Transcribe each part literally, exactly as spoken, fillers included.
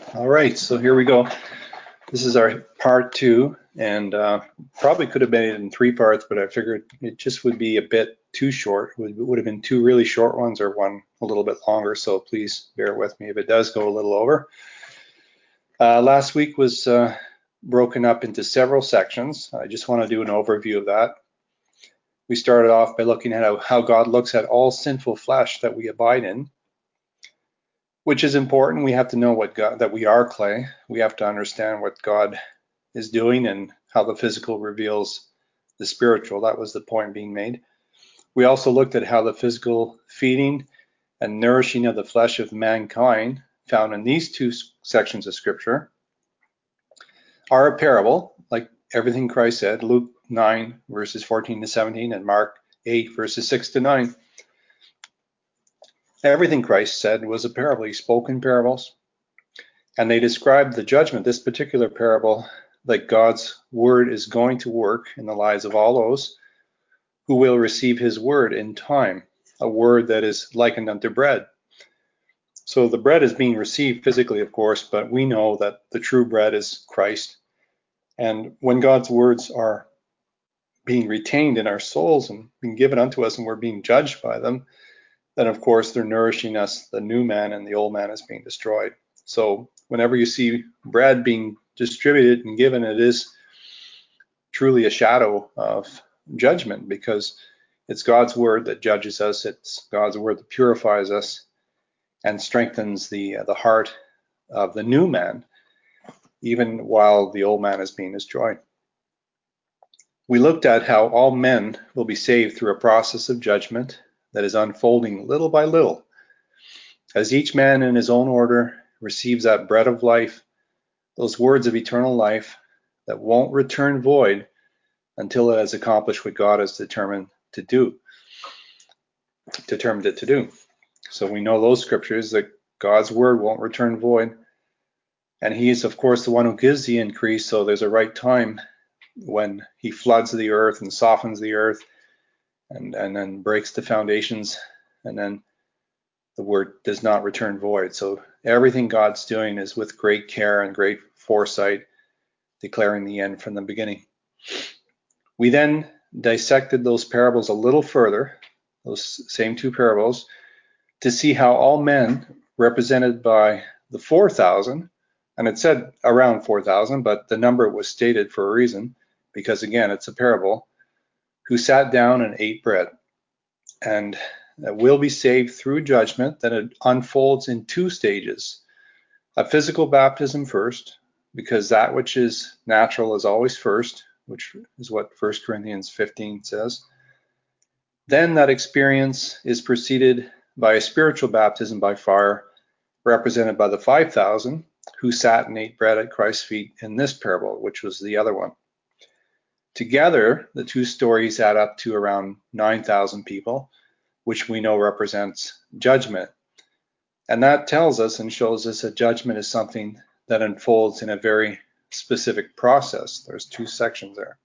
All right, so here we go. This is our part two, and uh, probably could have made it in three parts, but I figured it just would be a bit too short. It would, would have been two really short ones or one a little bit longer, so please bear with me if it does go a little over. Uh, last week was uh, broken up into several sections. I just want to do an overview of that. We started off by looking at how, how God looks at all sinful flesh that we abide in, which is important. We have to know what God, that we are clay. We have to understand what God is doing and how the physical reveals the spiritual. That was the point being made. We also looked at how the physical feeding and nourishing of the flesh of mankind found in these two sections of scripture are a parable, like everything Christ said, Luke nine verses fourteen to seventeen and Mark eight verses six to nine. Everything Christ said was a parable. He spoke in parables, and they described the judgment, this particular parable, that God's word is going to work in the lives of all those who will receive his word in time, a word that is likened unto bread. So the bread is being received physically, of course, but we know that the true bread is Christ. And when God's words are being retained in our souls and being given unto us and we're being judged by them, then of course they're nourishing us. The new man and the old man is being destroyed. So whenever you see bread being distributed and given, it is truly a shadow of judgment, because it's God's word that judges us. It's God's word that purifies us and strengthens the uh, the heart of the new man, even while the old man is being destroyed. We looked at how all men will be saved through a process of judgment that is unfolding little by little, as each man in his own order receives that bread of life, those words of eternal life that won't return void until it has accomplished what God has determined to do, determined it to do. So we know those scriptures that God's word won't return void, and he is of course the one who gives the increase. So there's a right time when he floods the earth and softens the earth and, and then breaks the foundations, and then the word does not return void. So everything God's doing is with great care and great foresight, declaring the end from the beginning. We then dissected those parables a little further, those same two parables, to see how all men, represented by the four thousand, and it said around four thousand, but the number was stated for a reason, because again, it's a parable, who sat down and ate bread, and that will be saved through judgment that it unfolds in two stages. A physical baptism first, because that which is natural is always first, which is what First Corinthians fifteen says. Then that experience is preceded by a spiritual baptism by fire, represented by the five thousand who sat and ate bread at Christ's feet in this parable, which was the other one. Together, the two stories add up to around nine thousand people, which we know represents judgment. And that tells us and shows us that judgment is something that unfolds in a very specific process. There's two sections there.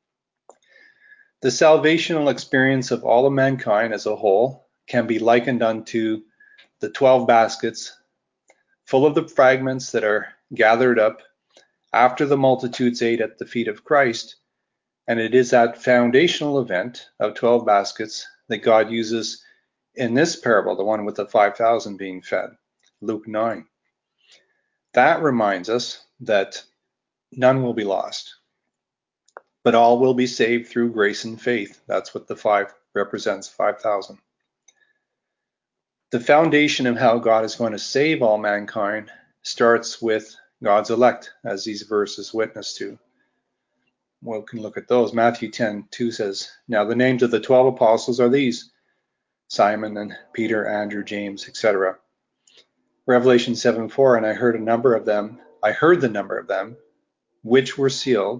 The salvational experience of all of mankind as a whole can be likened unto the twelve baskets full of the fragments that are gathered up after the multitudes ate at the feet of Christ. And it is that foundational event of twelve baskets that God uses in this parable, the one with the five thousand being fed, Luke nine. That reminds us that none will be lost, but all will be saved through grace and faith. That's what the five represents, five thousand. The foundation of how God is going to save all mankind starts with God's elect, as these verses witness to. We can look at those. Matthew ten two says, "Now the names of the twelve apostles are these: Simon and Peter, Andrew, James, et cetera" Revelation seven four, "And I heard a number of them, I heard the number of them, which were sealed,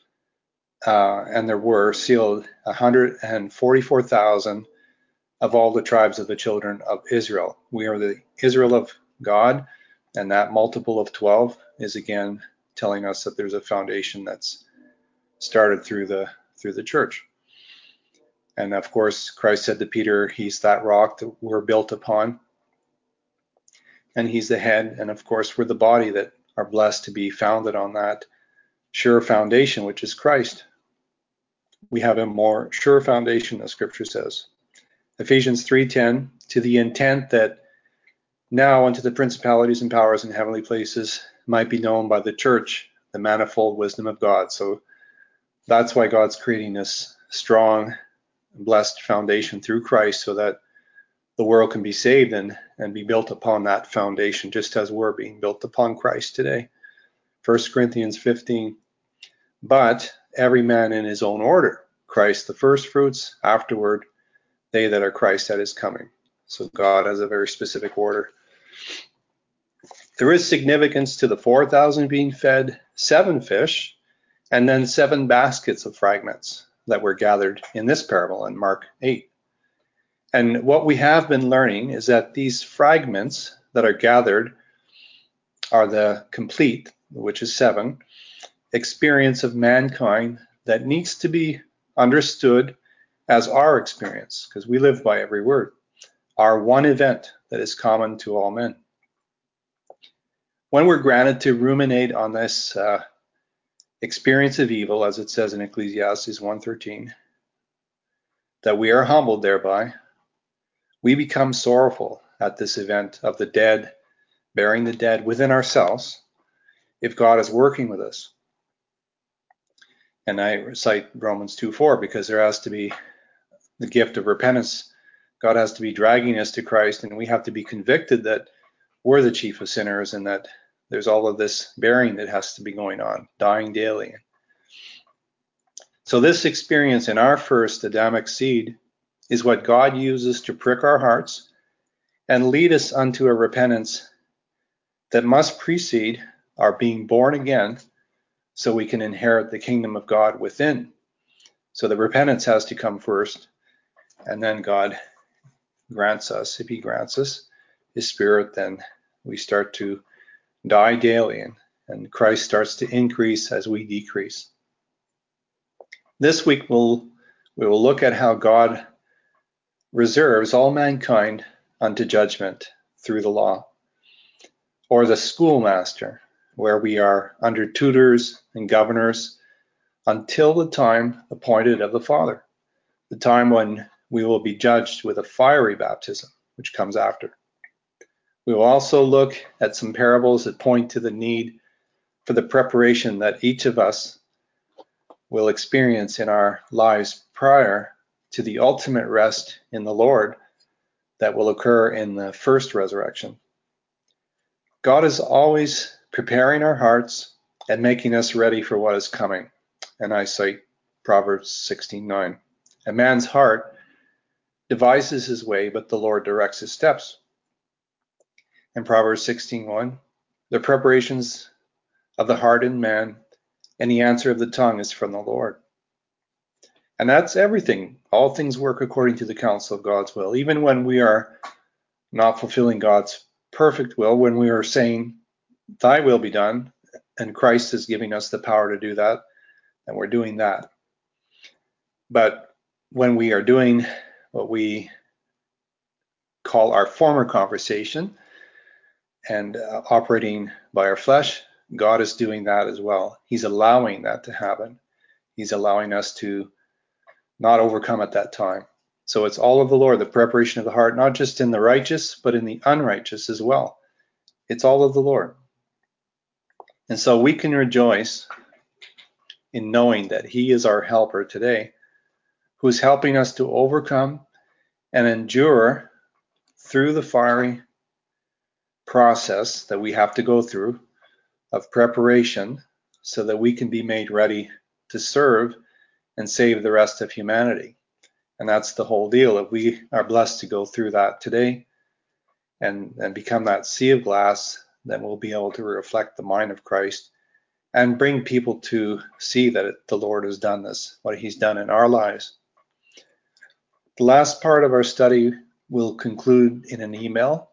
uh, and there were sealed one hundred forty-four thousand of all the tribes of the children of Israel." We are the Israel of God, and that multiple of twelve is again telling us that there's a foundation that's started through the through the church. And of course, Christ said to Peter, he's that rock that we're built upon. and he's the head, and of course we're the body that are blessed to be founded on that sure foundation, which is Christ. We have a more sure foundation, as Scripture says. Ephesians three ten, to the intent that now unto the principalities and powers in heavenly places might be known by the church the manifold wisdom of God. So that's why God's creating this strong, blessed foundation through Christ, so that the world can be saved and, and be built upon that foundation, just as we're being built upon Christ today. First Corinthians fifteen, but every man in his own order, Christ the first fruits, afterward they that are Christ at his coming. So God has a very specific order. There is significance to the four thousand being fed seven fish and then seven baskets of fragments that were gathered in this parable in Mark eight. And what we have been learning is that these fragments that are gathered are the complete, which is seven, experience of mankind that needs to be understood as our experience, because we live by every word, our one event that is common to all men. When we're granted to ruminate on this uh, experience of evil, as it says in Ecclesiastes one thirteen, that we are humbled thereby, we become sorrowful at this event of the dead, burying the dead within ourselves, if God is working with us. And I cite Romans two four because there has to be the gift of repentance. God has to be dragging us to Christ, and we have to be convicted that we're the chief of sinners and that there's all of this bearing that has to be going on, dying daily. So this experience in our first Adamic seed is what God uses to prick our hearts and lead us unto a repentance that must precede our being born again, so we can inherit the kingdom of God within. So the repentance has to come first, and then God grants us, if he grants us his spirit, then we start to die daily, and, and Christ starts to increase as we decrease. This week we'll, we will look at how God reserves all mankind unto judgment through the law, or the schoolmaster, where we are under tutors and governors until the time appointed of the Father, the time when we will be judged with a fiery baptism, which comes after. We will also look at some parables that point to the need for the preparation that each of us will experience in our lives prior to the ultimate rest in the Lord that will occur in the first resurrection. God is always preparing our hearts and making us ready for what is coming. And I cite Proverbs sixteen nine. A man's heart devises his way, but the Lord directs his steps. And Proverbs sixteen one, the preparations of the heart in man, and the answer of the tongue is from the Lord. And that's everything. All things work according to the counsel of God's will. Even when we are not fulfilling God's perfect will, when we are saying, thy will be done, and Christ is giving us the power to do that, and we're doing that. But when we are doing what we call our former conversation and uh, operating by our flesh, God is doing that as well. He's allowing that to happen. He's allowing us to not overcome at that time. So it's all of the Lord, the preparation of the heart, not just in the righteous, but in the unrighteous as well. It's all of the Lord. And so we can rejoice in knowing that he is our helper today, who's helping us to overcome and endure through the fiery process that we have to go through of preparation so that we can be made ready to serve and save the rest of humanity. And that's the whole deal. If we are blessed to go through that today and, and become that sea of glass, then we'll be able to reflect the mind of Christ and bring people to see that it, the Lord has done this, what he's done in our lives. The last part of our study will conclude in an email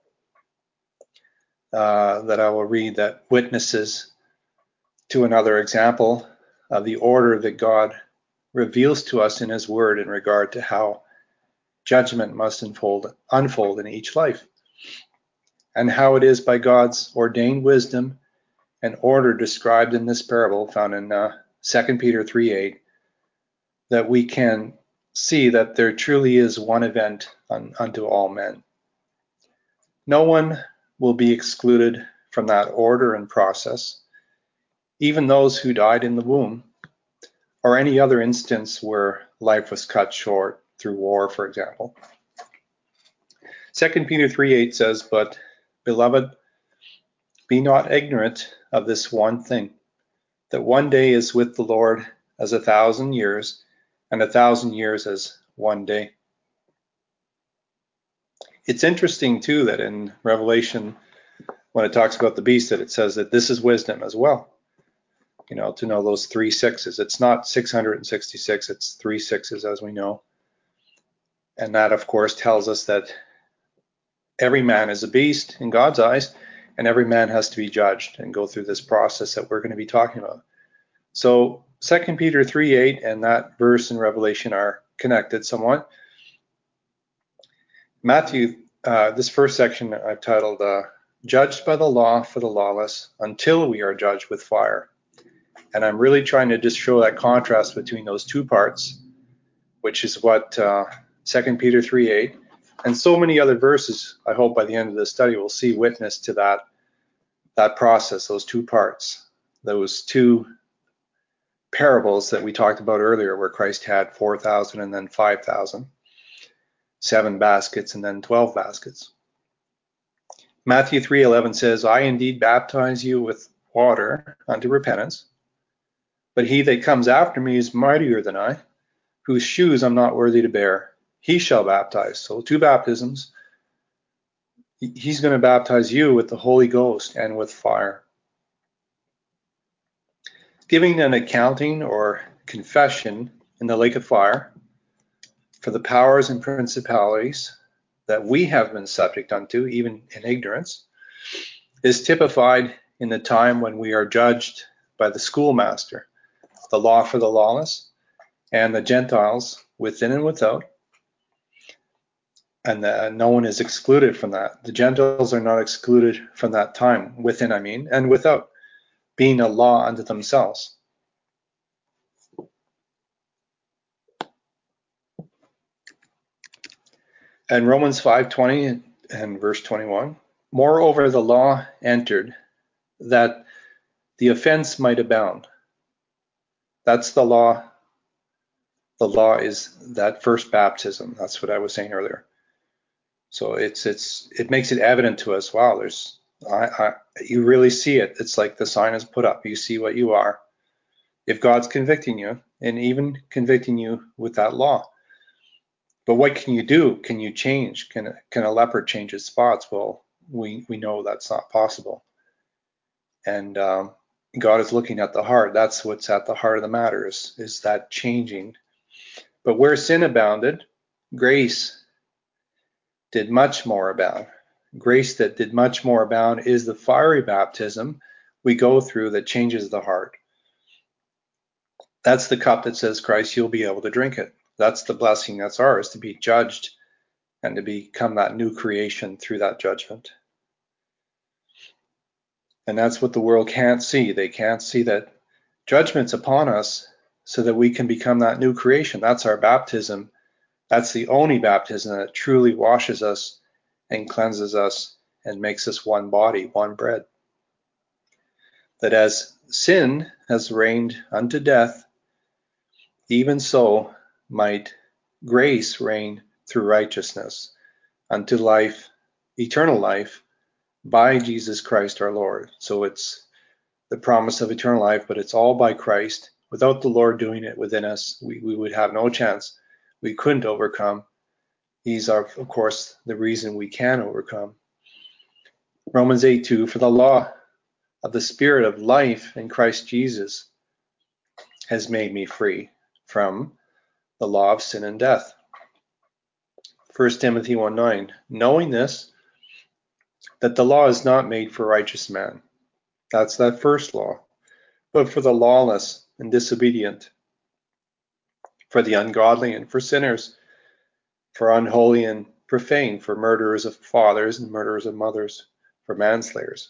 uh, that I will read that witnesses to another example of the order that God reveals to us in his word in regard to how judgment must unfold, unfold in each life. and how it is by God's ordained wisdom and order described in this parable found in uh, Second Peter three eight, that we can see that there truly is one event un, unto all men. No one will be excluded from that order and process, even those who died in the womb, or any other instance where life was cut short through war, for example. Second Peter three eight says, "But, beloved, be not ignorant of this one thing, that one day is with the Lord as a thousand years, and a thousand years as one day." It's interesting, too, that in Revelation, when it talks about the beast, that it says that this is wisdom as well. You know, to know those three sixes. It's not six hundred sixty-six, it's three sixes, as we know. And that, of course, tells us that every man is a beast in God's eyes, and every man has to be judged and go through this process that we're going to be talking about. So Second Peter three eight and that verse in Revelation are connected somewhat. Matthew, uh, this first section I've titled, uh, Judged by the Law for the Lawless Until We Are Judged with Fire. And I'm really trying to just show that contrast between those two parts, which is what uh, Second Peter three eight and so many other verses, I hope by the end of this study, we'll see witness to that, that process, those two parts, those two parables that we talked about earlier, where Christ had four thousand and then five thousand, seven baskets and then twelve baskets. Matthew three eleven says, "I indeed baptize you with water unto repentance, but he that comes after me is mightier than I, whose shoes I'm not worthy to bear. He shall baptize." So two baptisms. He's going to baptize you with the Holy Ghost and with fire. Giving an accounting or confession in the lake of fire for the powers and principalities that we have been subject unto, even in ignorance, is typified in the time when we are judged by the schoolmaster, the law for the lawless, and the Gentiles within and without. And the, no one is excluded from that. The Gentiles are not excluded from that time, within, I mean, and without, being a law unto themselves. And Romans five twenty and verse twenty-one, "Moreover, the law entered that the offense might abound." That's the law. The law is that first baptism. That's what I was saying earlier. So it's it's it makes it evident to us. Wow, there's I, I you really see it. It's like the sign is put up. You see what you are. If God's convicting you, and even convicting you with that law. But what can you do? Can you change? Can can a leopard change its spots? Well, we we know that's not possible. And um, God is looking at the heart. That's what's at the heart of the matter, is, is that changing. But where sin abounded, grace did much more abound. Grace that did much more abound is the fiery baptism we go through that changes the heart. That's the cup that says, "Christ, you'll be able to drink it." That's the blessing that's ours, to be judged and to become that new creation through that judgment. And that's what the world can't see. They can't see that judgment's upon us so that we can become that new creation. That's our baptism. That's the only baptism that truly washes us and cleanses us and makes us one body, one bread. That as sin has reigned unto death, even so might grace reign through righteousness unto life, eternal life, by Jesus Christ our Lord. So it's the promise of eternal life, but it's all by Christ. Without the Lord doing it within us, we, we would have no chance. We couldn't overcome. He's, our, of course, the reason we can overcome. Romans eight two, "For the law of the Spirit of life in Christ Jesus has made me free from the law of sin and death." First Timothy one nine, "Knowing this, that the law is not made for righteous man." That's that first law. "But for the lawless and disobedient, for the ungodly and for sinners, for unholy and profane, for murderers of fathers and murderers of mothers, for manslayers.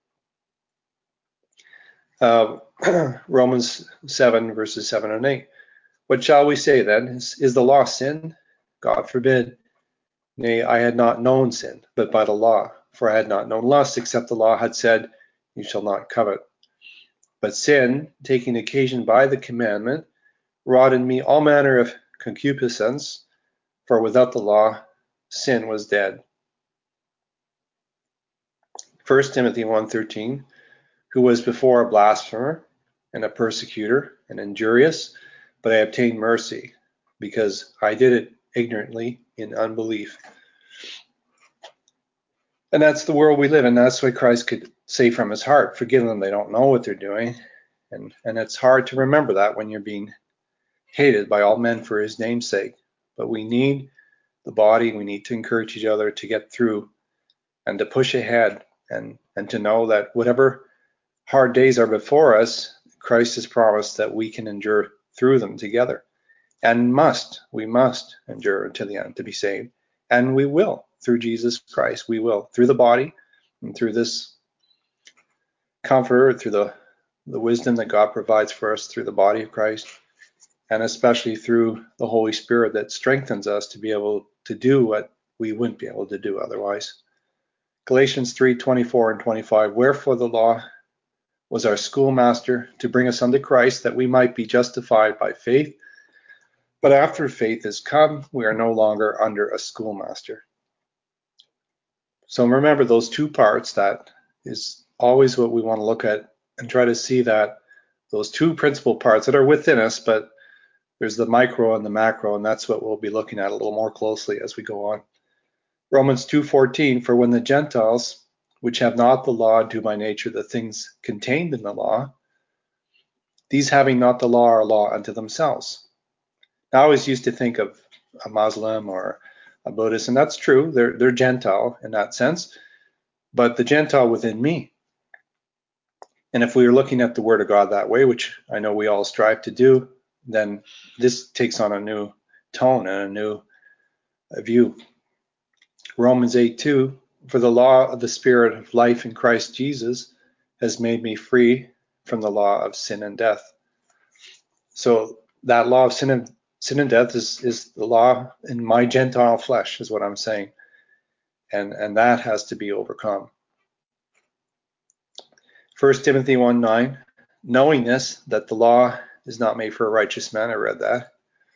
Uh, Romans seven, verses seven and eight. What shall we say then? Is, is the law sin? God forbid. Nay, I had not known sin, but by the law. For I had not known lust, except the law had said, you shall not covet. But sin, taking occasion by the commandment, wrought in me all manner of concupiscence, for without the law, sin was dead. First Timothy one thirteen, who was before a blasphemer and a persecutor and injurious, but I obtained mercy, because I did it ignorantly in unbelief. And that's the world we live in. That's why Christ could say from his heart, forgive them, they don't know what they're doing. And, and it's hard to remember that when you're being hated by all men for his name's sake. But we need the body, we need to encourage each other to get through and to push ahead, and, and to know that whatever hard days are before us, Christ has promised that we can endure through them together. And must, we must endure until the end to be saved. And we will, through Jesus Christ, we will, through the body and through this comforter, through the, the wisdom that God provides for us through the body of Christ, and especially through the Holy Spirit that strengthens us to be able to do what we wouldn't be able to do otherwise. Galatians three twenty-four and twenty-five, wherefore the law was our schoolmaster to bring us unto Christ, that we might be justified by faith. But after faith is come, we are no longer under a schoolmaster. So remember those two parts. That is always what we want to look at and try to see that those two principal parts that are within us, but there's the micro and the macro, and that's what we'll be looking at a little more closely as we go on. Romans two fourteen, for when the Gentiles, which have not the law, do by nature the things contained in the law, these having not the law are law unto themselves. I always used to think of a Muslim or a Buddhist, and that's true. They're, they're Gentile in that sense, but the Gentile within me. And if we were looking at the Word of God that way, which I know we all strive to do, then this takes on a new tone and a new view. Romans eight two, for the law of the Spirit of life in Christ Jesus has made me free from the law of sin and death. So that law of sin and sin and death is, is the law in my Gentile flesh, is what I'm saying. And, and that has to be overcome. First Timothy one nine, knowing this, that the law is not made for a righteous man. I read that.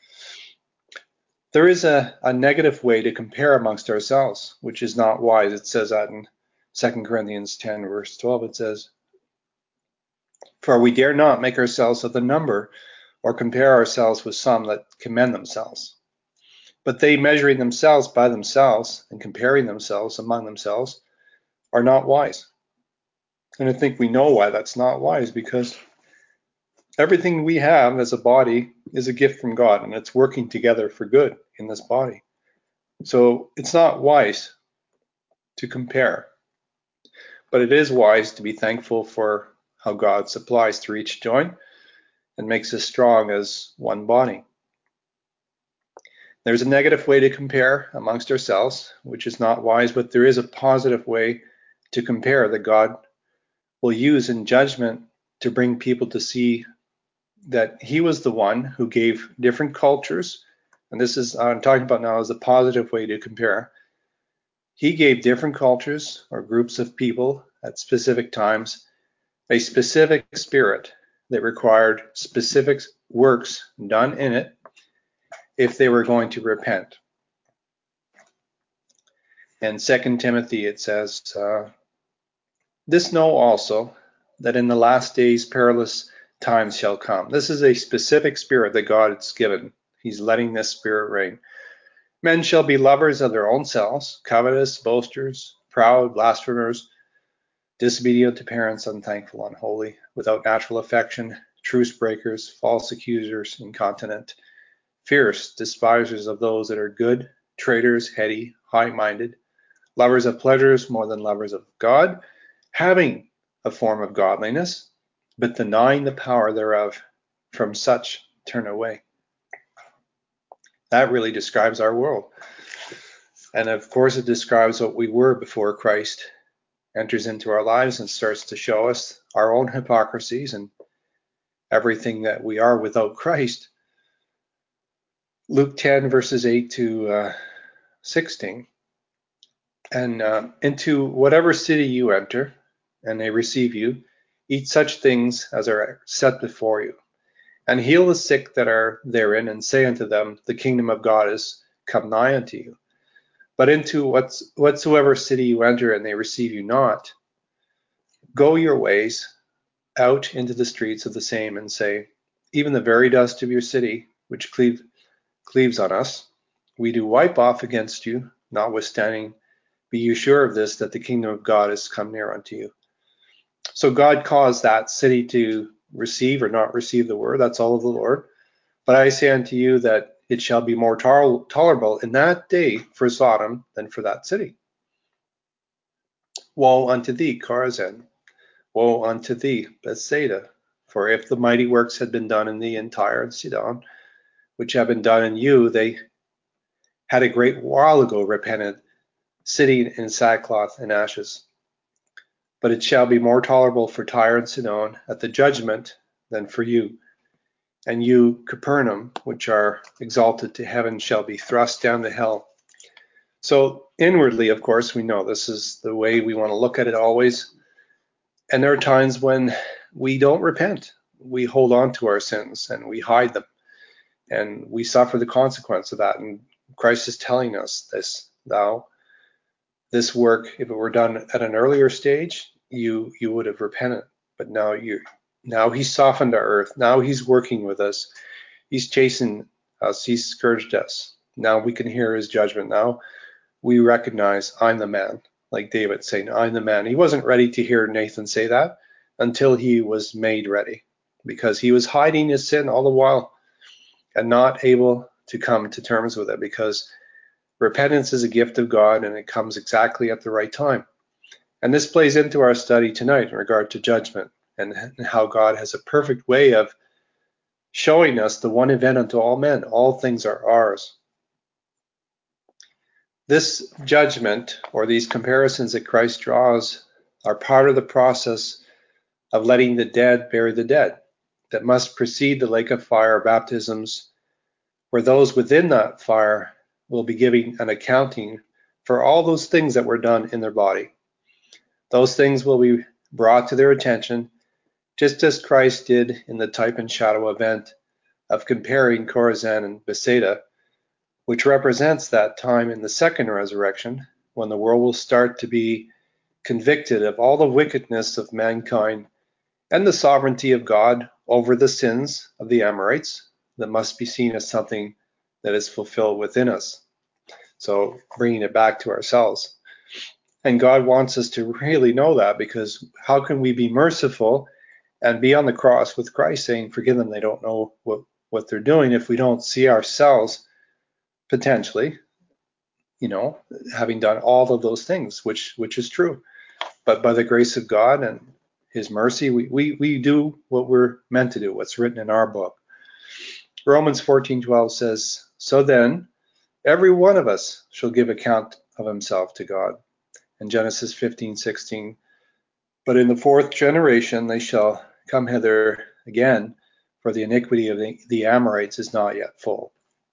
There is a, a negative way to compare amongst ourselves, which is not wise. It says that in Second Corinthians ten, verse twelve. It says, for we dare not make ourselves of the number, or compare ourselves with some that commend themselves. But they, measuring themselves by themselves and comparing themselves among themselves, are not wise. And I think we know why that's not wise, because everything we have as a body is a gift from God, and it's working together for good in this body. So it's not wise to compare, but it is wise to be thankful for how God supplies through each joint and makes us strong as one body. There's a negative way to compare amongst ourselves, which is not wise, but there is a positive way to compare that God will use in judgment to bring people to see that he was the one who gave different cultures, and this is I'm talking about now as a positive way to compare. He gave different cultures or groups of people at specific times a specific spirit that required specific works done in it if they were going to repent. In Second Timothy it says, uh, this know also, that in the last days perilous times shall come. This is a specific spirit that God has given. He's letting this spirit reign. Men shall be lovers of their own selves, covetous, boasters, proud, blasphemers, disobedient to parents, unthankful, unholy, without natural affection, truce breakers, false accusers, incontinent, fierce, despisers of those that are good, traitors, heady, high-minded, lovers of pleasures more than lovers of God, having a form of godliness, but denying the power thereof. From such turn away. That really describes our world. And of course it describes what we were before Christ enters into our lives and starts to show us our own hypocrisies and everything that we are without Christ. Luke ten, verses eight to uh, sixteen. And uh, into whatever city you enter, and they receive you, eat such things as are set before you, and heal the sick that are therein, and say unto them, the kingdom of God is come nigh unto you. But into what's, whatsoever city you enter, and they receive you not, go your ways out into the streets of the same, and say, even the very dust of your city, which cleave, cleaves on us, we do wipe off against you, notwithstanding, be you sure of this, that the kingdom of God is come near unto you. So God caused that city to receive or not receive the word. That's all of the Lord. But I say unto you that it shall be more tar- tolerable in that day for Sodom than for that city. Woe unto thee, Chorazin! Woe unto thee, Bethsaida! For if the mighty works had been done in thee in Tyre and Sidon, which have been done in you, they had a great while ago repented, sitting in sackcloth and ashes. But it shall be more tolerable for Tyre and Sidon at the judgment than for you. And you, Capernaum, which are exalted to heaven, shall be thrust down to hell. So inwardly, of course, we know this is the way we want to look at it always. And there are times when we don't repent. We hold on to our sins and we hide them. And we suffer the consequence of that. And Christ is telling us this, thou, this work, if it were done at an earlier stage, you you would have repented. But now you now he's softened our earth. Now he's working with us. He's chasing us. He's scourged us. Now we can hear his judgment. Now we recognize I'm the man, like David saying, I'm the man. He wasn't ready to hear Nathan say that until he was made ready, because he was hiding his sin all the while and not able to come to terms with it, because repentance is a gift of God and it comes exactly at the right time. And this plays into our study tonight in regard to judgment and how God has a perfect way of showing us the one event unto all men. All things are ours. This judgment, or these comparisons that Christ draws, are part of the process of letting the dead bury the dead that must precede the lake of fire baptisms, where those within that fire will be giving an accounting for all those things that were done in their body. Those things will be brought to their attention, just as Christ did in the type and shadow event of comparing Chorazin and Bethsaida, which represents that time in the second resurrection when the world will start to be convicted of all the wickedness of mankind and the sovereignty of God over the sins of the Amorites that must be seen as something that is fulfilled within us. So bringing it back to ourselves. And God wants us to really know that, because how can we be merciful and be on the cross with Christ saying, forgive them, they don't know what, what they're doing, if we don't see ourselves potentially, you know, having done all of those things, which which is true. But by the grace of God and his mercy, we, we, we do what we're meant to do, what's written in our book. Romans fourteen twelve says, so then every one of us shall give account of himself to God. And Genesis fifteen sixteen, but in the fourth generation they shall come hither again, for the iniquity of the, the Amorites is not yet full.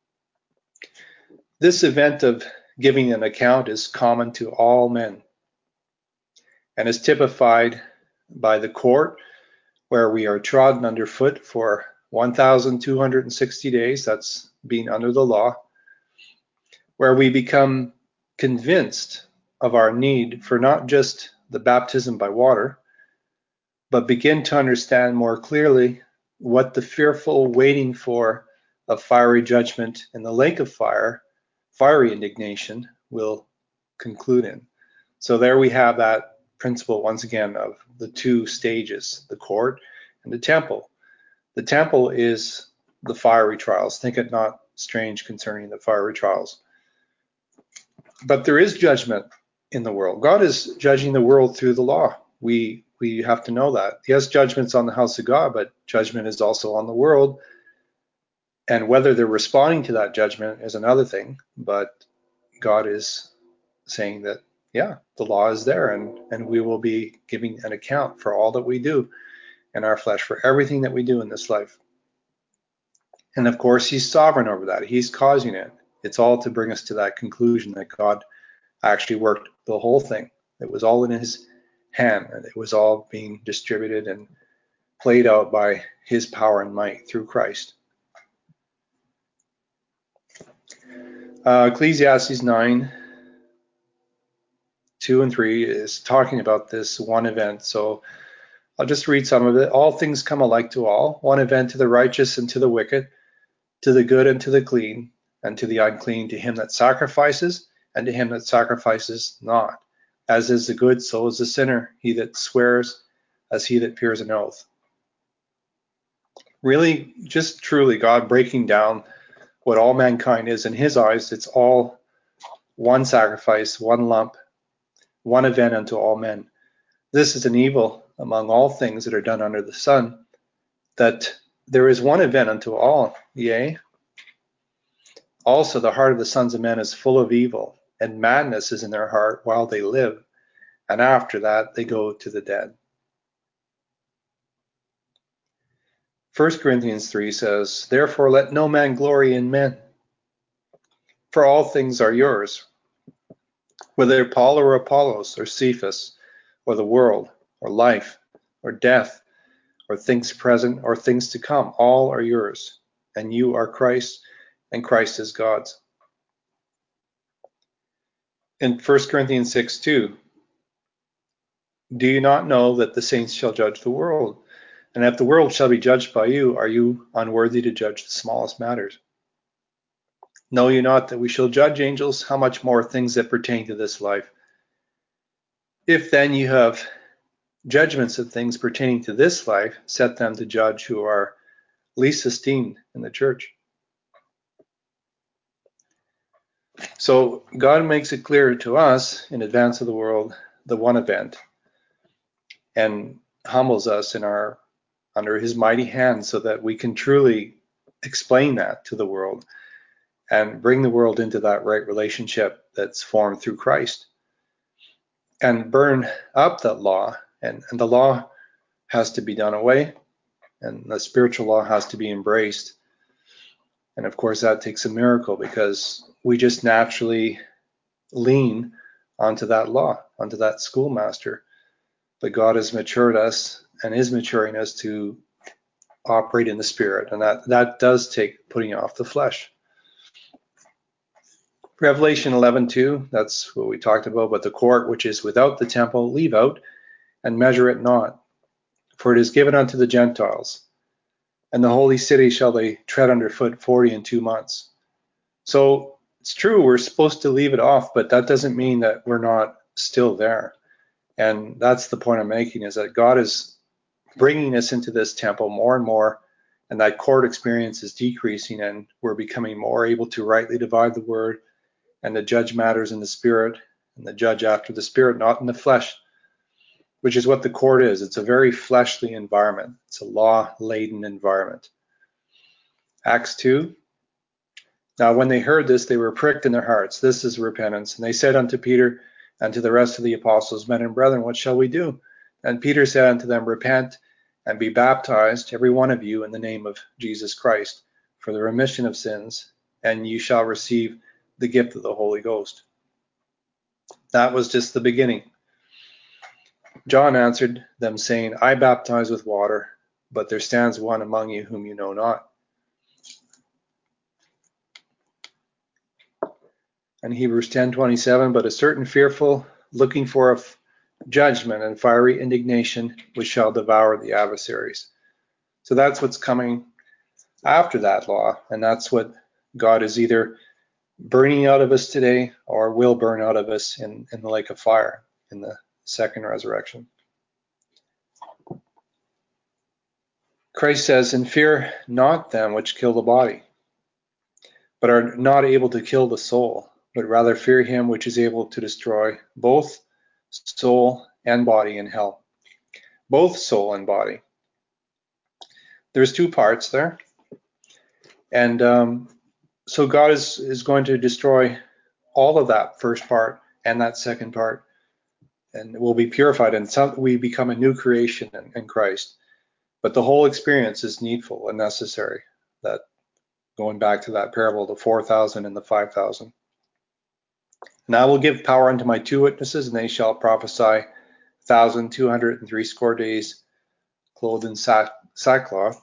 This event of giving an account is common to all men and is typified by the court, where we are trodden underfoot for one thousand two hundred sixty days, that's being under the law, where we become convinced of our need for not just the baptism by water, but begin to understand more clearly what the fearful waiting for of fiery judgment in the lake of fire, fiery indignation, will conclude in. So there we have that principle once again of the two stages, the court and the temple. The temple is the fiery trials. Think it not strange concerning the fiery trials. But there is judgment in the world. God is judging the world through the law. We we have to know that. Yes, judgment's on the house of God, but judgment is also on the world. And whether they're responding to that judgment is another thing. But God is saying that yeah, the law is there, and, and we will be giving an account for all that we do in our flesh, for everything that we do in this life. And of course, he's sovereign over that. He's causing it. It's all to bring us to that conclusion that God actually worked the whole thing. It was all in his hand, and it was all being distributed and played out by his power and might through Christ. Uh, Ecclesiastes nine, two and three is talking about this one event. So I'll just read some of it. All things come alike to all, one event to the righteous and to the wicked, to the good and to the clean, and to the unclean, to him that sacrifices and to him that sacrifices not. As is the good, so is the sinner, he that swears as he that fears an oath. Really, just truly God breaking down what all mankind is in his eyes. It's all one sacrifice, one lump, one event unto all men. This is an evil among all things that are done under the sun, that there is one event unto all, yea. Also the heart of the sons of men is full of evil, and madness is in their heart while they live, and after that they go to the dead. First Corinthians three says, therefore let no man glory in men, for all things are yours, whether Paul or Apollos or Cephas or the world or life or death or things present or things to come, all are yours, and you are Christ, and Christ is God's. In First Corinthians six two, do you not know that the saints shall judge the world? And if the world shall be judged by you, are you unworthy to judge the smallest matters? Know you not that we shall judge angels? How much more things that pertain to this life? If then you have judgments of things pertaining to this life, set them to judge who are least esteemed in the church. So God makes it clear to us in advance of the world, the one event, and humbles us in our under his mighty hand so that we can truly explain that to the world and bring the world into that right relationship that's formed through Christ, and burn up that law. And, and the law has to be done away, and the spiritual law has to be embraced. And of course, that takes a miracle, because we just naturally lean onto that law, onto that schoolmaster. But God has matured us and is maturing us to operate in the Spirit, and that, that does take putting off the flesh. Revelation eleven two, that's what we talked about, but the court which is without the temple leave out, and measure it not, for it is given unto the Gentiles, and the holy city shall they tread under foot forty and two months. So it's true, we're supposed to leave it off, but that doesn't mean that we're not still there. And that's the point I'm making, is that God is bringing us into this temple more and more, and that court experience is decreasing, and we're becoming more able to rightly divide the word and to judge matters in the Spirit, and to judge after the Spirit, not in the flesh, which is what the court is. It's a very fleshly environment. It's a law-laden environment. Acts two. Now when they heard this, they were pricked in their hearts. This is repentance. And they said unto Peter and to the rest of the apostles, men and brethren, what shall we do? And Peter said unto them, repent and be baptized, every one of you, in the name of Jesus Christ, for the remission of sins, and you shall receive the gift of the Holy Ghost. That was just the beginning. John answered them, saying, I baptize with water, but there stands one among you whom you know not. And Hebrews ten twenty-seven, but a certain fearful, looking for a f- judgment and fiery indignation, which shall devour the adversaries. So that's what's coming after that law, and that's what God is either burning out of us today or will burn out of us in, in the lake of fire in the second resurrection. Christ says, and fear not them which kill the body, but are not able to kill the soul, but rather fear him which is able to destroy both soul and body in hell. Both soul and body. There's two parts there. And um, so God is, is going to destroy all of that first part and that second part, and we'll be purified, and some, we become a new creation in, in Christ. But the whole experience is needful and necessary. That going back to that parable, the four thousand and the five thousand. And I will give power unto my two witnesses, and they shall prophesy thousand two hundred and three score days, clothed in sack, sackcloth.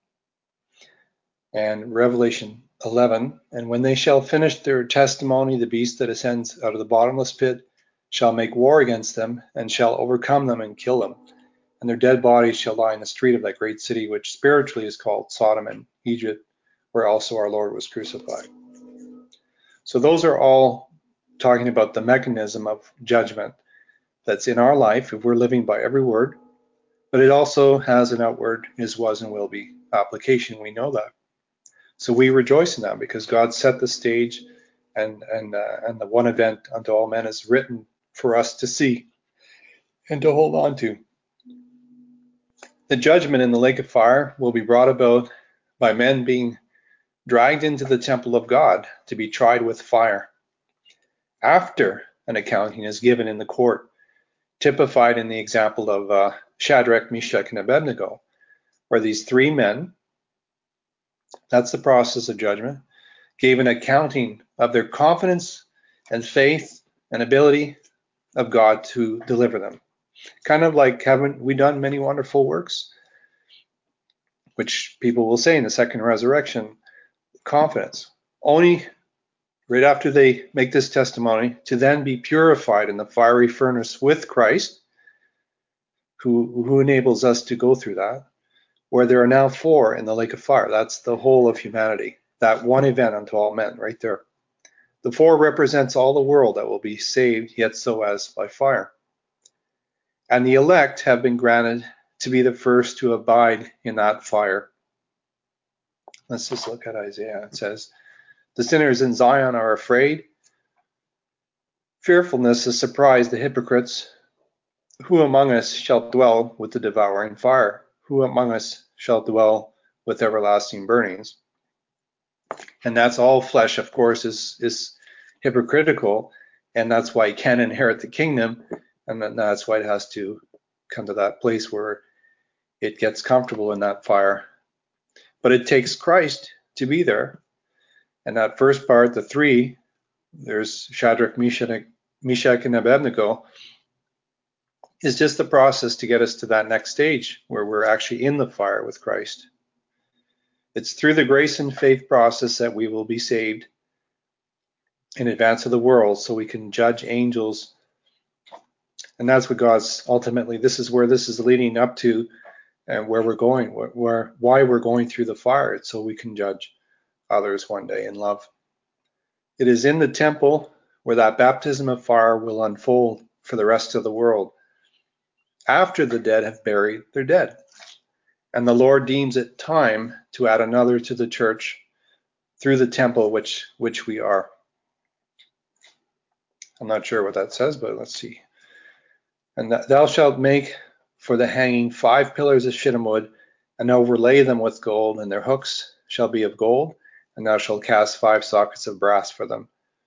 And Revelation eleven, and when they shall finish their testimony, the beast that ascends out of the bottomless pit shall make war against them, and shall overcome them and kill them. And their dead bodies shall lie in the street of that great city, which spiritually is called Sodom and Egypt, where also our Lord was crucified. So those are all talking about the mechanism of judgment that's in our life if we're living by every word, but it also has an outward is, was, and will be application. We know that. So we rejoice in that because God set the stage, and and uh, and the one event unto all men is written for us to see and to hold on to. The judgment in the lake of fire will be brought about by men being dragged into the temple of God to be tried with fire. After an accounting is given in the court, typified in the example of uh, Shadrach, Meshach, and Abednego, where these three men, that's the process of judgment, gave an accounting of their confidence and faith and ability of God to deliver them. Kind of like, haven't we done many wonderful works? Which people will say in the second resurrection, confidence. Only right after they make this testimony to then be purified in the fiery furnace with Christ, who, who enables us to go through that, where there are now four in the lake of fire. That's the whole of humanity. That one event unto all men right there. The four represents all the world that will be saved, yet so as by fire. And the elect have been granted to be the first to abide in that fire. Let's just look at Isaiah. It says, the sinners in Zion are afraid. Fearfulness has surprised the hypocrites. Who among us shall dwell with the devouring fire? Who among us shall dwell with everlasting burnings? And that's all flesh, of course, is, is hypocritical, and that's why it can't inherit the kingdom, and that's why it has to come to that place where it gets comfortable in that fire. But it takes Christ to be there. And that first part, the three, there's Shadrach, Meshach, Meshach and Abednego, is just the process to get us to that next stage where we're actually in the fire with Christ. It's through the grace and faith process that we will be saved in advance of the world, so we can judge angels. And that's what God's ultimately, this is where this is leading up to, and where we're going, where, where why we're going through the fire. It's so we can judge others one day in love. It is in the temple where that baptism of fire will unfold for the rest of the world, after the dead have buried their dead. And the Lord deems it time to add another to the church through the temple which which we are. I'm not sure what that says, but let's see. And thou shalt make for the hanging five pillars of shittim wood, and overlay them with gold, and their hooks shall be of gold, and thou shalt cast five sockets of brass for them.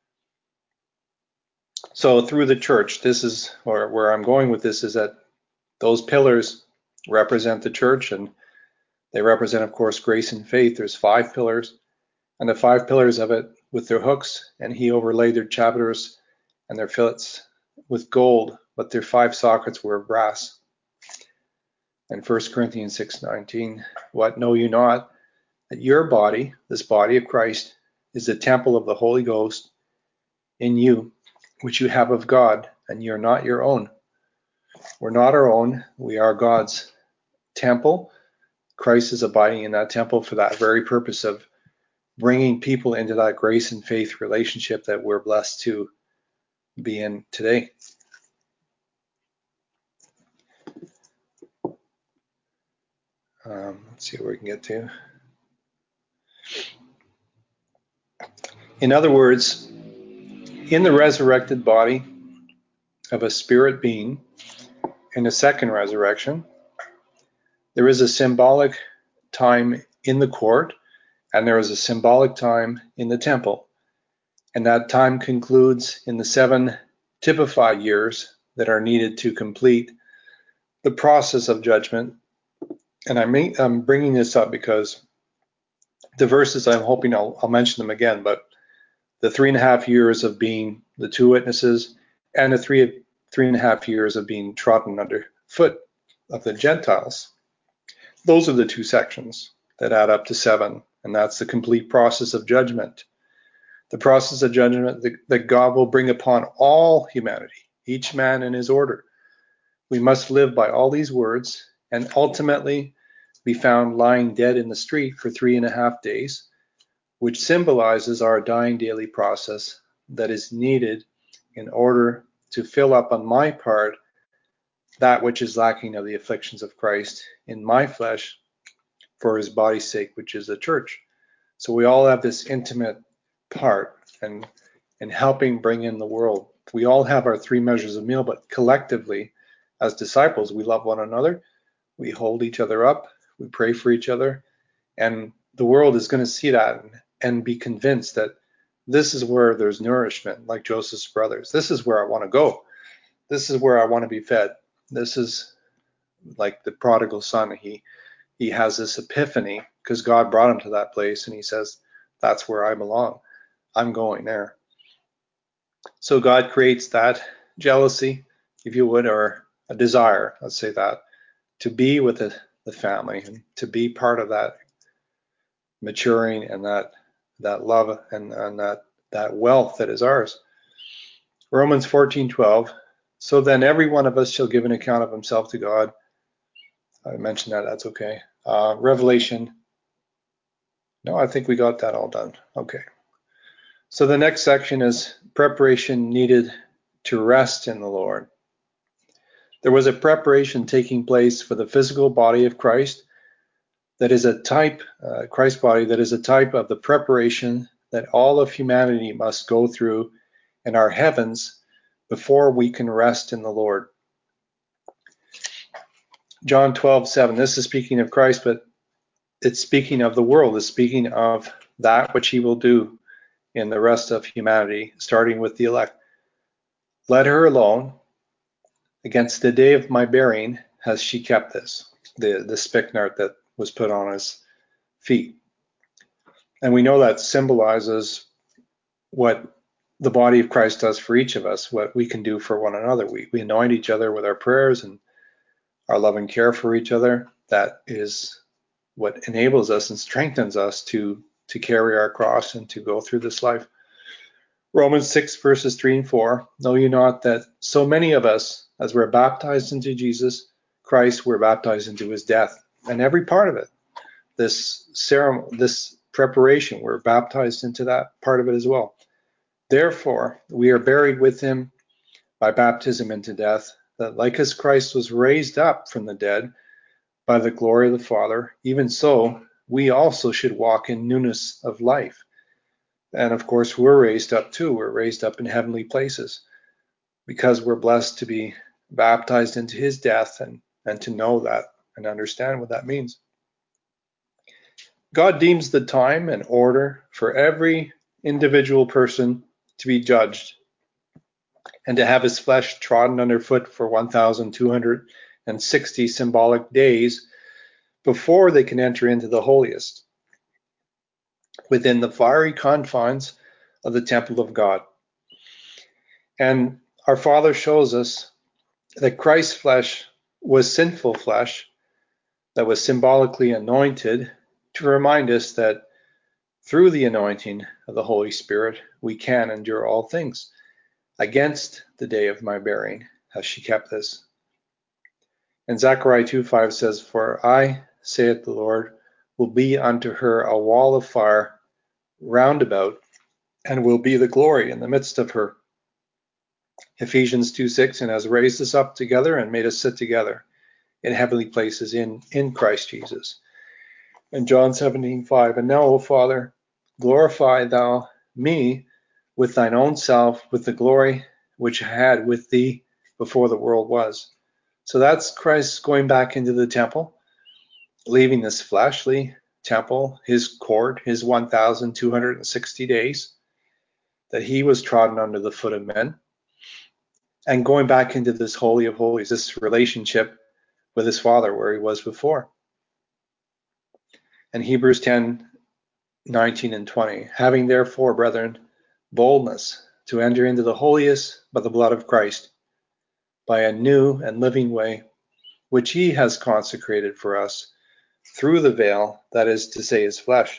So through the church, this is, or where I'm going with this, is that those pillars represent the church, and they represent, of course, grace and faith. There's five pillars, and the five pillars of it with their hooks, and he overlaid their chapters and their fillets with gold, but their five sockets were of brass. And First Corinthians six nineteen, what know you not, that your body, this body of Christ, is the temple of the Holy Ghost in you, which you have of God, and you're not your own. We're not our own. We are God's temple. Christ is abiding in that temple for that very purpose of bringing people into that grace and faith relationship that we're blessed to be in today. Um, let's see where we can get to. In other words, in the resurrected body of a spirit being in a second resurrection, there is a symbolic time in the court, and there is a symbolic time in the temple. And that time concludes in the seven typify years that are needed to complete the process of judgment. And I may, I'm bringing this up because the verses, I'm hoping I'll, I'll mention them again, but the three and a half years of being the two witnesses and the three, three and a half years of being trodden underfoot of the Gentiles. Those are the two sections that add up to seven, and that's the complete process of judgment. The process of judgment that, that God will bring upon all humanity, each man in his order. We must live by all these words and ultimately be found lying dead in the street for three and a half days, which symbolizes our dying daily process that is needed in order to fill up on my part that which is lacking of the afflictions of Christ in my flesh for his body's sake, which is the church. So we all have this intimate part and in helping bring in the world. We all have our three measures of meal, but collectively, as disciples, we love one another, we hold each other up, we pray for each other, and the world is going to see that and, and be convinced that this is where there's nourishment, like Joseph's brothers. This is where I want to go. This is where I want to be fed. This is like the prodigal son. He he has this epiphany because God brought him to that place, and he says, that's where I belong. I'm going there. So God creates that jealousy, if you would, or a desire, let's say that, to be with the, the family and to be part of that maturing and that that love and, and that, that wealth that is ours. Romans fourteen twelve. So then every one of us shall give an account of himself to God. I mentioned that, that's okay. Uh, Revelation. No, I think we got that all done. Okay. So the next section is preparation needed to rest in the Lord. There was a preparation taking place for the physical body of Christ that is a type, uh, Christ's body, that is a type of the preparation that all of humanity must go through in our heavens before we can rest in the Lord. John twelve seven, this is speaking of Christ, but it's speaking of the world. It's speaking of that which he will do in the rest of humanity, starting with the elect. Let her alone. Against the day of my burying has she kept this, the, the spikenard that was put on his feet. And we know that symbolizes what the body of Christ does for each of us, what we can do for one another. We, we anoint each other with our prayers and our love and care for each other. That is what enables us and strengthens us to, to carry our cross and to go through this life. Romans six, verses three and four, know you not that so many of us, as we're baptized into Jesus Christ, we're baptized into his death. And every part of it, this ceremony, this preparation, we're baptized into that part of it as well. Therefore, we are buried with him by baptism into death, that like as Christ was raised up from the dead by the glory of the Father, even so we also should walk in newness of life. And of course, we're raised up too. We're raised up in heavenly places because we're blessed to be baptized into his death and, and to know that and understand what that means. God deems the time and order for every individual person to be judged and to have his flesh trodden underfoot for one thousand two hundred sixty symbolic days before they can enter into the holiest, within the fiery confines of the temple of God. And our Father shows us that Christ's flesh was sinful flesh that was symbolically anointed to remind us that through the anointing of the Holy Spirit, we can endure all things. Against the day of my burying has she kept this. And Zechariah two five says, for I, saith the Lord, will be unto her a wall of fire round about, and will be the glory in the midst of her. Ephesians two six, and has raised us up together and made us sit together in heavenly places in, in Christ Jesus. And John seventeen five, and now, O Father, glorify thou me with thine own self, with the glory which I had with thee before the world was. So that's Christ going back into the temple, leaving this fleshly temple, his court, his one thousand two hundred sixty days that he was trodden under the foot of men. and going back into this Holy of Holies, this relationship with his Father where he was before. And Hebrews ten, nineteen and twenty, having therefore, brethren, boldness to enter into the holiest by the blood of Christ, by a new and living way, which he has consecrated for us through the veil, that is to say, his flesh.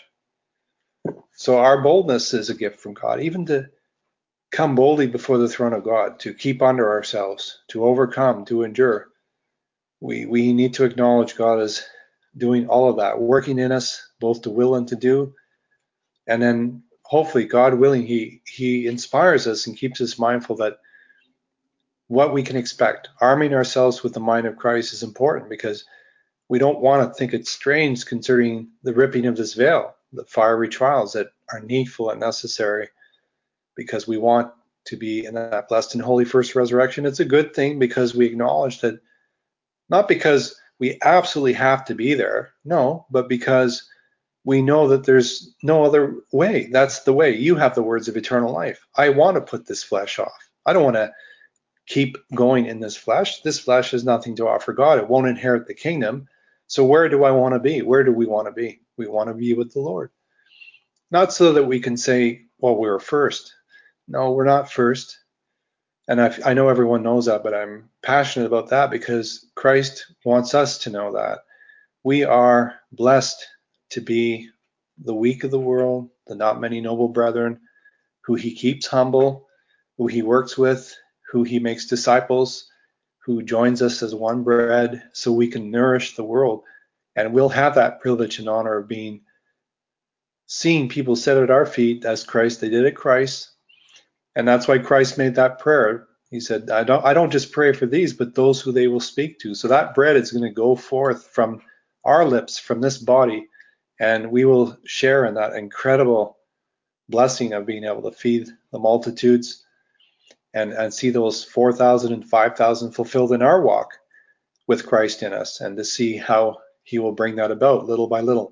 So our boldness is a gift from God, even to come boldly before the throne of God, to keep under ourselves, to overcome, to endure. We, we need to acknowledge God as doing all of that, working in us, both to will and to do. And then hopefully, God willing, he, he inspires us and keeps us mindful that what we can expect, arming ourselves with the mind of Christ, is important, because we don't want to think it's strange concerning the ripping of this veil, the fiery trials that are needful and necessary, because we want to be in that blessed and holy first resurrection. It's a good thing because we acknowledge that, not because we absolutely have to be there, no, but because we know that there's no other way. That's the way. You have the words of eternal life. I want to put this flesh off. I don't want to keep going in this flesh. This flesh has nothing to offer God. It won't inherit the kingdom. So where do I want to be? Where do we want to be? We want to be with the Lord. Not so that we can say, well, we're first. No, we're not first. And I, I know everyone knows that, but I'm passionate about that because Christ wants us to know that. We are blessed to be the weak of the world, the not many noble brethren, who he keeps humble, who he works with, who he makes disciples, who joins us as one bread so we can nourish the world. And we'll have that privilege and honor of being, seeing people sit at our feet as Christ, they did at Christ. And that's why Christ made that prayer. He said, I don't, I don't just pray for these, but those who they will speak to. So that bread is going to go forth from our lips, from this body, and we will share in that incredible blessing of being able to feed the multitudes and, and see those four thousand and five thousand fulfilled in our walk with Christ in us, and to see how he will bring that about little by little.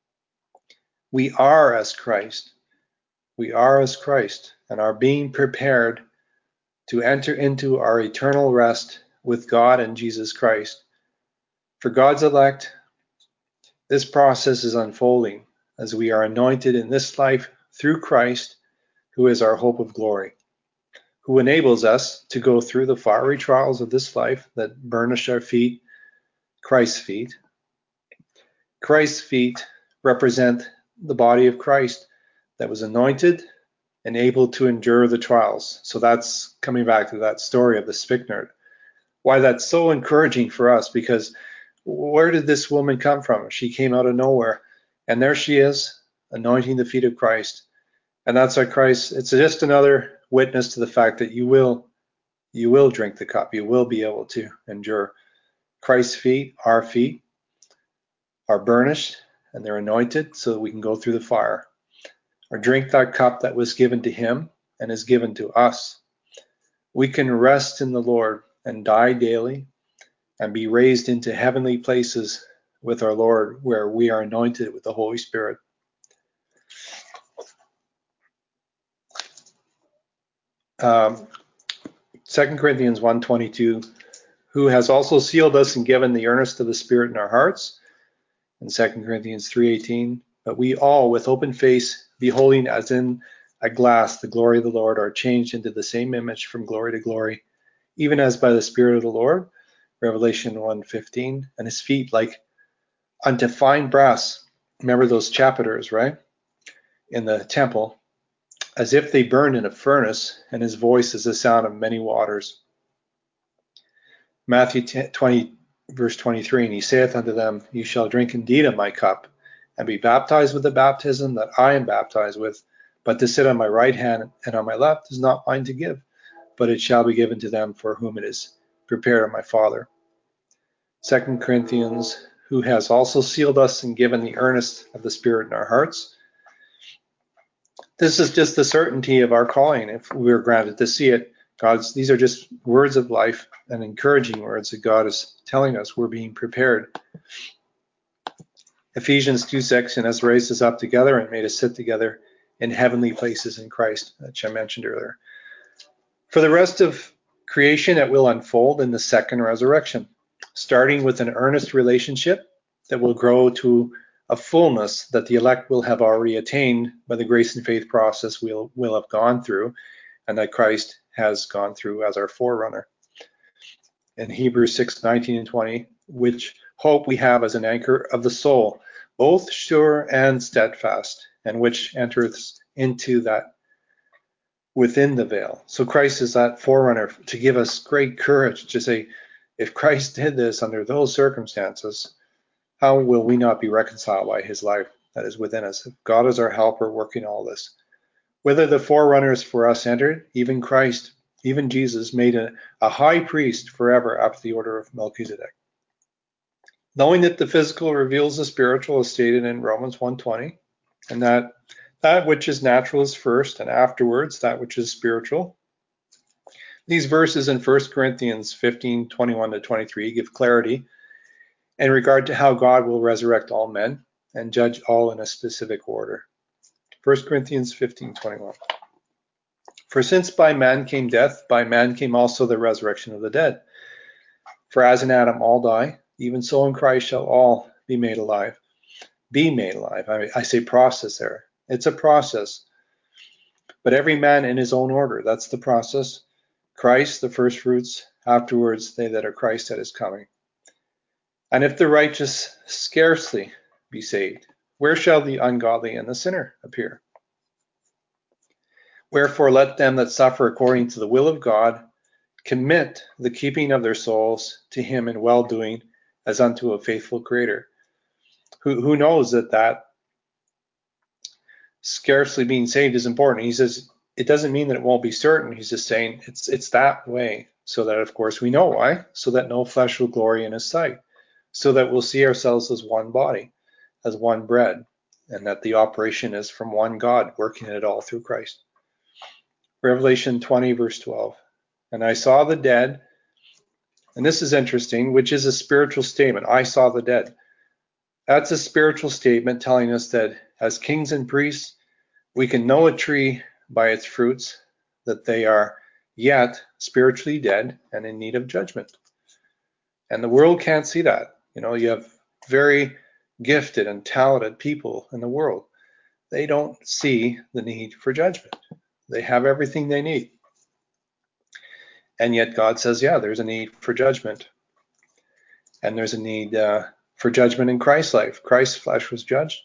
We are as Christ. We are as Christ and are being prepared to enter into our eternal rest with God and Jesus Christ. For God's elect, this process is unfolding as we are anointed in this life through Christ, who is our hope of glory, who enables us to go through the fiery trials of this life that burnish our feet, Christ's feet. Christ's feet represent the body of Christ that was anointed and able to endure the trials. So that's coming back to that story of the spikenard. Why that's so encouraging for us, because where did this woman come from? She came out of nowhere, and there she is, anointing the feet of Christ. And that's why Christ, it's just another witness to the fact that you will, you will drink the cup. You will be able to endure. Christ's feet, our feet, are burnished and they're anointed so that we can go through the fire, or drink that cup that was given to him and is given to us. We can rest in the Lord and die daily and be raised into heavenly places with our Lord, where we are anointed with the Holy Spirit. Um, Second Corinthians one twenty-two, who has also sealed us and given the earnest of the Spirit in our hearts. In Second Corinthians three eighteen, but we all with open face, beholding as in a glass the glory of the Lord, are changed into the same image from glory to glory, even as by the Spirit of the Lord. Revelation one fifteen, and his feet like unto fine brass. Remember those chapiters, right? In the temple, as if they burned in a furnace, and his voice is the sound of many waters. Matthew twenty, verse twenty-three, and he saith unto them, you shall drink indeed of my cup, and be baptized with the baptism that I am baptized with, but to sit on my right hand and on my left is not mine to give, but it shall be given to them for whom it is prepared of my Father. Second Corinthians, who has also sealed us and given the earnest of the Spirit in our hearts. This is just the certainty of our calling, if we are granted to see it. God's, these are just words of life and encouraging words that God is telling us we're being prepared. Ephesians two six, and has raised us up together and made us sit together in heavenly places in Christ, which I mentioned earlier. For the rest of Creation that will unfold in the second resurrection, starting with an earnest relationship that will grow to a fullness that the elect will have already attained by the grace and faith process we'll will have gone through, and that Christ has gone through as our forerunner. In Hebrews six nineteen and twenty, which hope we have as an anchor of the soul, both sure and steadfast, and which entereth into that within the veil. So Christ is that forerunner to give us great courage to say, if Christ did this under those circumstances, how will we not be reconciled by his life that is within us? If God is our helper working all this. Whether the forerunners for us entered, even Christ, even Jesus, made a, a high priest forever after the order of Melchizedek. Knowing that the physical reveals the spiritual, as stated in Romans one twenty, and that that which is natural is first, and afterwards that which is spiritual. These verses in First Corinthians fifteen twenty-one to twenty-three give clarity in regard to how God will resurrect all men and judge all in a specific order. First Corinthians fifteen twenty-one. For since by man came death, by man came also the resurrection of the dead. For as in Adam all die, even so in Christ shall all be made alive. Be made alive. I, mean, I say process there. It's a process. But every man in his own order. That's the process. Christ, the first fruits, afterwards they that are Christ that is coming. And if the righteous scarcely be saved, where shall the ungodly and the sinner appear? Wherefore let them that suffer according to the will of God commit the keeping of their souls to him in well-doing as unto a faithful Creator, who, who knows that that scarcely being saved is important. He says it doesn't mean that it won't be certain. He's just saying it's it's that way, so that of course we know why, so that no flesh will glory in his sight, so that we'll see ourselves as one body, as one bread, and that the operation is from one God, working it all through Christ. Revelation twenty, verse twelve. And I saw the dead, and this is interesting, which is a spiritual statement. I saw the dead. That's a spiritual statement telling us that as kings and priests, we can know a tree by its fruits, that they are yet spiritually dead and in need of judgment. And the world can't see that. You know, you have very gifted and talented people in the world. They don't see the need for judgment. They have everything they need. And yet God says, yeah, there's a need for judgment. And there's a need uh, for judgment in Christ's life. Christ's flesh was judged.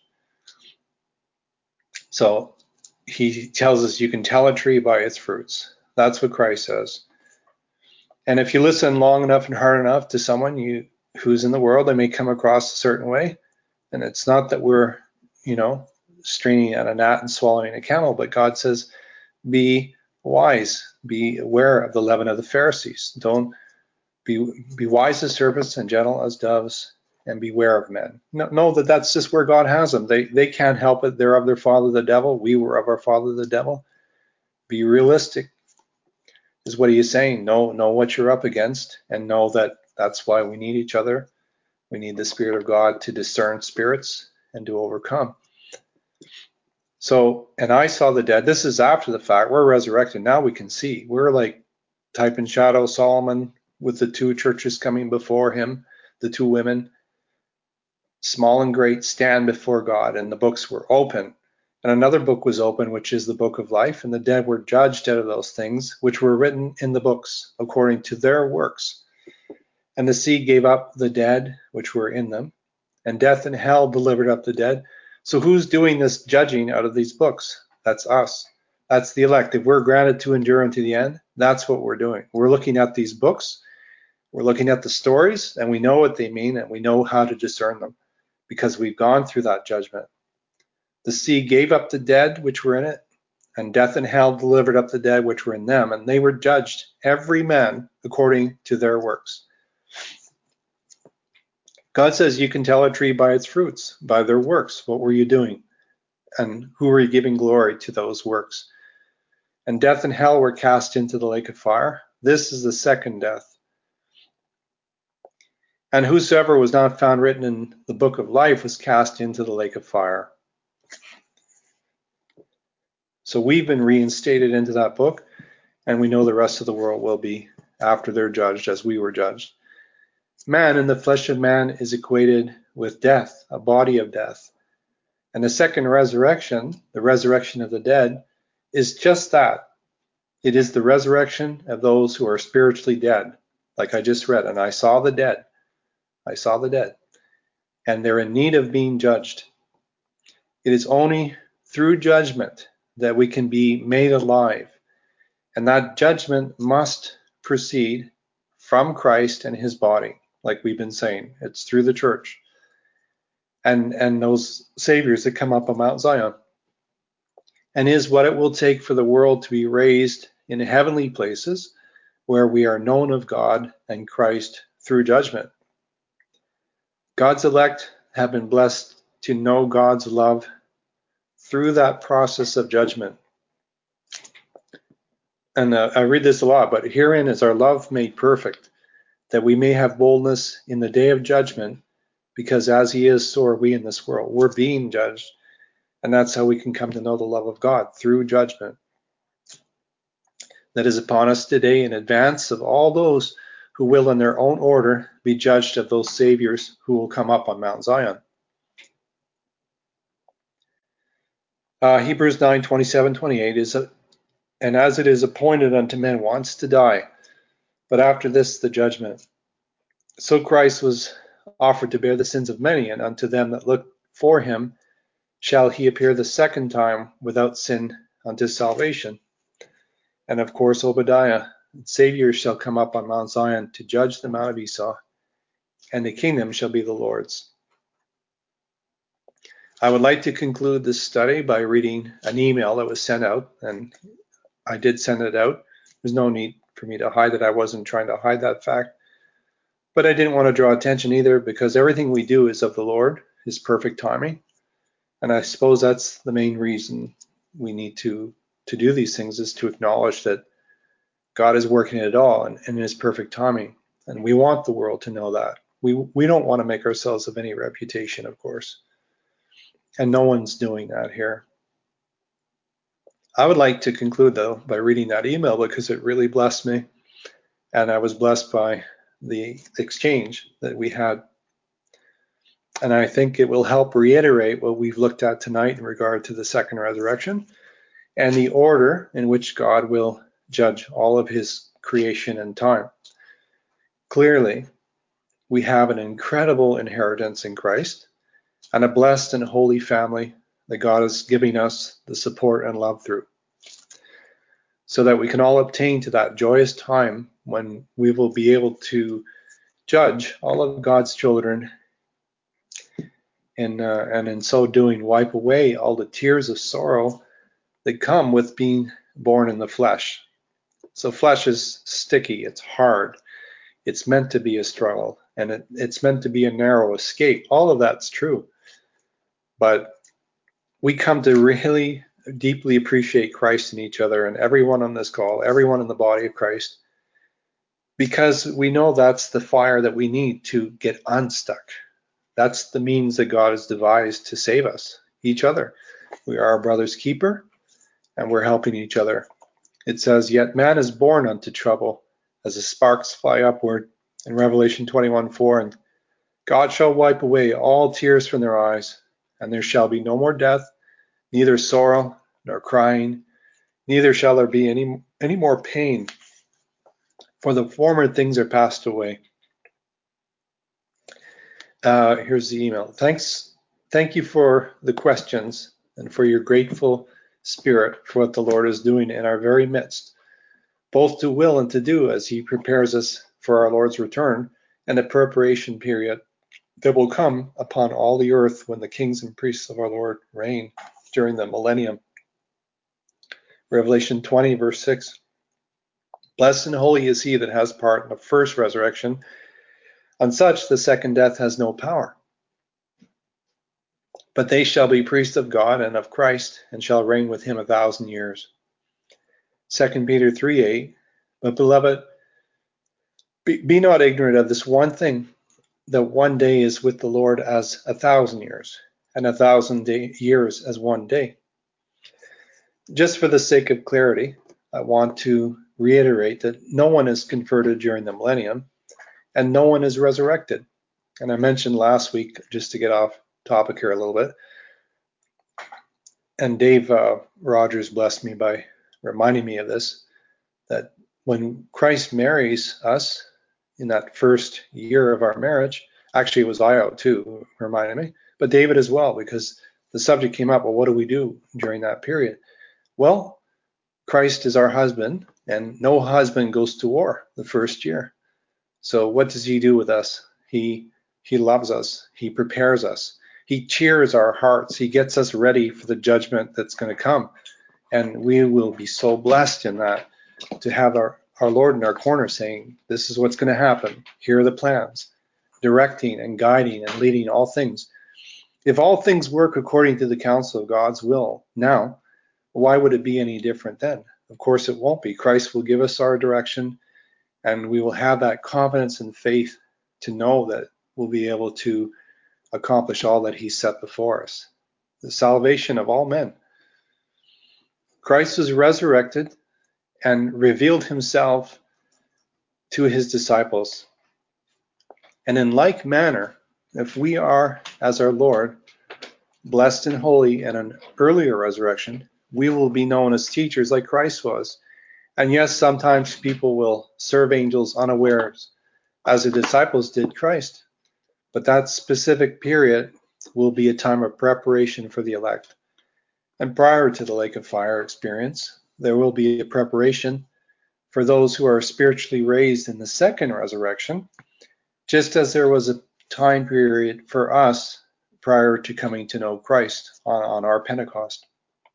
So he tells us you can tell a tree by its fruits. That's what Christ says. And if you listen long enough and hard enough to someone you who's in the world, they may come across a certain way. And it's not that we're, you know, straining at a gnat and swallowing a camel, but God says, be wise, be aware of the leaven of the Pharisees. Don't be be wise as serpents and gentle as doves, and beware of men. No, know that that's just where God has them. They they can't help it. They're of their father the devil. We were of our father the devil. Be realistic, is what he is saying. Know know what you're up against, and know that that's why we need each other. We need the Spirit of God to discern spirits and to overcome. So, and I saw the dead. This is after the fact. We're resurrected. Now we can see. We're like type and shadow Solomon with the two churches coming before him, the two women, small and great, stand before God, and the books were open. And another book was open, which is the book of life, and the dead were judged out of those things which were written in the books according to their works. And the sea gave up the dead which were in them, and death and hell delivered up the dead. So who's doing this judging out of these books? That's us. That's the elect. If we're granted to endure unto the end, that's what we're doing. We're looking at these books, we're looking at the stories, and we know what they mean, and we know how to discern them because we've gone through that judgment. The sea gave up the dead which were in it, and death and hell delivered up the dead which were in them, and they were judged, every man according to their works. God says you can tell a tree by its fruits, by their works. What were you doing? And who were you giving glory to those works? And death and hell were cast into the lake of fire. This is the second death. And whosoever was not found written in the book of life was cast into the lake of fire. So we've been reinstated into that book, and we know the rest of the world will be after they're judged as we were judged. Man in the flesh of man is equated with death, a body of death. And the second resurrection, the resurrection of the dead, is just that. It is the resurrection of those who are spiritually dead, like I just read. And I saw the dead. I saw the dead. And they're in need of being judged. It is only through judgment that we can be made alive. And that judgment must proceed from Christ and his body, like we've been saying. It's through the church and, and those saviors that come up on Mount Zion, and is what it will take for the world to be raised in heavenly places where we are known of God and Christ through judgment. God's elect have been blessed to know God's love through that process of judgment. And uh, I read this a lot, but herein is our love made perfect, that we may have boldness in the day of judgment, because as he is, so are we in this world. We're being judged, and that's how we can come to know the love of God, through judgment that is upon us today in advance of all those who will in their own order be judged of those saviors who will come up on Mount Zion. Uh, Hebrews nine, twenty-seven, twenty-eight is, a, and as it is appointed unto men once to die, but after this the judgment. So Christ was offered to bear the sins of many, and unto them that look for him shall he appear the second time without sin unto salvation. And of course, Obadiah, Savior shall come up on Mount Zion to judge the Mount of Esau, and the kingdom shall be the Lord's. I would like to conclude this study by reading an email that was sent out, and I did send it out. There's no need for me to hide it. I wasn't trying to hide that fact. But I didn't want to draw attention either, because everything we do is of the Lord, his perfect timing. And I suppose that's the main reason we need to, to do these things, is to acknowledge that God is working it all in, in his perfect timing. And we want the world to know that. We, we don't want to make ourselves of any reputation, of course. And no one's doing that here. I would like to conclude, though, by reading that email, because it really blessed me. And I was blessed by the exchange that we had. And I think it will help reiterate what we've looked at tonight in regard to the second resurrection and the order in which God will judge all of his creation and time. Clearly, we have an incredible inheritance in Christ and a blessed and holy family that God is giving us the support and love through, so that we can all obtain to that joyous time when we will be able to judge all of God's children, and, uh, and in so doing wipe away all the tears of sorrow that come with being born in the flesh. So flesh is sticky, it's hard, it's meant to be a struggle, and it, it's meant to be a narrow escape. All of that's true. But we come to really deeply appreciate Christ in each other, and everyone on this call, everyone in the body of Christ, because we know that's the fire that we need to get unstuck. That's the means that God has devised to save us, each other. We are our brother's keeper, and we're helping each other. It says, yet man is born unto trouble, as the sparks fly upward, in Revelation twenty-one four, and God shall wipe away all tears from their eyes, and there shall be no more death, neither sorrow nor crying, neither shall there be any, any more pain, for the former things are passed away. Uh, here's the email. Thanks, thank you for the questions and for your grateful spirit for what the Lord is doing in our very midst, both to will and to do, as he prepares us for our Lord's return and the preparation period that will come upon all the earth when the kings and priests of our Lord reign during the millennium. Revelation twenty, verse six. Blessed and holy is he that has part in the first resurrection. On such the second death has no power. But they shall be priests of God and of Christ, and shall reign with him a thousand years. Second Peter three eight. But beloved, be, be not ignorant of this one thing, that one day is with the Lord as a thousand years, and a thousand day, years as one day. Just for the sake of clarity, I want to reiterate that no one is converted during the millennium and no one is resurrected. And I mentioned last week, just to get off topic here a little bit, and Dave uh, Rogers blessed me by reminding me of this, that when Christ marries us in that first year of our marriage, actually it was Io too who reminded me, but David as well, because the subject came up, well, what do we do during that period? Well, Christ is our husband, and no husband goes to war the first year. So what does he do with us? He he loves us. He prepares us. He cheers our hearts. He gets us ready for the judgment that's going to come. And we will be so blessed in that, to have our, our Lord in our corner saying, this is what's going to happen. Here are the plans, directing and guiding and leading all things. If all things work according to the counsel of God's will now, why would it be any different then? Of course it won't be. Christ will give us our direction, and we will have that confidence and faith to know that we'll be able to accomplish all that he set before us. The salvation of all men. Christ was resurrected and revealed himself to his disciples. And in like manner, if we are, as our Lord, blessed and holy in an earlier resurrection, we will be known as teachers like Christ was. And yes, sometimes people will serve angels unawares, as the disciples did Christ. But that specific period will be a time of preparation for the elect. And prior to the lake of fire experience, there will be a preparation for those who are spiritually raised in the second resurrection, just as there was a time period for us prior to coming to know Christ on, on our Pentecost.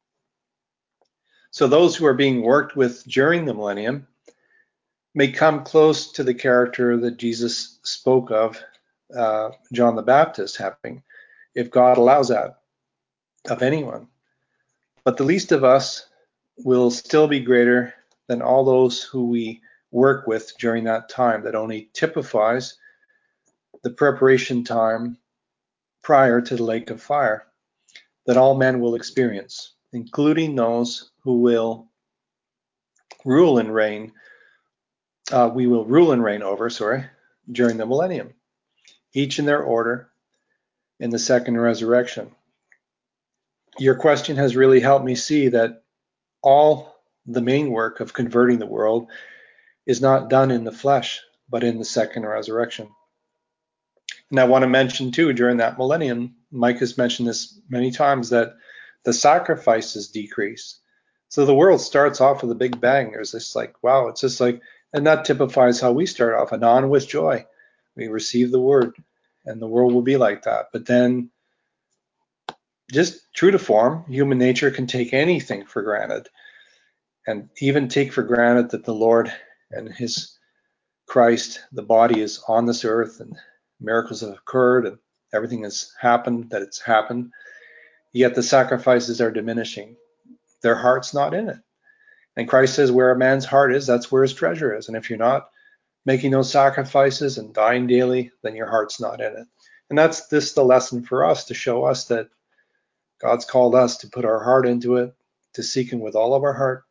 So those who are being worked with during the millennium may come close to the character that Jesus spoke of uh, John the Baptist having, if God allows that of anyone. But the least of us will still be greater than all those who we work with during that time. That only typifies the preparation time prior to the lake of fire that all men will experience, including those who will rule and reign, uh, we will rule and reign over, sorry, during the millennium, each in their order in the second resurrection. Your question has really helped me see that all the main work of converting the world is not done in the flesh, but in the second resurrection. And I want to mention too, during that millennium, Mike has mentioned this many times, that the sacrifices decrease. So the world starts off with a big bang. There's this like, wow, it's just like, and that typifies how we start off, anon with joy. We receive the word, and the world will be like that. But then, just true to form, human nature can take anything for granted, and even take for granted that the Lord and his Christ, the body, is on this earth, and miracles have occurred, and everything has happened, that it's happened. Yet the sacrifices are diminishing. Their heart's not in it. And Christ says, where a man's heart is, that's where his treasure is. And if you're not making those sacrifices and dying daily, then your heart's not in it. And that's this the lesson for us, to show us that God's called us to put our heart into it, to seek him with all of our heart.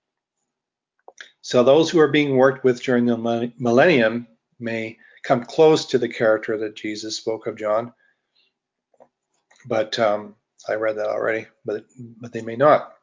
So those who are being worked with during the millennium may come close to the character that Jesus spoke of John. But um, I read that already, but, but they may not.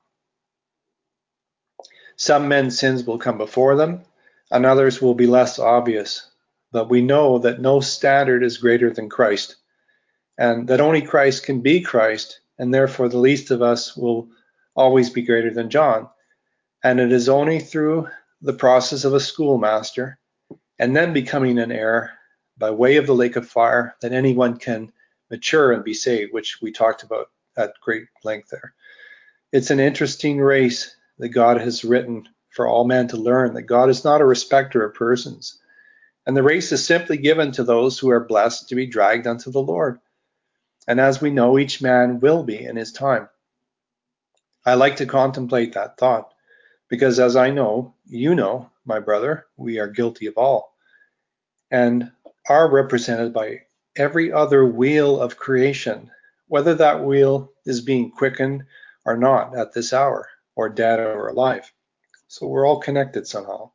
Some men's sins will come before them, and others will be less obvious. But we know that no standard is greater than Christ, and that only Christ can be Christ, and therefore the least of us will always be greater than John. And it is only through the process of a schoolmaster and then becoming an heir by way of the lake of fire that anyone can mature and be saved, which we talked about at great length there. It's an interesting race that God has written for all men to learn, that God is not a respecter of persons. And the race is simply given to those who are blessed to be dragged unto the Lord. And as we know, each man will be in his time. I like to contemplate that thought, because as I know, you know, my brother, we are guilty of all, and are represented by every other wheel of creation, whether that wheel is being quickened or not at this hour, or dead or alive. So we're all connected somehow.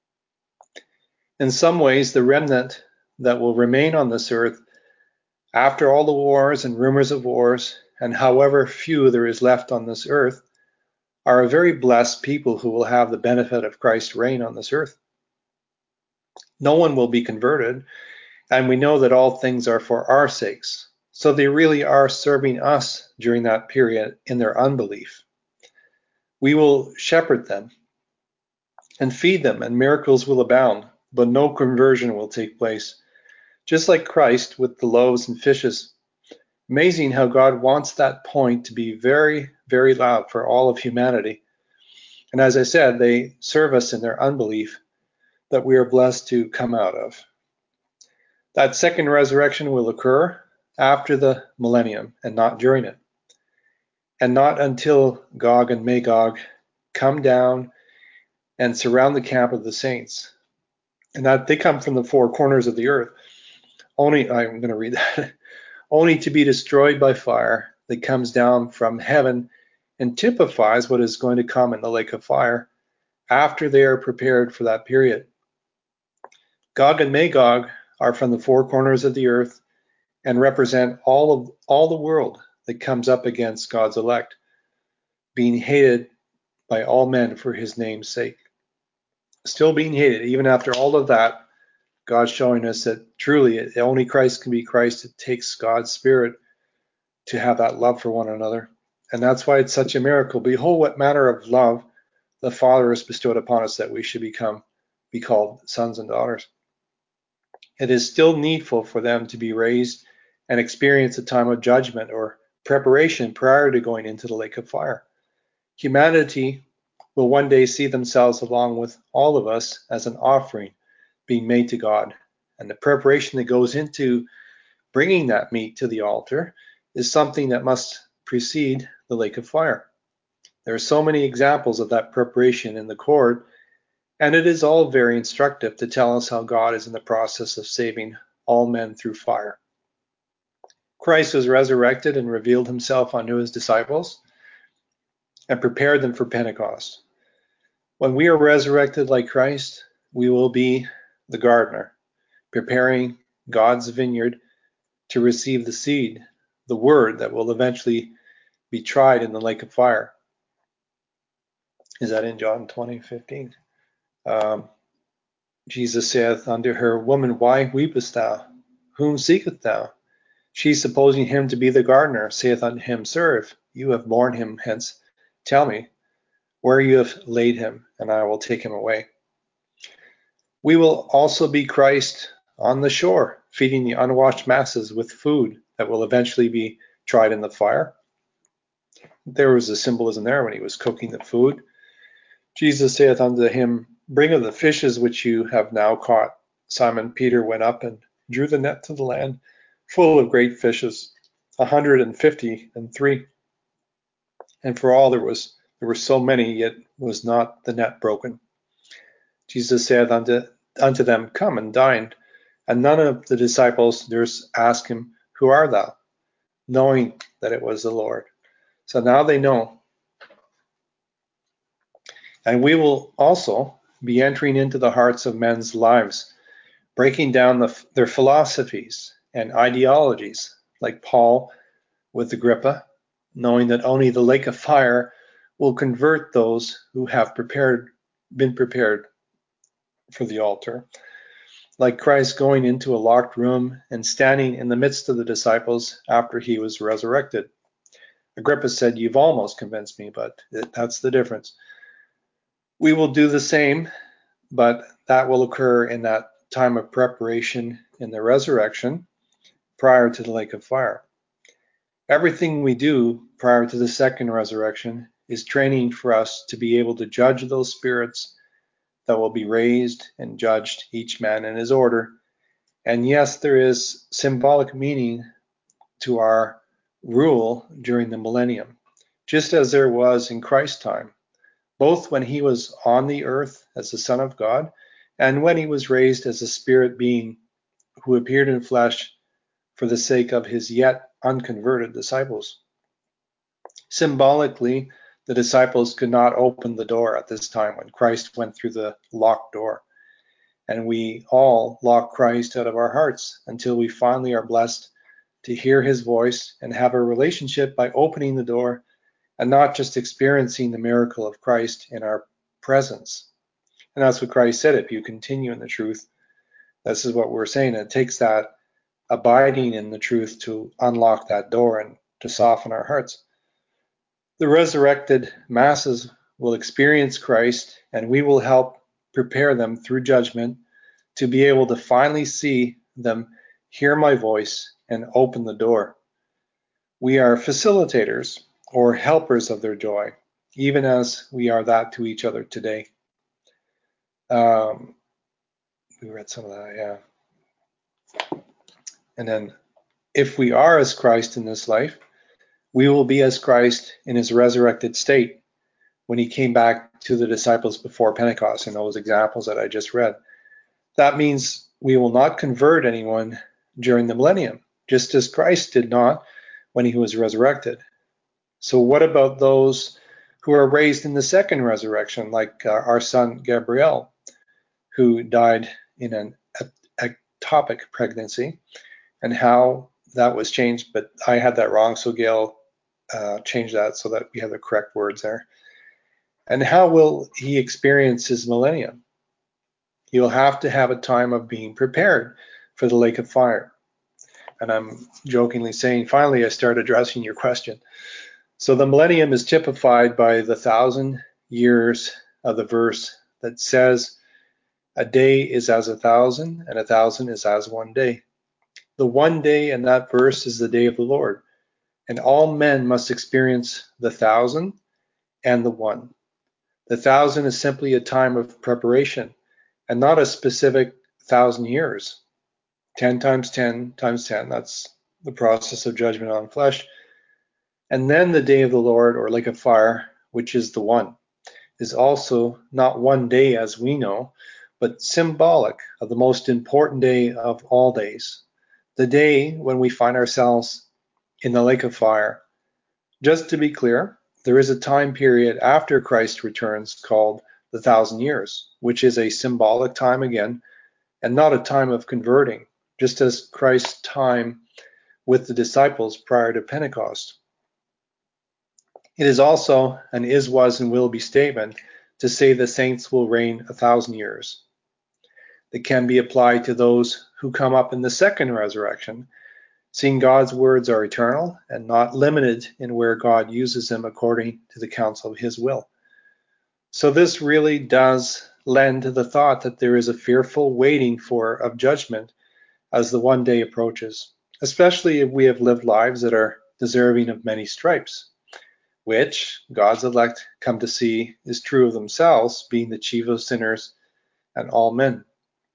In some ways, the remnant that will remain on this earth after all the wars and rumors of wars, and however few there is left on this earth, are a very blessed people who will have the benefit of Christ's reign on this earth. No one will be converted, and we know that all things are for our sakes. So they really are serving us during that period in their unbelief. We will shepherd them and feed them, and miracles will abound, but no conversion will take place. Just like Christ with the loaves and fishes. Amazing how God wants that point to be very, very loud for all of humanity. And as I said, they serve us in their unbelief that we are blessed to come out of. That second resurrection will occur after the millennium and not during it. And not until Gog and Magog come down and surround the camp of the saints. And that they come from the four corners of the earth. Only, I'm going to read that, only to be destroyed by fire that comes down from heaven and typifies what is going to come in the lake of fire after they are prepared for that period. Gog and Magog are from the four corners of the earth and represent all of all the world that comes up against God's elect, being hated by all men for his name's sake. Still being hated, even after all of that, God's showing us that truly only Christ can be Christ. It takes God's Spirit to have that love for one another. And that's why it's such a miracle. Behold, what manner of love the Father has bestowed upon us that we should become, be called sons and daughters. It is still needful for them to be raised and experience a time of judgment or preparation prior to going into the lake of fire. Humanity will one day see themselves along with all of us as an offering being made to God. And the preparation that goes into bringing that meat to the altar is something that must precede the lake of fire. There are so many examples of that preparation in the Court, and it is all very instructive to tell us how God is in the process of saving all men through fire. Christ was resurrected and revealed himself unto his disciples and prepared them for Pentecost. When we are resurrected like Christ, we will be the gardener, preparing God's vineyard to receive the seed, the word that will eventually be tried in the lake of fire. Is that in John twenty fifteen? Um, Jesus saith unto her, Woman, why weepest thou? Whom seekest thou? She, supposing him to be the gardener, saith unto him, Sir, if you have borne him hence, tell me where you have laid him, and I will take him away. We will also be Christ on the shore, feeding the unwashed masses with food that will eventually be tried in the fire. There was a symbolism there when he was cooking the food. Jesus saith unto him, Bring of the fishes which you have now caught. Simon Peter went up and drew the net to the land, full of great fishes, a hundred and fifty and three. And for all there was there were so many, yet was not the net broken. Jesus saith unto, unto them, Come and dine. And none of the disciples durst ask him, Who art thou? Knowing that it was the Lord. So now they know. And we will also be entering into the hearts of men's lives, breaking down the, their philosophies and ideologies, like Paul with Agrippa, knowing that only the lake of fire will convert those who have prepared, been prepared for the altar. Like Christ going into a locked room and standing in the midst of the disciples after he was resurrected. Agrippa said, You've almost convinced me, but that's the difference. We will do the same, but that will occur in that time of preparation in the resurrection prior to the lake of fire. Everything we do prior to the second resurrection is training for us to be able to judge those spirits that will be raised and judged, each man in his order. And yes, there is symbolic meaning to our rule during the millennium, just as there was in Christ's time, both when he was on the earth as the Son of God and when he was raised as a spirit being who appeared in flesh for the sake of his yet unconverted disciples. Symbolically, The disciples could not open the door at this time when Christ went through the locked door. And we all lock Christ out of our hearts until we finally are blessed to hear his voice and have a relationship by opening the door and not just experiencing the miracle of Christ in our presence. And that's what Christ said. If you continue in the truth, this is what we're saying. It takes that abiding in the truth to unlock that door and to soften our hearts. The resurrected masses will experience Christ, and we will help prepare them through judgment to be able to finally see them hear my voice and open the door. We are facilitators or helpers of their joy, even as we are that to each other today. Um, we read some of that, yeah. And then, if we are as Christ in this life, we will be as Christ in his resurrected state when he came back to the disciples before Pentecost in those examples that I just read. That means we will not convert anyone during the millennium, just as Christ did not when he was resurrected. So what about those who are raised in the second resurrection, like uh, our son Gabriel, who died in an ectopic pregnancy, and how that was changed? But I had that wrong, so Gail uh, changed that so that we have the correct words there. And how will he experience his millennium? He'll have to have a time of being prepared for the lake of fire. And I'm jokingly saying, finally, I start addressing your question. So the millennium is typified by the thousand years of the verse that says, a day is as a thousand, and a thousand is as one day. The one day in that verse is the day of the Lord, and all men must experience the thousand and the one. The thousand is simply a time of preparation, and not a specific thousand years. Ten times ten times ten, that's the process of judgment on flesh. And then the day of the Lord, or lake of fire, which is the one, is also not one day as we know, but symbolic of the most important day of all days, the day when we find ourselves in the lake of fire. Just to be clear, there is a time period after Christ returns called the thousand years, which is a symbolic time again, and not a time of converting, just as Christ's time with the disciples prior to Pentecost. It is also an is, was, and will be statement to say the saints will reign a thousand years. It can be applied to those who come up in the second resurrection, seeing God's words are eternal and not limited in where God uses them according to the counsel of his will. So this really does lend to the thought that there is a fearful waiting for of judgment as the one day approaches, especially if we have lived lives that are deserving of many stripes, which God's elect come to see is true of themselves, being the chief of sinners and all men.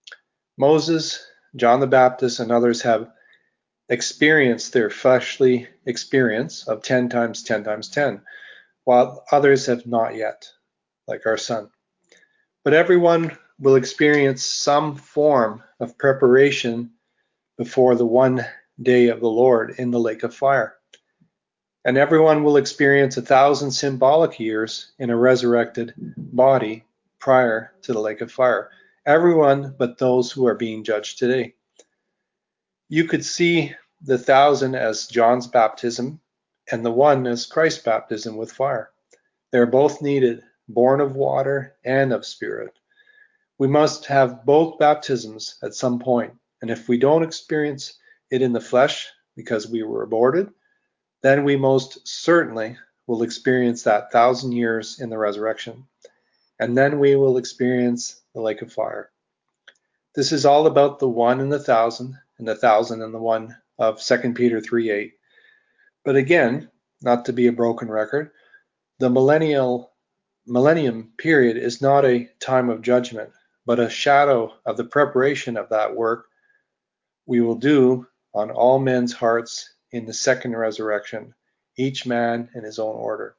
Moses, John the Baptist, and others have experienced their fleshly experience of ten times ten times ten, while others have not yet, like our son. But everyone will experience some form of preparation before the one day of the Lord in the lake of fire. And everyone will experience a thousand symbolic years in a resurrected body prior to the lake of fire. Everyone but those who are being judged today. You could see the thousand as John's baptism and the one as Christ's baptism with fire. They are both needed, born of water and of spirit. We must have both baptisms at some point, and if we don't experience it in the flesh because we were aborted, then we most certainly will experience that thousand years in the resurrection, and then we will experience the lake of fire. This is all about the one and the thousand, and the thousand and the one of Second Peter three eight. But again, not to be a broken record, the millennial millennium period is not a time of judgment, but a shadow of the preparation of that work we will do on all men's hearts in the second resurrection, each man in his own order.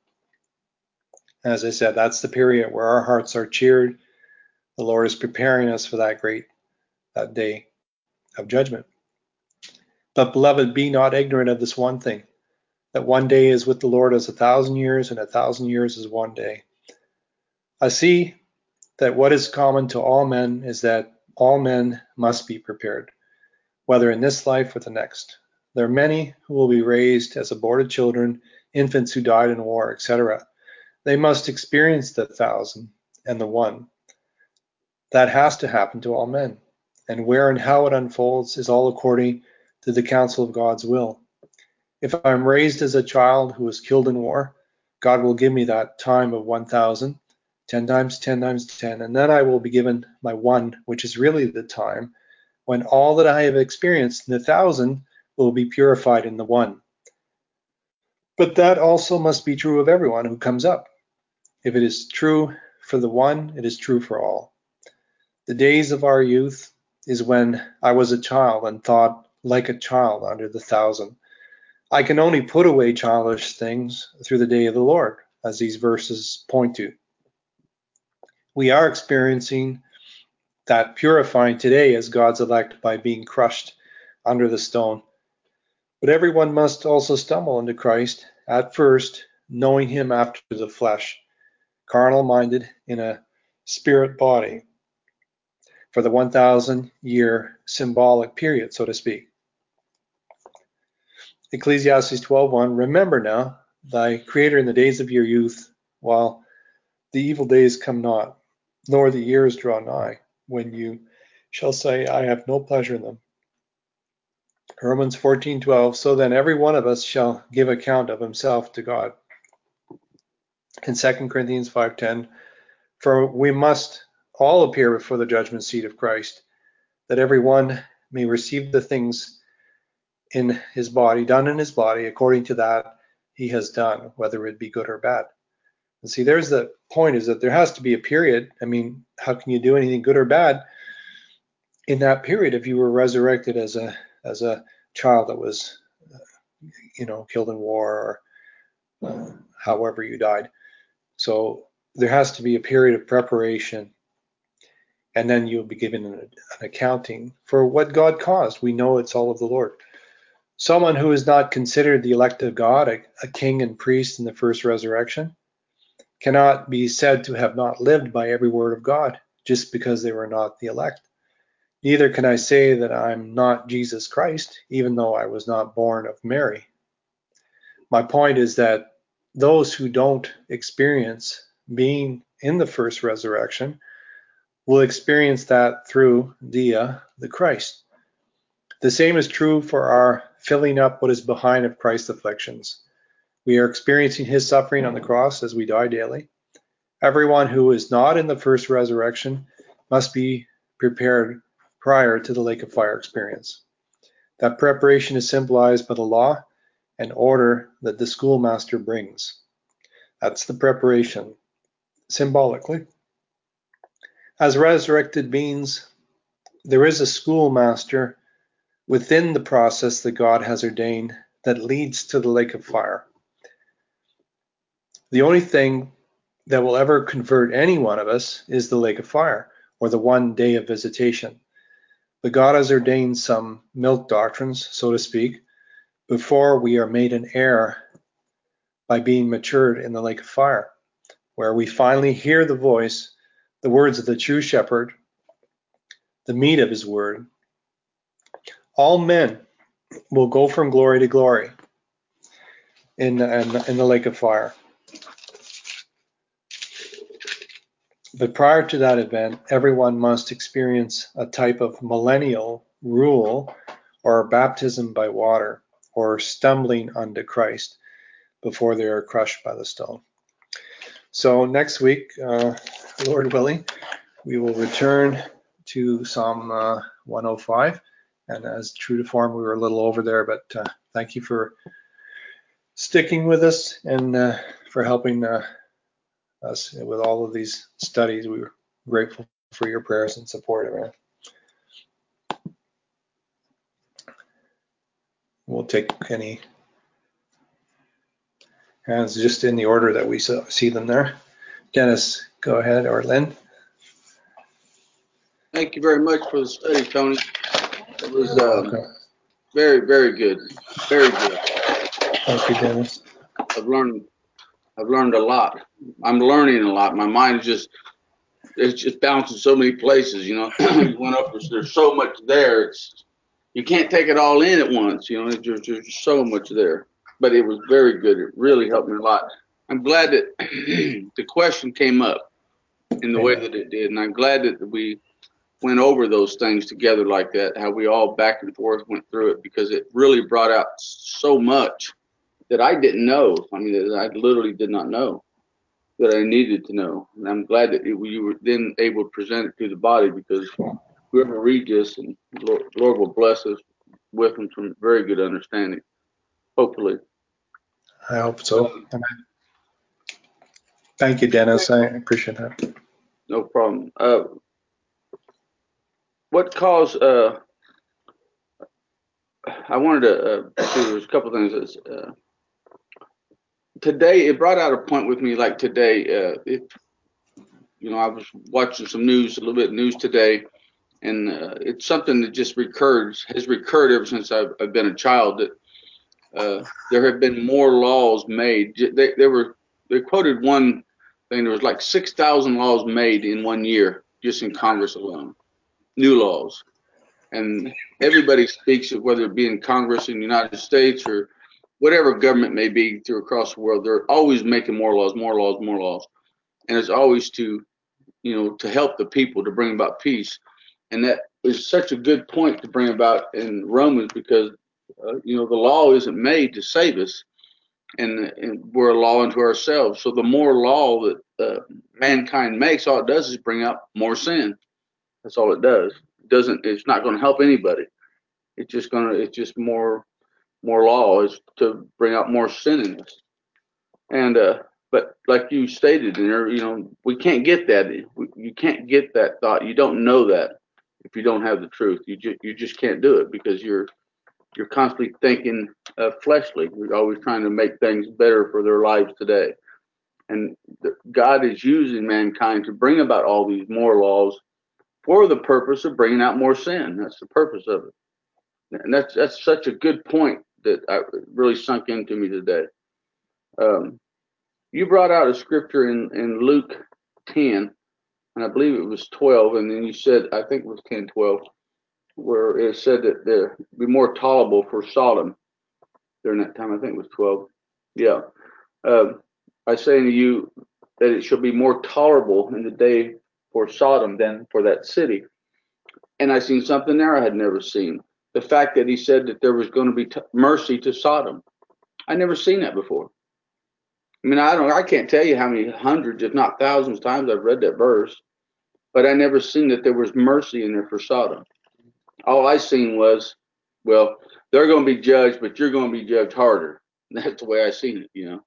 As I said, that's the period where our hearts are cheered. The Lord is preparing us for that great that day of judgment. But beloved, be not ignorant of this one thing, that one day is with the Lord as a thousand years, and a thousand years is one day. I see that what is common to all men is that all men must be prepared, whether in this life or the next. There are many who will be raised as aborted children, infants who died in war, et cetera. They must experience the thousand and the one. That has to happen to all men. And where and how it unfolds is all according to the counsel of God's will. If I'm raised as a child who was killed in war, God will give me that time of one thousand, ten times ten times ten, and then I will be given my one, which is really the time when all that I have experienced in the thousand will be purified in the one. But that also must be true of everyone who comes up. If it is true for the one, it is true for all. The days of our youth is when I was a child and thought like a child under the thousand. I can only put away childish things through the day of the Lord, as these verses point to. We are experiencing that purifying today as God's elect by being crushed under the stone. But everyone must also stumble into Christ at first, knowing him after the flesh, carnal-minded in a spirit body, for the one thousand year symbolic period, so to speak. Ecclesiastes twelve one, remember now thy Creator in the days of your youth, while the evil days come not, nor the years draw nigh, when you shall say, I have no pleasure in them. Romans fourteen twelve, so then every one of us shall give account of himself to God. In Second Corinthians five ten, for we must all appear before the judgment seat of Christ, that every one may receive the things in his body, done in his body, according to that he has done, whether it be good or bad. And see, there's the point, is that there has to be a period. I mean, how can you do anything good or bad in that period if you were resurrected as a as a child that was, you know, killed in war, or uh, however you died? So there has to be a period of preparation, and then you'll be given an, an accounting for what God caused. We know it's all of the Lord. Someone who is not considered the elect of God, a, a king and priest in the first resurrection, cannot be said to have not lived by every word of God just because they were not the elect. Neither can I say that I'm not Jesus Christ, even though I was not born of Mary. My point is that those who don't experience being in the first resurrection will experience that through dia, the Christ. The same is true for our filling up what is behind of Christ's afflictions. We are experiencing his suffering on the cross as we die daily. Everyone who is not in the first resurrection must be prepared prior to the lake of fire experience. That preparation is symbolized by the law and order that the schoolmaster brings. That's the preparation, symbolically. As resurrected beings, there is a schoolmaster within the process that God has ordained that leads to the lake of fire. The only thing that will ever convert any one of us is the lake of fire, or the one day of visitation. But God has ordained some milk doctrines, so to speak, before we are made an heir by being matured in the lake of fire, where we finally hear the voice, the words of the true shepherd, the meat of his word. All men will go from glory to glory in, in, in the lake of fire. But prior to that event, everyone must experience a type of millennial rule, or baptism by water, or stumbling unto Christ before they are crushed by the stone. So next week, uh, Lord willing, we will return to Psalm uh, one oh five. And as true to form, we were a little over there, but uh, thank you for sticking with us and uh, for helping uh, us with all of these studies. We were grateful for your prayers and support, everyone. We'll take any hands just in the order that we see them there. Dennis, go ahead, or Lynn. Thank you very much for the study, Tony. It was um, very, very good. Very good. Thank you, Dennis. I've learned I've learned a lot. I'm learning a lot. My mind is just it's just bouncing so many places. You know, you went up. There's so much there. It's you can't take it all in at once. You know, there's, there's so much there. But it was very good. It really helped me a lot. I'm glad that the question came up in the way that it did, and I'm glad that we went over those things together like that. How we all back and forth went through it, because it really brought out so much that I didn't know. I mean, that I literally did not know that I needed to know. And I'm glad that it, you were then able to present it to the body, because whoever reads this, and Lord, Lord will bless us with them some very good understanding, hopefully. I hope so. Thank you, Dennis. I appreciate that. No problem. Uh, what caused, uh, I wanted to uh, see, there's a couple things. That's, uh, today, it brought out a point with me, like today, uh, it, you know, I was watching some news, a little bit of news today, and uh, it's something that just recurs, has recurred ever since I've, I've been a child, that uh, there have been more laws made. They, they were, they quoted one thing, there was like six thousand laws made in one year, just in Congress alone, new laws. And everybody speaks of, whether it be in Congress in the United States or whatever government may be through across the world, they're always making more laws, more laws, more laws. And it's always to, you know, to help the people, to bring about peace. And that is such a good point to bring about in Romans, because, uh, you know, the law isn't made to save us, and, and we're a law unto ourselves. So the more law that uh, mankind makes, all it does is bring out more sin. That's all it does. It doesn't, it's not going to help anybody. It's just going to, it's just more, more law is to bring out more sin in us. And, uh, but like you stated in there, you know, we can't get that. You can't get that thought. You don't know that if you don't have the truth. You just, you just can't do it, because you're, you're constantly thinking uh, fleshly. You're always trying to make things better for their lives today. And God is using mankind to bring about all these more laws for the purpose of bringing out more sin. That's the purpose of it. And that's that's such a good point that I, really sunk into me today. Um, you brought out a scripture in, in Luke ten, and I believe it was twelve, and then you said, I think it was ten, twelve, where it said that there be more tolerable for Sodom during that time. I think it was twelve. Yeah. Um, I say unto you that it shall be more tolerable in the day for Sodom than for that city. And I seen something there I had never seen. The fact that he said that there was going to be t- mercy to Sodom. I never seen that before. I mean, I don't, I can't tell you how many hundreds, if not thousands, times I've read that verse, but I never seen that there was mercy in there for Sodom. All I seen was, well, they're going to be judged, but you're going to be judged harder. That's the way I seen it, you know.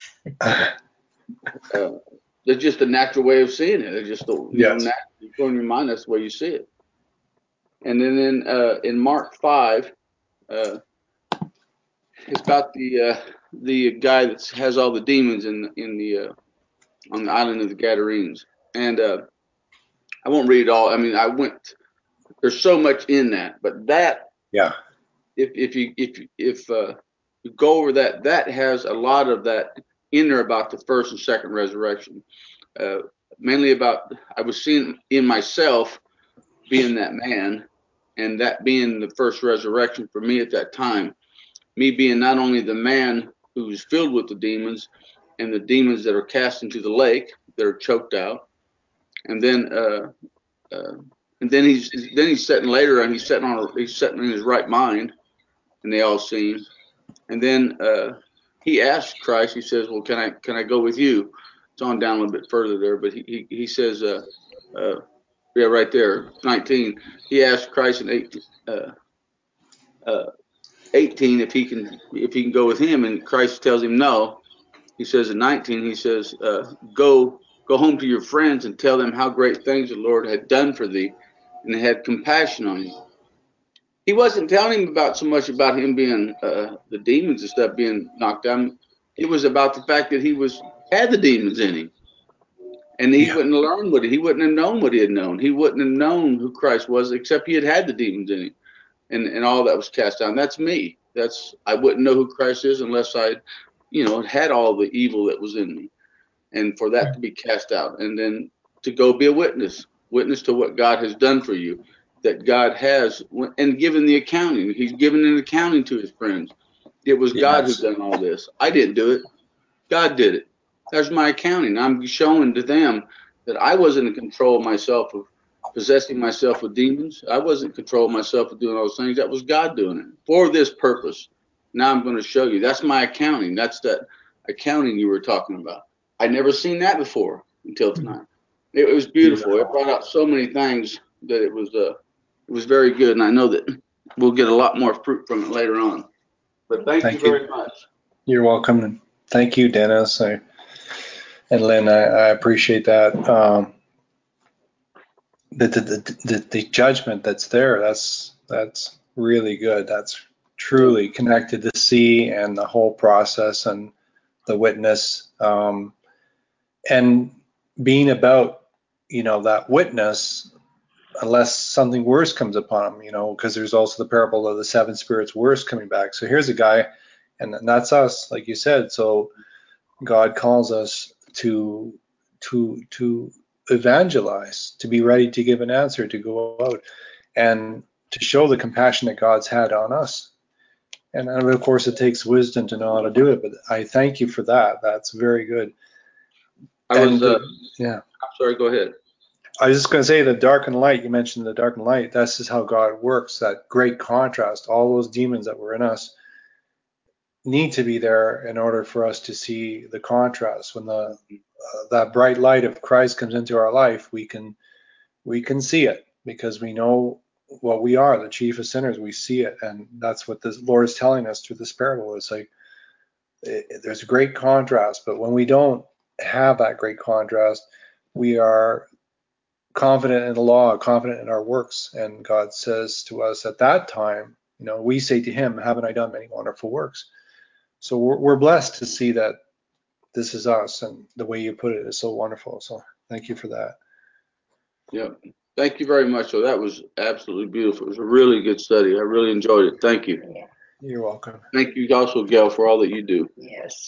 Uh, it's just a natural way of seeing it. It's just, you yes. know, naturally going in your mind, that's the way you see it. And then in uh, in Mark five, uh, it's about the uh, the guy that has all the demons in in the uh, on the island of the Gadarenes. And uh, I won't read it all. I mean, I went. There's so much in that, but that, yeah. If if you if if uh, you go over that, that has a lot of that in there about the first and second resurrection. Uh, mainly about, I was seeing in myself being that man, and that being the first resurrection for me at that time. Me being not only the man who's filled with the demons, and the demons that are cast into the lake, that are choked out, and then uh, uh, and then he's then he's sitting later, and he's sitting on he's sitting in his right mind, and they all see him. And then uh, he asks Christ. He says, "Well, can I can I go with you?" It's on down a little bit further there, but he he, he says, uh, uh, "Yeah, right there, nineteen." He asked Christ in eight, uh, uh, eighteen if he can if he can go with him, and Christ tells him no. He says in nineteen, he says, uh, "Go go home to your friends and tell them how great things the Lord had done for thee, and had compassion on you." He wasn't telling him about so much about him being uh, the demons and stuff being knocked down. It was about the fact that he was had the demons in him, and he yeah. wouldn't have learned what he, he wouldn't have known what he had known. He wouldn't have known who Christ was except he had had the demons in him, and and all that was cast down. That's me. That's, I wouldn't know who Christ is unless I, you know, had all the evil that was in me, and for that to be cast out, and then to go be a witness, witness to what God has done for you, that God has, and given the accounting. He's given an accounting to his friends. It was God who Yes. done all this. I didn't do it. God did it. That's my accounting. I'm showing to them that I wasn't in control of myself, of possessing myself with demons. I wasn't in control of myself of doing all those things. That was God doing it for this purpose. Now I'm going to show you. That's my accounting. That's that accounting you were talking about. I never seen that before until tonight. It, it was beautiful. It brought out so many things that it was uh, it was very good, and I know that we'll get a lot more fruit from it later on. But thank you Thank you. very much. You're welcome. Thank you, Dennis. I, and Lynn, I, I appreciate that. Um, the, the, the, the, the judgment that's there, that's, that's really good. That's truly connected to see and the whole process and the witness. Um, and being about, you know, that witness, unless something worse comes upon him, you know, because there's also the parable of the seven spirits worse coming back. So here's a guy, and that's us, like you said. So God calls us to to to evangelize, to be ready to give an answer, to go out and to show the compassion that God's had on us. And, and of course, it takes wisdom to know how to do it. But I thank you for that. That's very good. I And was, uh, yeah. I'm sorry, go ahead. I was just going to say the dark and light. You mentioned the dark and light. That's just how God works. That great contrast. All those demons that were in us need to be there in order for us to see the contrast. When the uh, that bright light of Christ comes into our life, we can we can see it because we know what we are, the chief of sinners. We see it, and that's what the Lord is telling us through this parable. It's like it, there's a great contrast, but when we don't have that great contrast, we are confident in the law, confident in our works. And God says to us at that time, you know, we say to him, haven't I done many wonderful works? So we're, we're blessed to see that this is us, and the way you put it is so wonderful. So thank you for that. Yeah. Thank you very much. So that was absolutely beautiful. It was a really good study. I really enjoyed it. Thank you. Yeah. You're welcome. Thank you also, Gail, for all that you do. Yes.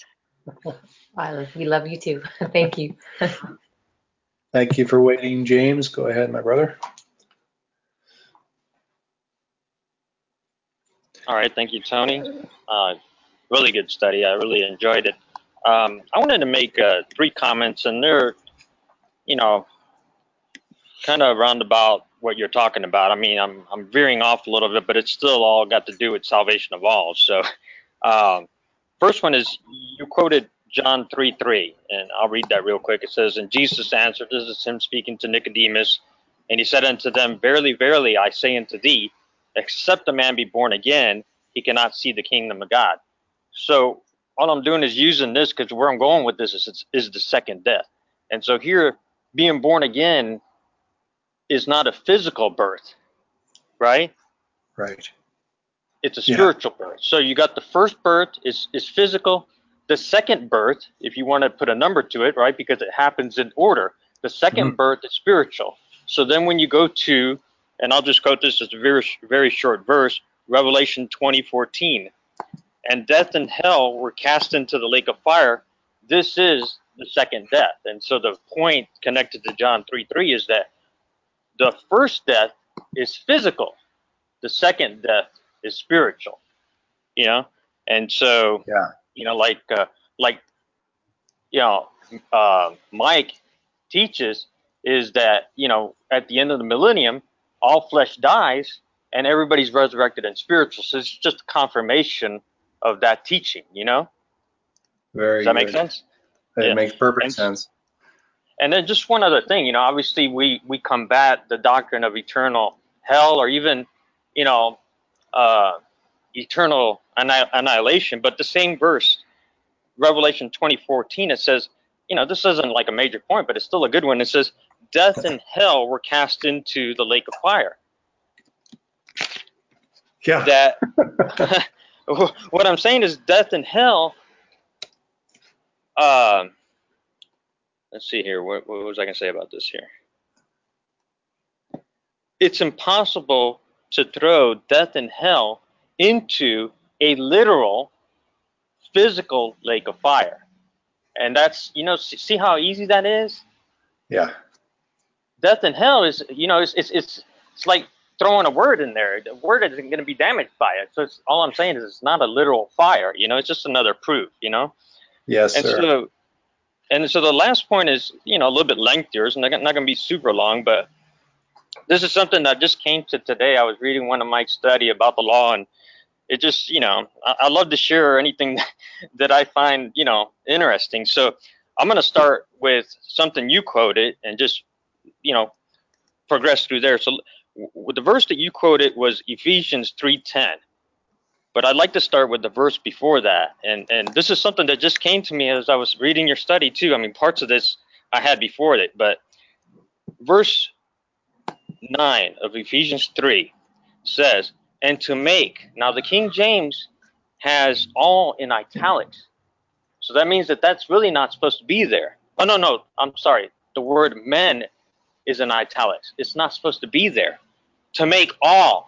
I, we love you too. Thank you. Thank you for waiting, James. Go ahead, my brother. All right, thank you, Tony. Uh, really good study. I really enjoyed it. Um, I wanted to make uh, three comments, and they're, you know, kind of roundabout what you're talking about. I mean, I'm I'm veering off a little bit, but it's still all got to do with salvation of all. So, um, first one is you quoted John three three, and I'll read that real quick. It says, "And Jesus answered," this is him speaking to Nicodemus, "and he said unto them, Verily, verily, I say unto thee, except a man be born again, he cannot see the kingdom of God." So all I'm doing is using this because where I'm going with this is, is the second death. And so here, being born again is not a physical birth, right? Right. It's a Yeah. spiritual birth. So you got the first birth is, is physical. The second birth, if you want to put a number to it, right, because it happens in order, the second Mhm. birth is spiritual. So then when you go to, and I'll just quote this as a very, very short verse, Revelation twenty fourteen, "And death and hell were cast into the lake of fire." This is the second death. And so the point connected to John three three is that the first death is physical. The second death is spiritual, you know? And so, Yeah. you know, like, uh, like, you know, uh, Mike teaches is that, you know, at the end of the millennium, all flesh dies and everybody's resurrected in spiritual. So it's just a confirmation of that teaching, you know? Does Very that make good. sense? It Yeah. makes perfect And, sense. and then just one other thing, you know, obviously we, we combat the doctrine of eternal hell or even, you know, uh, eternal annihilation, but the same verse, Revelation twenty fourteen, it says, you know, this isn't like a major point, but it's still a good one. It says, death and hell were cast into the lake of fire. Yeah. That what I'm saying is death and hell. Uh, let's see here. What, what was I going to say about this here? It's impossible to throw death and hell into a literal physical lake of fire. And that's, you know, see, see how easy that is? Yeah. Death and hell is, you know, it's it's it's, it's like throwing a word in there. The word isn't going to be damaged by it. So it's, all I'm saying is it's not a literal fire, you know, it's just another proof, you know? Yes, And sir. so, and so the last point is, you know, a little bit lengthier. It's not, not going to be super long, but this is something that just came to today. I was reading one of Mike's study about the law, and it just, you know, I, I love to share anything that I find, you know, interesting. So I'm going to start with something you quoted and just, you know, progress through there. So w- the verse that you quoted was Ephesians three ten. But I'd like to start with the verse before that. And and this is something that just came to me as I was reading your study too. I mean, parts of this I had before it, but verse nine of Ephesians three says, and to make, now the King James has all in italics. So that means that that's really not supposed to be there. Oh, no, no, I'm sorry. The word men is in italics. It's not supposed to be there. To make all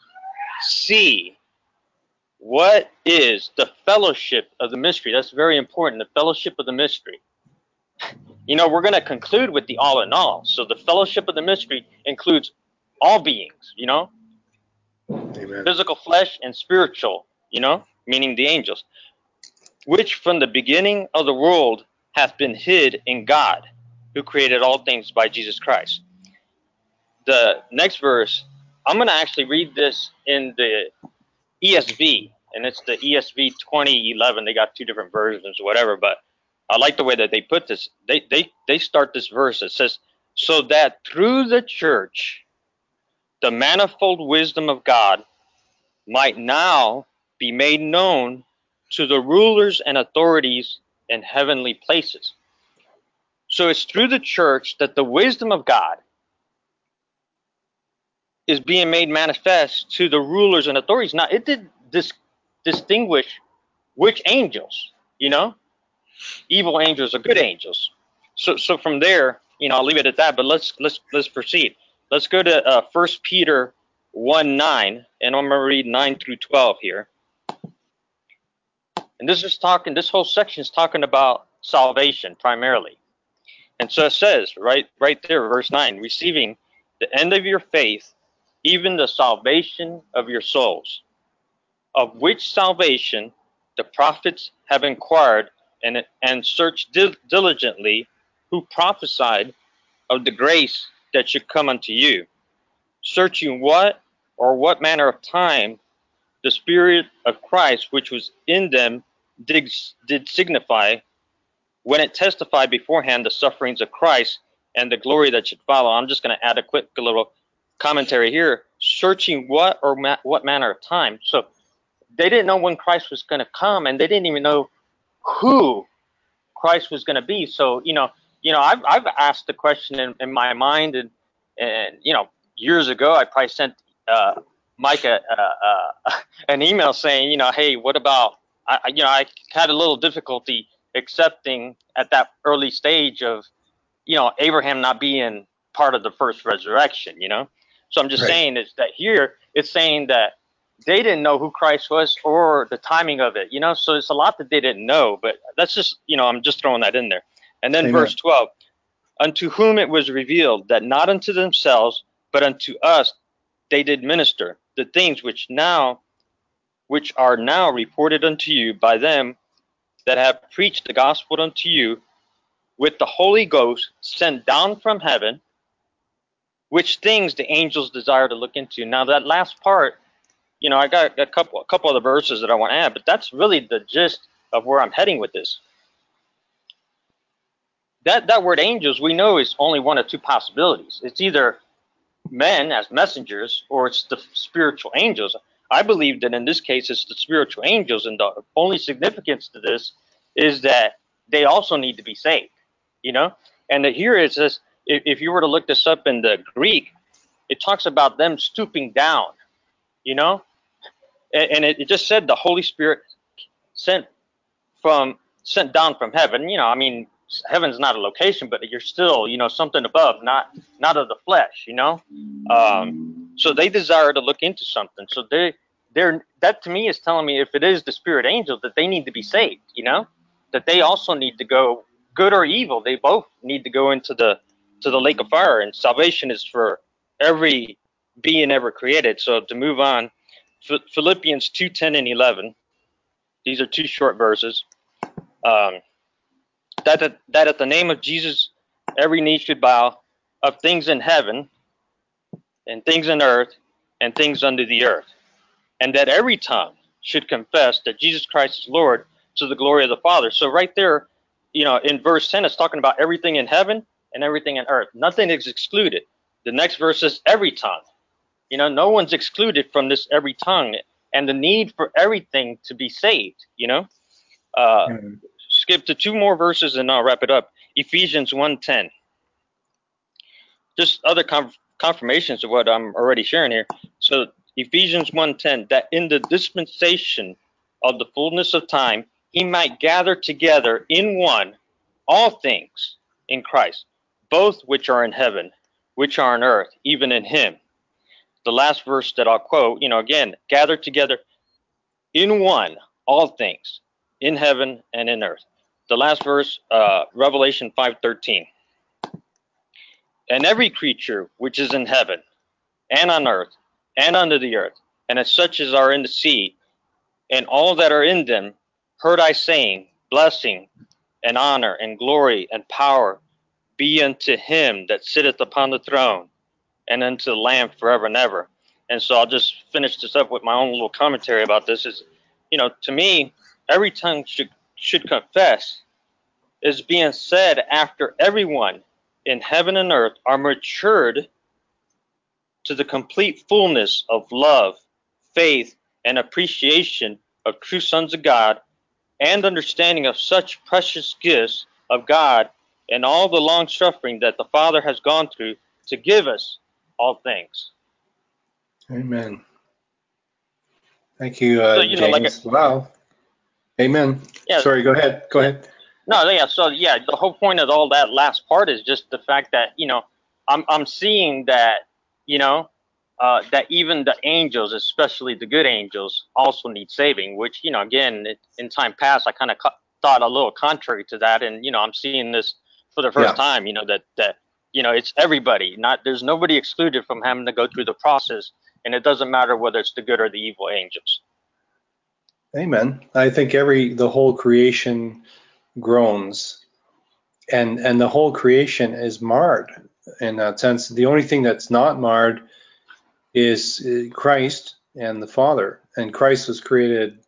see what is the fellowship of the mystery. That's very important, the fellowship of the mystery. You know, we're going to conclude with the all in all. So the fellowship of the mystery includes all beings, you know, Amen. physical flesh and spiritual, you know, meaning the angels, which from the beginning of the world hath been hid in God, who created all things by Jesus Christ. The next verse, I'm going to actually read this in the E S V, and it's the E S V twenty eleven. They got two different versions or whatever, but I like the way that they put this. They they they start this verse. It says, so that through the church, the manifold wisdom of God might now be made known to the rulers and authorities in heavenly places. So it's through the church that the wisdom of God is being made manifest to the rulers and authorities. Now, it did dis- distinguish which angels, you know, evil angels or good angels. So, so from there, you know, I'll leave it at that. But let's let's let's proceed. Let's go to uh, First Peter one nine, and I'm gonna read nine through twelve here. And this is talking. This whole section is talking about salvation primarily. And so it says right right there, verse nine, receiving the end of your faith, even the salvation of your souls, of which salvation the prophets have inquired and, and searched dil- diligently, who prophesied of the grace that should come unto you, searching what or what manner of time the Spirit of Christ which was in them did, did signify, when it testified beforehand the sufferings of Christ and the glory that should follow. I'm just going to add a quick a little commentary here. Searching what or ma- what manner of time. So they didn't know when Christ was going to come, and they didn't even know who Christ was going to be. So, you know, you know, I've I've asked the question in, in my mind, and and you know, years ago, I probably sent uh, Mike a, uh, uh, an email saying, you know, hey, what about, I, you know, I had a little difficulty accepting at that early stage of, you know, Abraham not being part of the first resurrection, you know. So I'm just Right. saying is that here it's saying that they didn't know who Christ was or the timing of it, you know. So it's a lot that they didn't know, but that's just, you know, I'm just throwing that in there. And then Amen. verse twelve, unto whom it was revealed that not unto themselves, but unto us they did minister the things which now, which are now reported unto you by them that have preached the gospel unto you with the Holy Ghost sent down from heaven, which things the angels desire to look into. Now that last part, you know, I got a couple, a couple of the verses that I want to add, but that's really the gist of where I'm heading with this. That that word angels, we know, is only one of two possibilities. It's either men as messengers, or it's the spiritual angels. I believe that in this case, it's the spiritual angels, and the only significance to this is that they also need to be saved. You know, and that here it says, if, if you were to look this up in the Greek, it talks about them stooping down. You know, and, and it, it just said the Holy Spirit sent from sent down from heaven. You know, I mean, heaven's not a location, but you're still, you know, something above, not not of the flesh. You know, um, so they desire to look into something. So they they're that to me is telling me if it is the spirit angel that they need to be saved, you know, that they also need to go, good or evil, they both need to go into the to the lake of fire, and salvation is for every being ever created. So to move on, Philippians two ten and eleven. These are two short verses. Um, that, that that at the name of Jesus, every knee should bow, of things in heaven, and things in earth, and things under the earth, and that every tongue should confess that Jesus Christ is Lord, to the glory of the Father. So right there, you know, in verse ten, it's talking about everything in heaven and everything in earth. Nothing is excluded. The next verse is every tongue. You know, no one's excluded from this every tongue, and the need for everything to be saved, you know. Uh, Mm. Skip to two more verses and I'll wrap it up. Ephesians one ten. Just other conf- confirmations of what I'm already sharing here. So Ephesians one ten, that in the dispensation of the fullness of time, he might gather together in one all things in Christ, both which are in heaven, which are on earth, even in him. The last verse that I'll quote, you know, again, gather together in one all things in heaven and in earth. The last verse, uh, Revelation five thirteen. And every creature which is in heaven and on earth and under the earth, and as such as are in the sea, and all that are in them, heard I saying, blessing and honor and glory and power be unto him that sitteth upon the throne, and unto the Lamb forever and ever. And so I'll just finish this up with my own little commentary about this. Is, you know, to me, every tongue should should confess is being said after everyone in heaven and earth are matured to the complete fullness of love, faith, and appreciation of true sons of God, and understanding of such precious gifts of God and all the long suffering that the Father has gone through to give us all things. Amen. Thank you, uh, So, you know, like, James. Wow. Amen. yeah, Sorry, go ahead. Go yeah. ahead. No, yeah. So, yeah, the whole point of all that last part is just the fact that, you know, I'm I'm seeing that, you know, uh, that even the angels, especially the good angels, also need saving. Which, you know, again, it, in time past, I kind of co- thought a little contrary to that, and you know, I'm seeing this for the first Yeah. time. You know, that that you know, it's everybody. Not there's nobody excluded from having to go through the process, and it doesn't matter whether it's the good or the evil angels. Amen. I think every the whole creation groans, and and the whole creation is marred in that sense. The only thing that's not marred is uh, Christ and the Father. And Christ was created.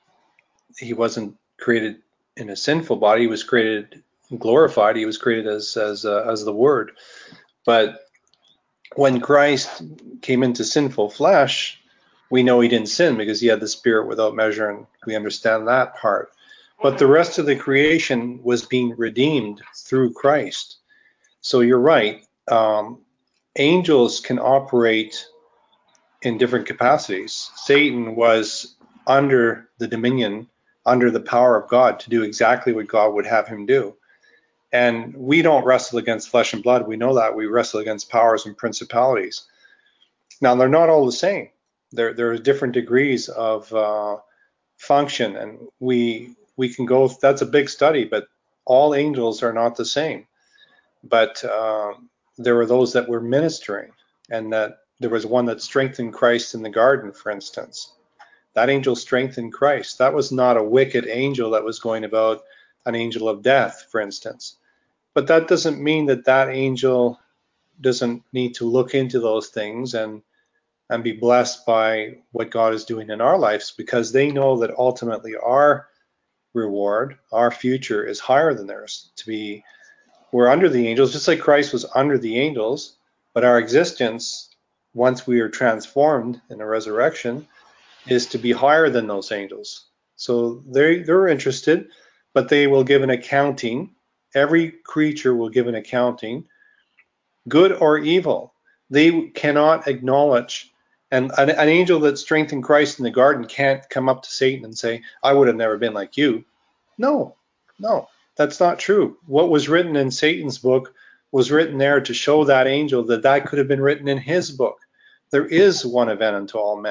He wasn't created in a sinful body. He was created glorified. He was created as as uh, as the Word. But when Christ came into sinful flesh, we know he didn't sin because he had the Spirit without measure, and we understand that part. But the rest of the creation was being redeemed through Christ. So you're right. Um, angels can operate in different capacities. Satan was under the dominion, under the power of God to do exactly what God would have him do. And we don't wrestle against flesh and blood. We know that. We wrestle against powers and principalities. Now, they're not all the same. There, there are different degrees of uh, function, and we we can go. That's a big study, but all angels are not the same. But uh, there were those that were ministering, and that there was one that strengthened Christ in the garden, for instance. That angel strengthened Christ. That was not a wicked angel that was going about, an angel of death, for instance. But that doesn't mean that that angel doesn't need to look into those things and and be blessed by what God is doing in our lives, because they know that ultimately our reward, our future is higher than theirs. To be, we're under the angels, just like Christ was under the angels, but our existence, once we are transformed in a resurrection, is to be higher than those angels. So they they're interested, but they will give an accounting. Every creature will give an accounting, good or evil. They cannot acknowledge. And an, an angel that strengthened Christ in the garden can't come up to Satan and say, I would have never been like you. No, no, that's not true. What was written in Satan's book was written there to show that angel that that could have been written in his book. There is one event unto all men.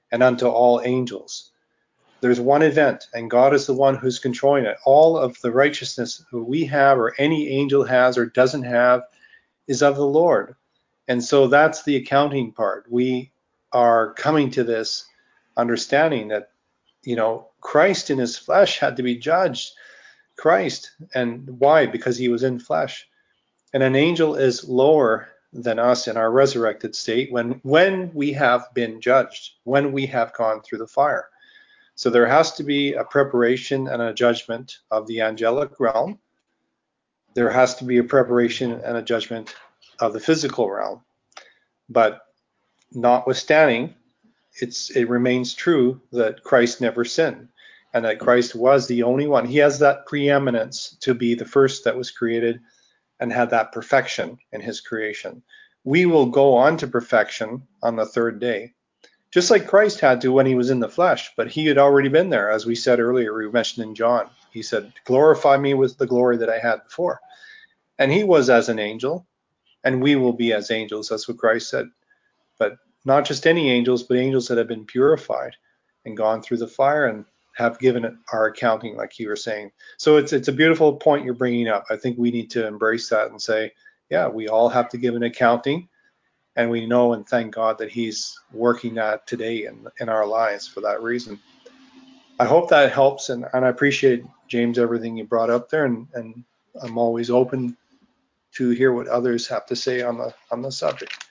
and unto all angels. There's one event, and God is the one who's controlling it. All of the righteousness we have, or any angel has or doesn't have, is of the Lord. And so that's the accounting part. We are coming to this understanding that, you know, Christ in his flesh had to be judged. Christ. And why? Because he was in flesh. And an angel is lower than us in our resurrected state when, when we have been judged, when we have gone through the fire. So there has to be a preparation and a judgment of the angelic realm. There has to be a preparation and a judgment of the physical realm. But notwithstanding, it's, it remains true that Christ never sinned, and that Christ was the only one. He has that preeminence to be the first that was created and had that perfection in his creation. We will go on to perfection on the third day, just like Christ had to when he was in the flesh, but he had already been there. As we said earlier, we mentioned in John, he said, glorify me with the glory that I had before. And he was as an angel, and we will be as angels. That's what Christ said. But not just any angels, but angels that have been purified and gone through the fire and have given it our accounting, like you were saying. So it's it's a beautiful point you're bringing up. I think we need to embrace that and say, yeah, we all have to give an accounting, and we know and thank God that he's working that today in, in our lives for that reason. I hope that helps, and, and I appreciate, James, everything you brought up there, and, and I'm always open to hear what others have to say on the on the subject.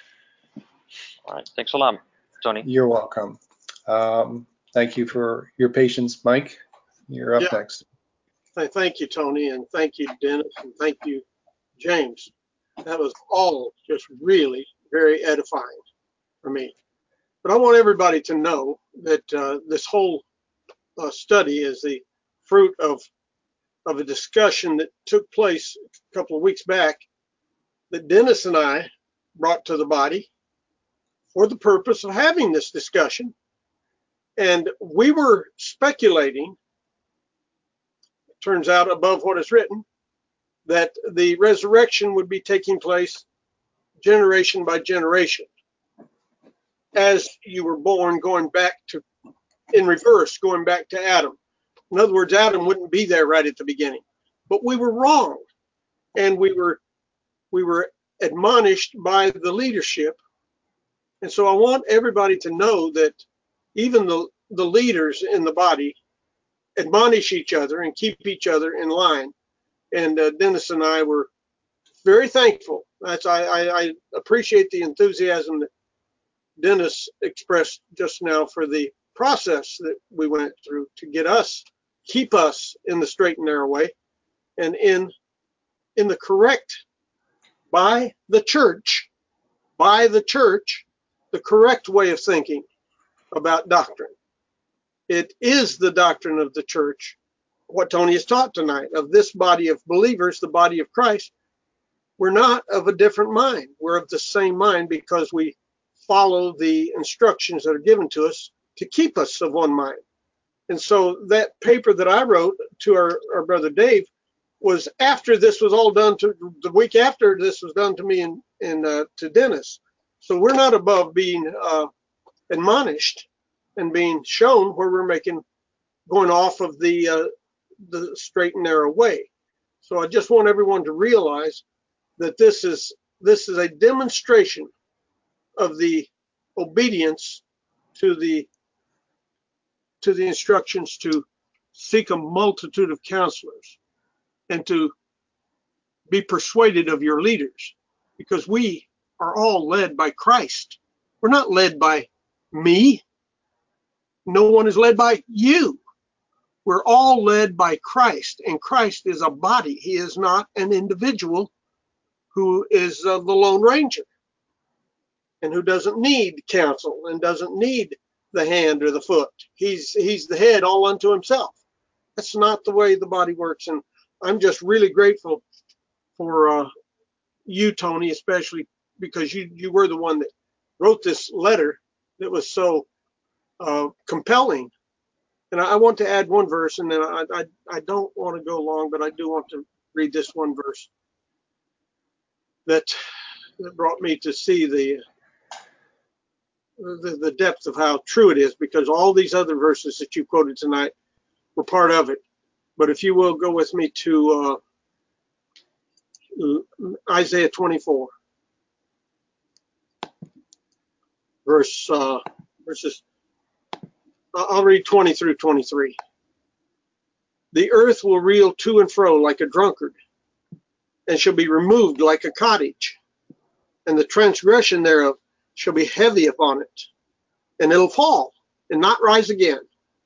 All right. Thanks a lot, Tony. You're welcome. Um, thank you for your patience, Mike. You're up Yeah. next. Thank you, Tony, and thank you, Dennis, and thank you, James. That was all just really very edifying for me. But I want everybody to know that uh, this whole uh, study is the fruit of of a discussion that took place a couple of weeks back that Dennis and I brought to the body for the purpose of having this discussion. And we were speculating, it turns out above what is written, that the resurrection would be taking place generation by generation. As you were born, going back to, in reverse, going back to Adam. In other words, Adam wouldn't be there right at the beginning. But we were wrong. And we were we were admonished by the leadership. And so I want everybody to know that even the, the leaders in the body admonish each other and keep each other in line. And uh, Dennis and I were very thankful. That's I, I, I appreciate the enthusiasm that Dennis expressed just now for the process that we went through to get us, keep us in the straight and narrow way, and in in the correct, by the church, by the church, the correct way of thinking about doctrine. It is the doctrine of the church, what Tony has taught tonight, of this body of believers, the body of Christ. We're not of a different mind. We're of the same mind because we follow the instructions that are given to us to keep us of one mind. And so that paper that I wrote to our, our brother Dave was after this was all done, to the week after this was done to me and, and uh, to Dennis. So we're not above being uh, admonished and being shown where we're making, going off of the uh, the straight and narrow way. So I just want everyone to realize that this is this is a demonstration of the obedience to the to the instructions to seek a multitude of counselors and to be persuaded of your leaders, because we are all led by Christ. We're not led by me. No one is led by you. We're all led by Christ, and Christ is a body. He is not an individual who is uh, the Lone Ranger and who doesn't need counsel and doesn't need the hand or the foot. He's he's the head all unto himself. That's not the way the body works. And I'm just really grateful for uh, you, Tony, especially because you, you were the one that wrote this letter that was so uh, compelling. And I, I want to add one verse, and then I, I, I don't want to go long, but I do want to read this one verse that, that brought me to see the the, the depth of how true it is, because all these other verses that you quoted tonight were part of it. But if you will go with me to uh, Isaiah twenty-four, verse uh, verses, I'll read twenty through twenty-three. The earth will reel to and fro like a drunkard, and shall be removed like a cottage, and the transgression thereof shall be heavy upon it, and it'll fall and not rise again.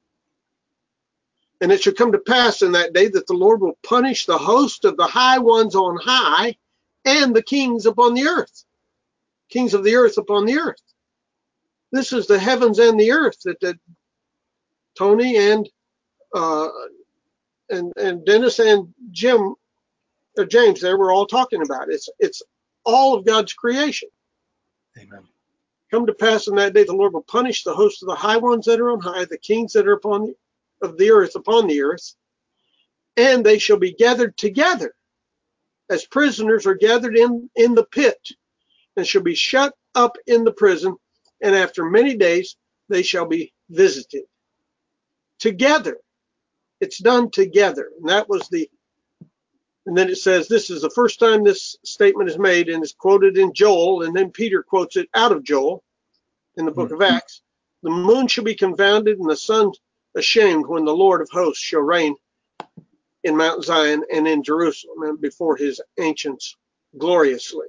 And it shall come to pass in that day that the Lord will punish the host of the high ones on high, and the kings upon the earth, kings of the earth upon the earth. This is the heavens and the earth that, that Tony and uh, and and Dennis and Jim or James there were all talking about. It's it's all of God's creation. Amen. Come to pass in that day the Lord will punish the host of the high ones that are on high, the kings that are upon the, of the earth upon the earth, and they shall be gathered together as prisoners are gathered in, in the pit, and shall be shut up in the prison, and after many days they shall be visited. Together. It's done together. And that was the, and then it says, this is the first time this statement is made, and is quoted in Joel, and then Peter quotes it out of Joel in the book of Acts. The moon shall be confounded, and the sun ashamed, when the Lord of hosts shall reign in Mount Zion and in Jerusalem, and before his ancients gloriously.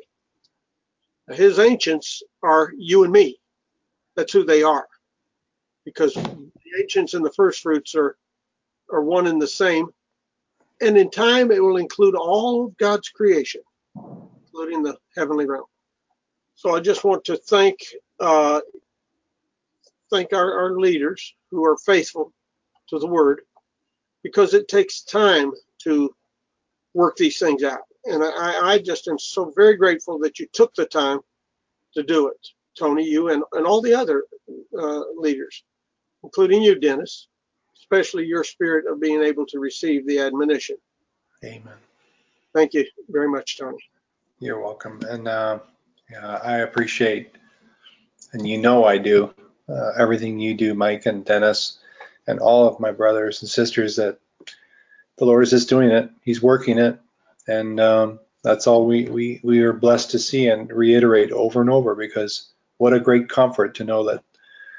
His ancients are you and me. That's who they are. Because the ancients and the first fruits are, are one and the same. And in time, it will include all of God's creation, including the heavenly realm. So I just want to thank uh, thank our, our leaders who are faithful to the word, because it takes time to work these things out. And I, I just am so very grateful that you took the time to do it, Tony, you and, and all the other uh, leaders, including you, Dennis, especially your spirit of being able to receive the admonition. Amen. Thank you very much, Tony. You're welcome. And uh, yeah, I appreciate, and you know I do, uh, everything you do, Mike and Dennis, and all of my brothers and sisters, that the Lord is just doing it. He's working it. And um, that's all we, we, we are blessed to see and reiterate over and over, because what a great comfort to know that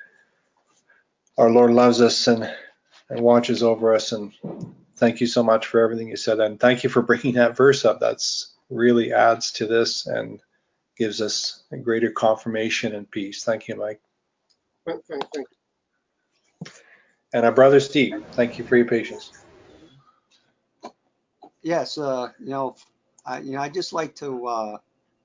our Lord loves us and, and watches over us. And thank you so much for everything you said. And thank you for bringing that verse up. That's really adds to this and gives us a greater confirmation and peace. Thank you, Mike. Thank, thank, thank you. And our brother Steve, thank you for your patience. Yes, uh, you know, I, you know, I just like to, uh,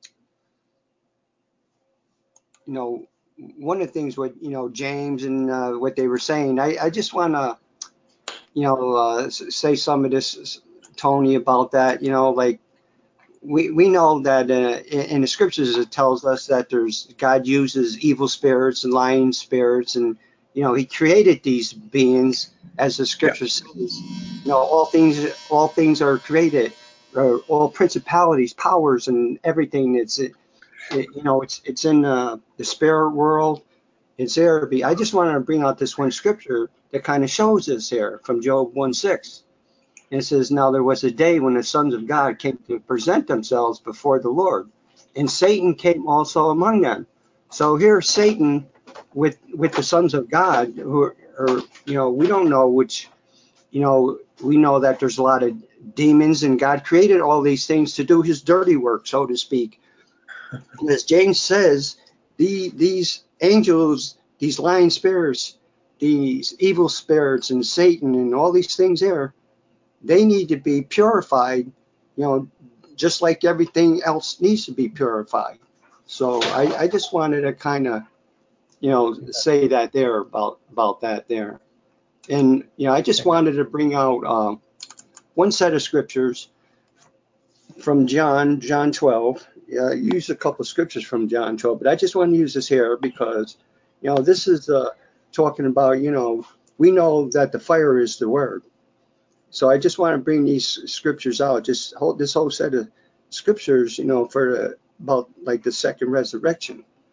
you know, one of the things what, you know, James and uh, what they were saying, I, I just want to, you know, uh, say some of this, Tony, about that, you know, like we, we know that uh, in, in the scriptures, it tells us that there's, God uses evil spirits and lying spirits, and, you know, he created these beings, as the scripture yeah. says, you know, all things, all things are created, or all principalities, powers, and everything. It's, it, it, you know, it's, it's in uh, the spirit world. It's there. I just wanted to bring out this one scripture that kind of shows this here from Job one six. And it says, now there was a day when the sons of God came to present themselves before the Lord, and Satan came also among them. So here's Satan with with the sons of God, who are, are, you know, we don't know which, you know, we know that there's a lot of demons, and God created all these things to do his dirty work, so to speak. And as James says, the, these angels, these lying spirits, these evil spirits, and Satan, and all these things there, they need to be purified, you know, just like everything else needs to be purified. So I, I just wanted to kind of, you know, say that there about, about that there. And, you know, I just wanted to bring out uh, one set of scriptures from John, John twelve. Yeah, I used a couple of scriptures from John twelve, but I just want to use this here because, you know, this is uh, talking about, you know, we know that the fire is the word. So I just want to bring these scriptures out, just hold this whole set of scriptures, you know, for uh, about like the second resurrection.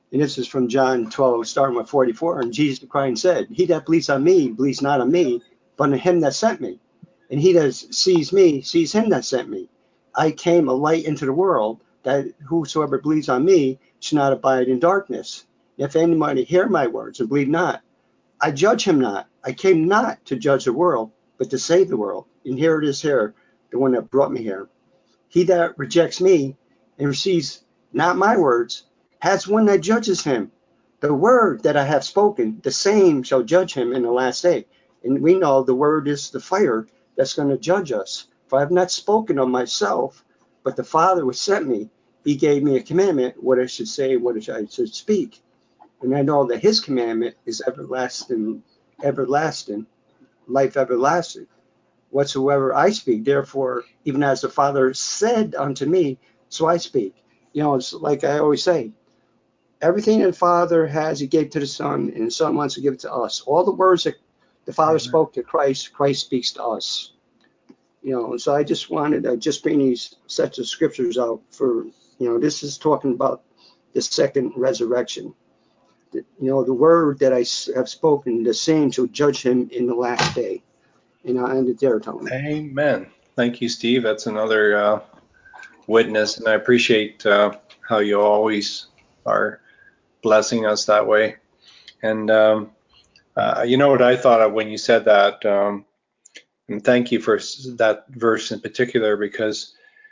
And this is from John twelve, starting with forty-four. And Jesus cried and said, he that believes on me, believes not on me, but on him that sent me. And he that sees me, sees him that sent me. I came a light into the world, that whosoever believes on me should not abide in darkness. If anybody hear my words and believe not, I judge him not. I came not to judge the world, but to save the world. And here it is here, the one that brought me here. He that rejects me and receives not my words has one that judges him. The word that I have spoken, the same shall judge him in the last day. And we know the word is the fire that's going to judge us. For I have not spoken of myself, but the Father which sent me, he gave me a commandment, what I should say, what I should speak. And I know that his commandment is everlasting, everlasting, life everlasting. Whatsoever I speak, therefore, even as the Father said unto me, so I speak. You know, it's like I always say, everything that the Father has, he gave to the Son, and the Son wants to give it to us. All the words that the Father Amen. spoke to Christ, Christ speaks to us. You know, so I just wanted to just bring these sets of scriptures out for, you know, this is talking about the second resurrection. You know, the word that I have spoken, the same shall judge him in the last day. And I'll end it there, Tony. Amen. Thank you, Steve. That's another uh, witness, and I appreciate uh, how you always are blessing us that way. And um, uh, you know what I thought of when you said that, um, and thank you for that verse in particular, because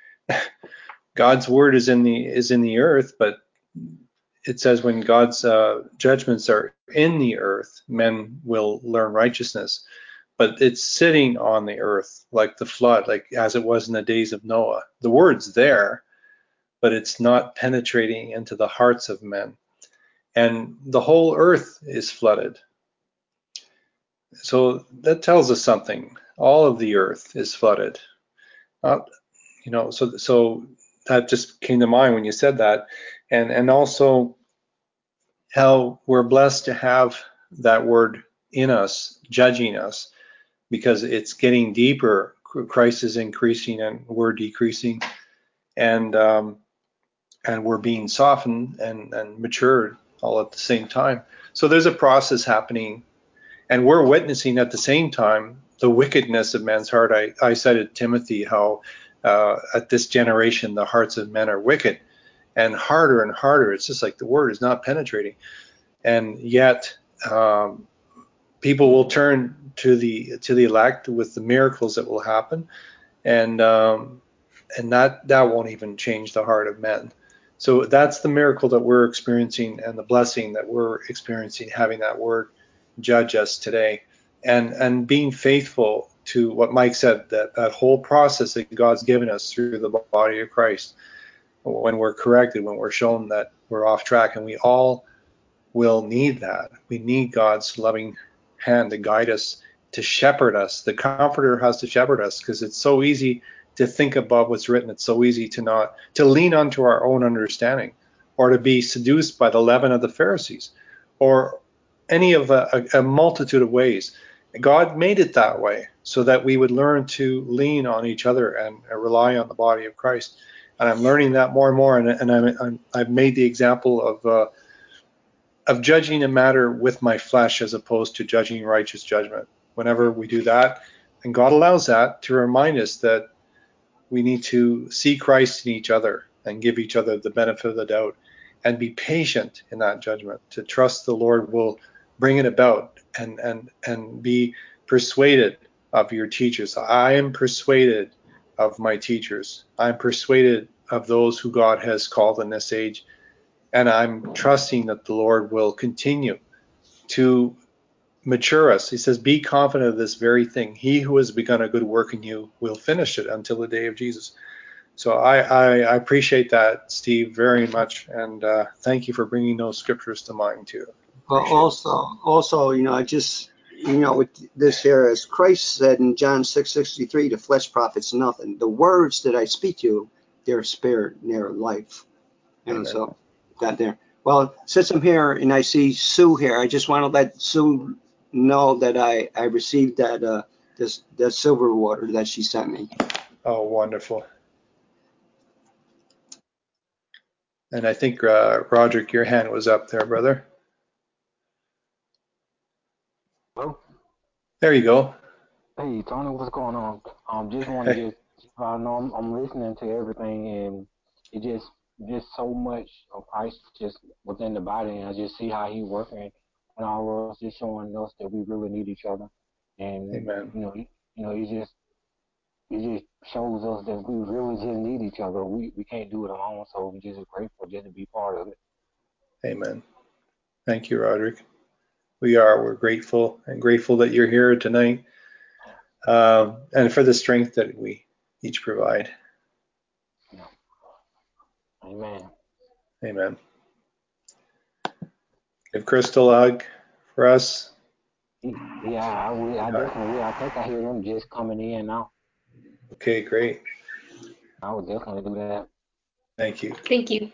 God's word is in the is in the earth, but it says when God's uh, judgments are in the earth, men will learn righteousness. But it's sitting on the earth like the flood, like as it was in the days of Noah. The word's there, but it's not penetrating into the hearts of men. And the whole earth is flooded. So that tells us something. All of the earth is flooded. Not, you know, so so that just came to mind when you said that. And and also how we're blessed to have that word in us, judging us, because it's getting deeper. Christ is increasing and we're decreasing, and um, and we're being softened and, and matured all at the same time. So there's a process happening, and we're witnessing at the same time the wickedness of man's heart. I, I cited Timothy, how uh, at this generation the hearts of men are wicked, and harder and harder. It's just like the word is not penetrating, and yet um, people will turn to the to the elect with the miracles that will happen, and um, and that that won't even change the heart of men. So that's the miracle that we're experiencing, and the blessing that we're experiencing, having that word judge us today, and and being faithful to what Mike said, that that whole process that God's given us through the body of Christ, when we're corrected, when we're shown that we're off track, and we all will need that. We need God's loving hand to guide us, to shepherd us. The Comforter has to shepherd us, because it's so easy to think above what's written. It's so easy to not to lean onto our own understanding, or to be seduced by the leaven of the Pharisees, or any of a, a, a multitude of ways. God made it that way so that we would learn to lean on each other and rely on the body of Christ. And I'm learning that more and more. And, and I'm, I'm, I've made the example of uh, of judging a matter with my flesh as opposed to judging righteous judgment. Whenever we do that, and God allows that to remind us that we need to see Christ in each other and give each other the benefit of the doubt, and be patient in that judgment, to trust the Lord will bring it about, and and and be persuaded of your teachers. I am persuaded of my teachers. I'm persuaded of those who God has called in this age. And I'm trusting that the Lord will continue to mature us. He says, be confident of this very thing. He who has begun a good work in you will finish it until the day of Jesus. So I, I, I appreciate that, Steve, very much. And uh, thank you for bringing those scriptures to mind, too. Well, also, also, you know, I just, you know, with this here, as Christ said in John six sixty-three, the flesh profits nothing. The words that I speak to you, they're spirit and they're life. You know, Amen. so got there. Well, since I'm here and I see Sue here, I just want to let Sue know that I, I received that uh this that silver water that she sent me. Oh, wonderful. And I think, uh, Roderick, your hand was up there, brother. Hello? There you go. Hey, Tony, what's going on? Um, just want to Hey, just, I know I'm, I'm listening to everything, and it just, just so much of Christ just within the body, and I just see how He working, and all of us just showing us that we really need each other, and amen. you know, you, you know, it just, it just shows us that we really just need each other. We, we can't do it alone, so we're just grateful just to be part of it. Amen. Thank you, Roderick. We are. We're grateful and grateful that you're here tonight, um, and for the strength that we each provide. Yeah. Amen. Amen. Give Crystal a hug for us. Yeah, I will. I definitely will. I think I hear them just coming in now. Okay, great. I would definitely do that. Thank you. Thank you.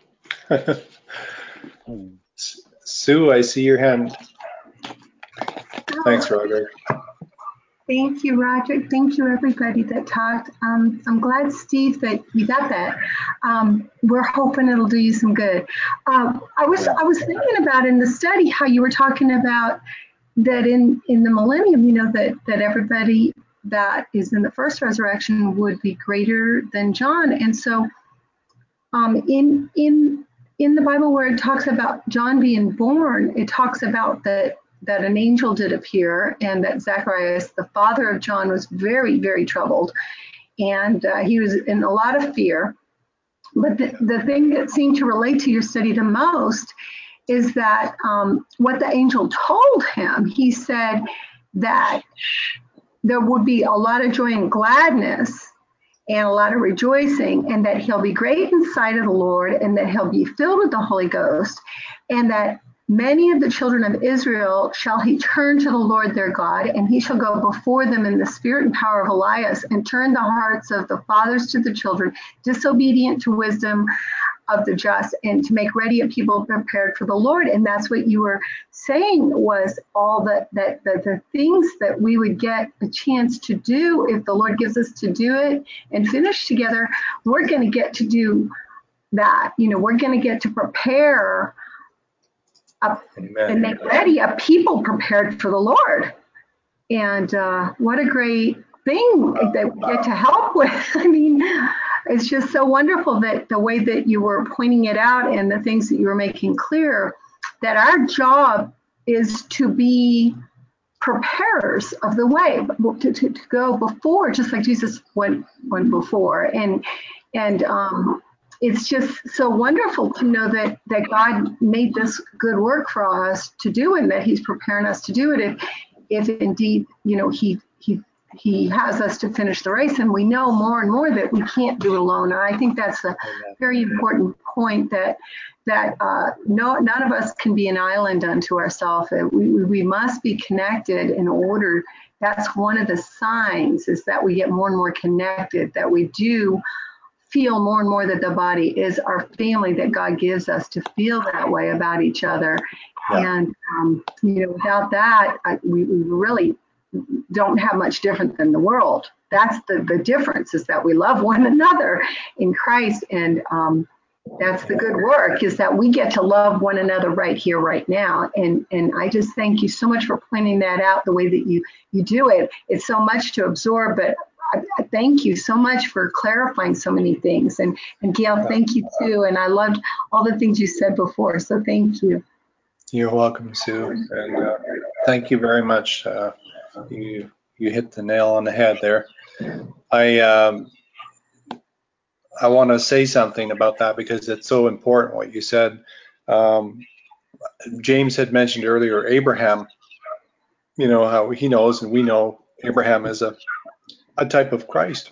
Mm. Sue, I see your hand. Thanks, Oh, Roderick. thank you, Roger. Thank you, everybody that talked. Um, I'm glad, Steve, that you got that. Um, we're hoping it'll do you some good. Um, I was I was thinking about in the study how you were talking about that in in the millennium, you know, that that everybody that is in the first resurrection would be greater than John, and so um, in in in the Bible where it talks about John being born, it talks about that that an angel did appear, and that Zacharias, the father of John, was very, very troubled, and uh, he was in a lot of fear. But the, the thing that seemed to relate to your study the most is that um, what the angel told him. He said that there would be a lot of joy and gladness and a lot of rejoicing, and that he'll be great in the sight of the Lord, and that he'll be filled with the Holy Ghost, and that many of the children of Israel shall he turn to the Lord their God, and he shall go before them in the spirit and power of Elias, and turn the hearts of the fathers to the children, disobedient to wisdom of the just, and to make ready a people prepared for the Lord. And that's what you were saying, was all that that, that the things that we would get a chance to do if the Lord gives us to do it and finish together. We're going to get to do that. You know, we're going to get to prepare a, and make ready a people prepared for the Lord. And uh, what a great thing that we get to help with. I mean, it's just so wonderful that the way that you were pointing it out and the things that you were making clear, that our job is to be preparers of the way, to, to, to go before, just like Jesus went went before. And and um, it's just so wonderful to know that that God made this good work for us to do, and that He's preparing us to do it. If if indeed, you know, He He He has us to finish the race, and we know more and more that we can't do it alone. And I think that's a very important point, that that uh, no none of us can be an island unto ourselves. We we must be connected in order. That's one of the signs, is that we get more and more connected, that we do feel more and more that the body is our family, that God gives us to feel that way about each other. Yeah. And, um, you know, without that, I, we, we really don't have much different than the world. That's the, the difference, is that we love one another in Christ. And um, that's the good work, is that we get to love one another right here, right now. And and I just thank you so much for pointing that out the way that you, you do it. It's so much to absorb, but I thank you so much for clarifying so many things. And, and Gail, thank you too. And I loved all the things you said before. So thank you. You're welcome, Sue. And uh, thank you very much. Uh, you you hit the nail on the head there. I um, I want to say something about that, because it's so important what you said. Um, James had mentioned earlier Abraham. You know how he knows, and we know Abraham is a a type of Christ.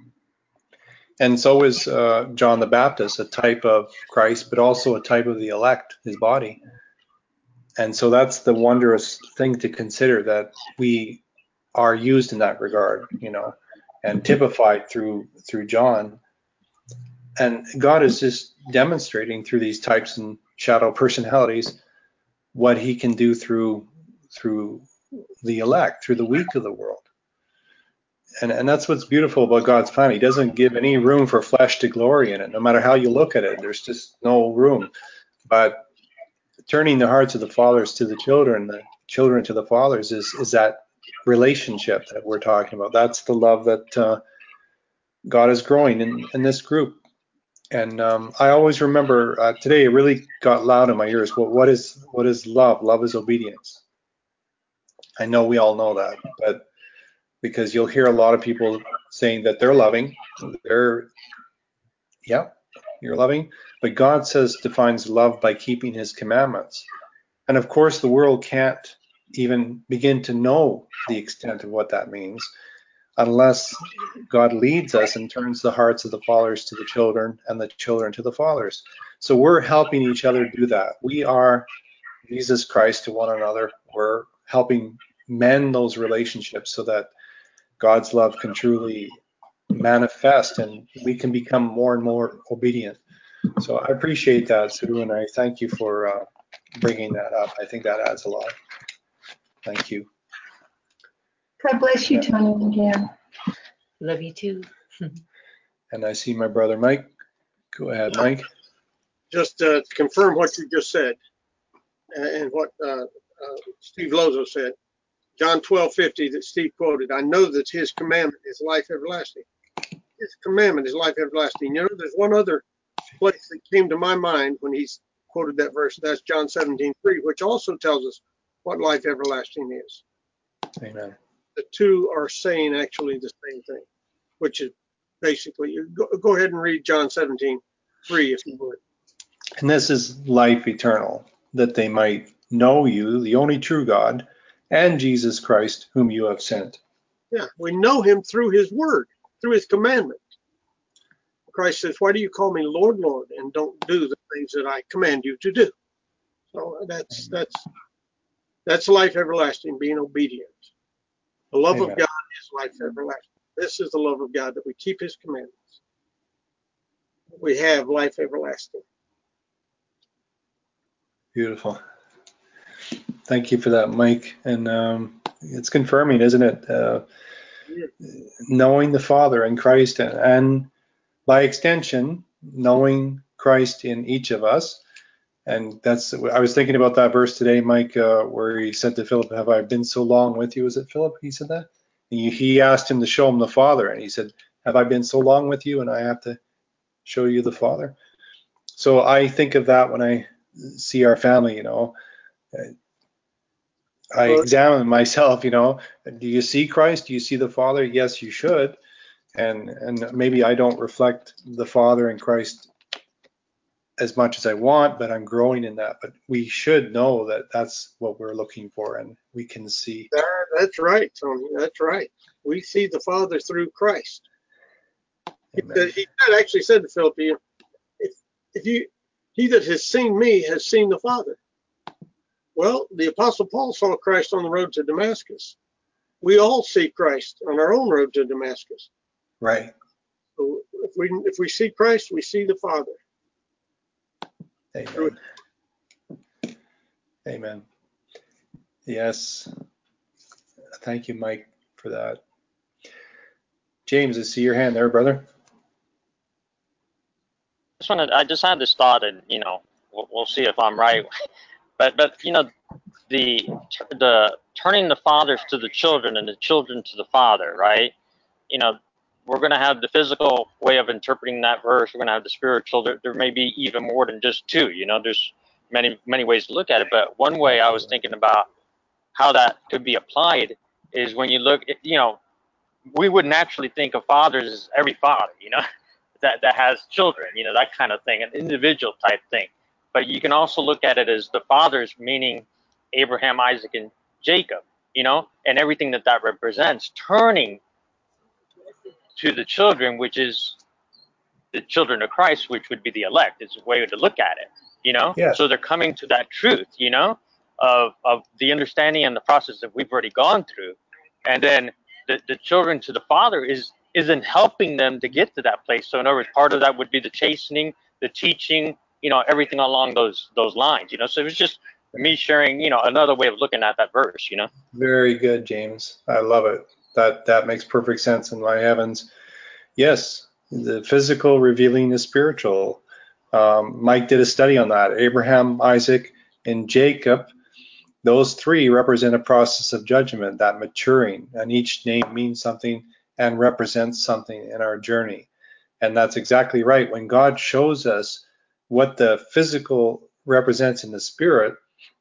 And so is uh, John the Baptist, a type of Christ, but also a type of the elect, his body. And so that's the wondrous thing to consider, that we are used in that regard, you know, and typified through through John. And God is just demonstrating through these types and shadow personalities what he can do through through the elect, through the weak of the world. And, and that's what's beautiful about God's plan. He doesn't give any room for flesh to glory in it. No matter how you look at it, there's just no room. But turning the hearts of the fathers to the children, the children to the fathers, is is that relationship that we're talking about. That's the love that uh, God is growing in, in this group. And um, I always remember uh, today, it really got loud in my ears. What what is what is love? Love is obedience. I know we all know that, but because you'll hear a lot of people saying that they're loving, they're yeah, you're loving, but God says defines love by keeping His commandments. And of course, the world can't even begin to know the extent of what that means unless God leads us and turns the hearts of the fathers to the children and the children to the fathers. So we're helping each other do that. We are Jesus Christ to one another. We're helping mend those relationships so that God's love can truly manifest and we can become more and more obedient. So I appreciate that, Sue, and I thank you for uh, bringing that up. I think that adds a lot. Thank you. God bless you, Tony and Gail. Love you too. And I see my brother Mike. Go ahead, Mike. Just uh, to confirm what you just said uh, and what uh, uh, Steve Lozo said, John twelve fifty that Steve quoted, I know that his commandment is life everlasting. His commandment is life everlasting. You know, there's one other place that came to my mind when he quoted that verse. That's John seventeen three, which also tells us what life everlasting is. Amen. The two are saying actually the same thing, which is basically, go, go ahead and read John seventeen three if you would. And this is life eternal, that they might know you, the only true God, and Jesus Christ, whom you have sent. Yeah, we know him through his word, through his commandment. Christ says, why do you call me Lord, Lord, and don't do the things that I command you to do? So that's that's that's life everlasting, being obedient. The love Amen. of God is life everlasting. This is the love of God, that we keep his commandments. We have life everlasting. Beautiful. Thank you for that, Mike. And um, it's confirming, isn't it? Uh, Yeah. knowing the Father in Christ, and, and by extension, knowing Christ in each of us. And that's, I was thinking about that verse today, Mike, uh, where he said to Philip, have I been so long with you? Was it Philip? He said that? He, he asked him to show him the Father. And he said, have I been so long with you? And I have to show you the Father. So I think of that when I see our family, you know. I Well, examine myself, you know, do you see Christ? Do you see the Father? Yes, you should. And and maybe I don't reflect the Father and Christ as much as I want, but I'm growing in that. But we should know that that's what we're looking for, and we can see. that- that's right, Tony. That's right. We see the Father through Christ. He Amen. said, he said, actually said to Philip, if, if you, he that has seen me has seen the Father. Well, the Apostle Paul saw Christ on the road to Damascus. We all see Christ on our own road to Damascus. Right. So if we if we see Christ, we see the Father. Amen. Amen. Yes. Thank you, Mike, for that. James, I see your hand there, brother. Just wanted, I just had this thought, and you know, we'll, we'll see if I'm right. But but you know, the the turning the fathers to the children and the children to the Father, right? You know, we're going to have the physical way of interpreting that verse. We're going to have the spiritual. There, there may be even more than just two. You know, there's many many ways to look at it. But one way I was thinking about how that could be applied is when you look at, you know, we would naturally think of fathers as every father, you know, that, that has children, you know, that kind of thing, an individual type thing. But you can also look at it as the fathers, meaning Abraham, Isaac, and Jacob, you know, and everything that that represents, turning to the children, which is the children of Christ, which would be the elect. It's a way to look at it, you know. Yes. So they're coming to that truth, you know, of of the understanding and the process that we've already gone through, and then the, the children to the Father is isn't helping them to get to that place. So in other words, part of that would be the chastening, the teaching, you know, everything along those those lines, you know. So it was just me sharing, you know, another way of looking at that verse, you know. Very good, James. I love it. That that makes perfect sense in my heavens. Yes, the physical revealing the spiritual. Um, Mike did a study on that. Abraham, Isaac, and Jacob, those three represent a process of judgment, that maturing, and each name means something and represents something in our journey. And that's exactly right. When God shows us what the physical represents in the spirit,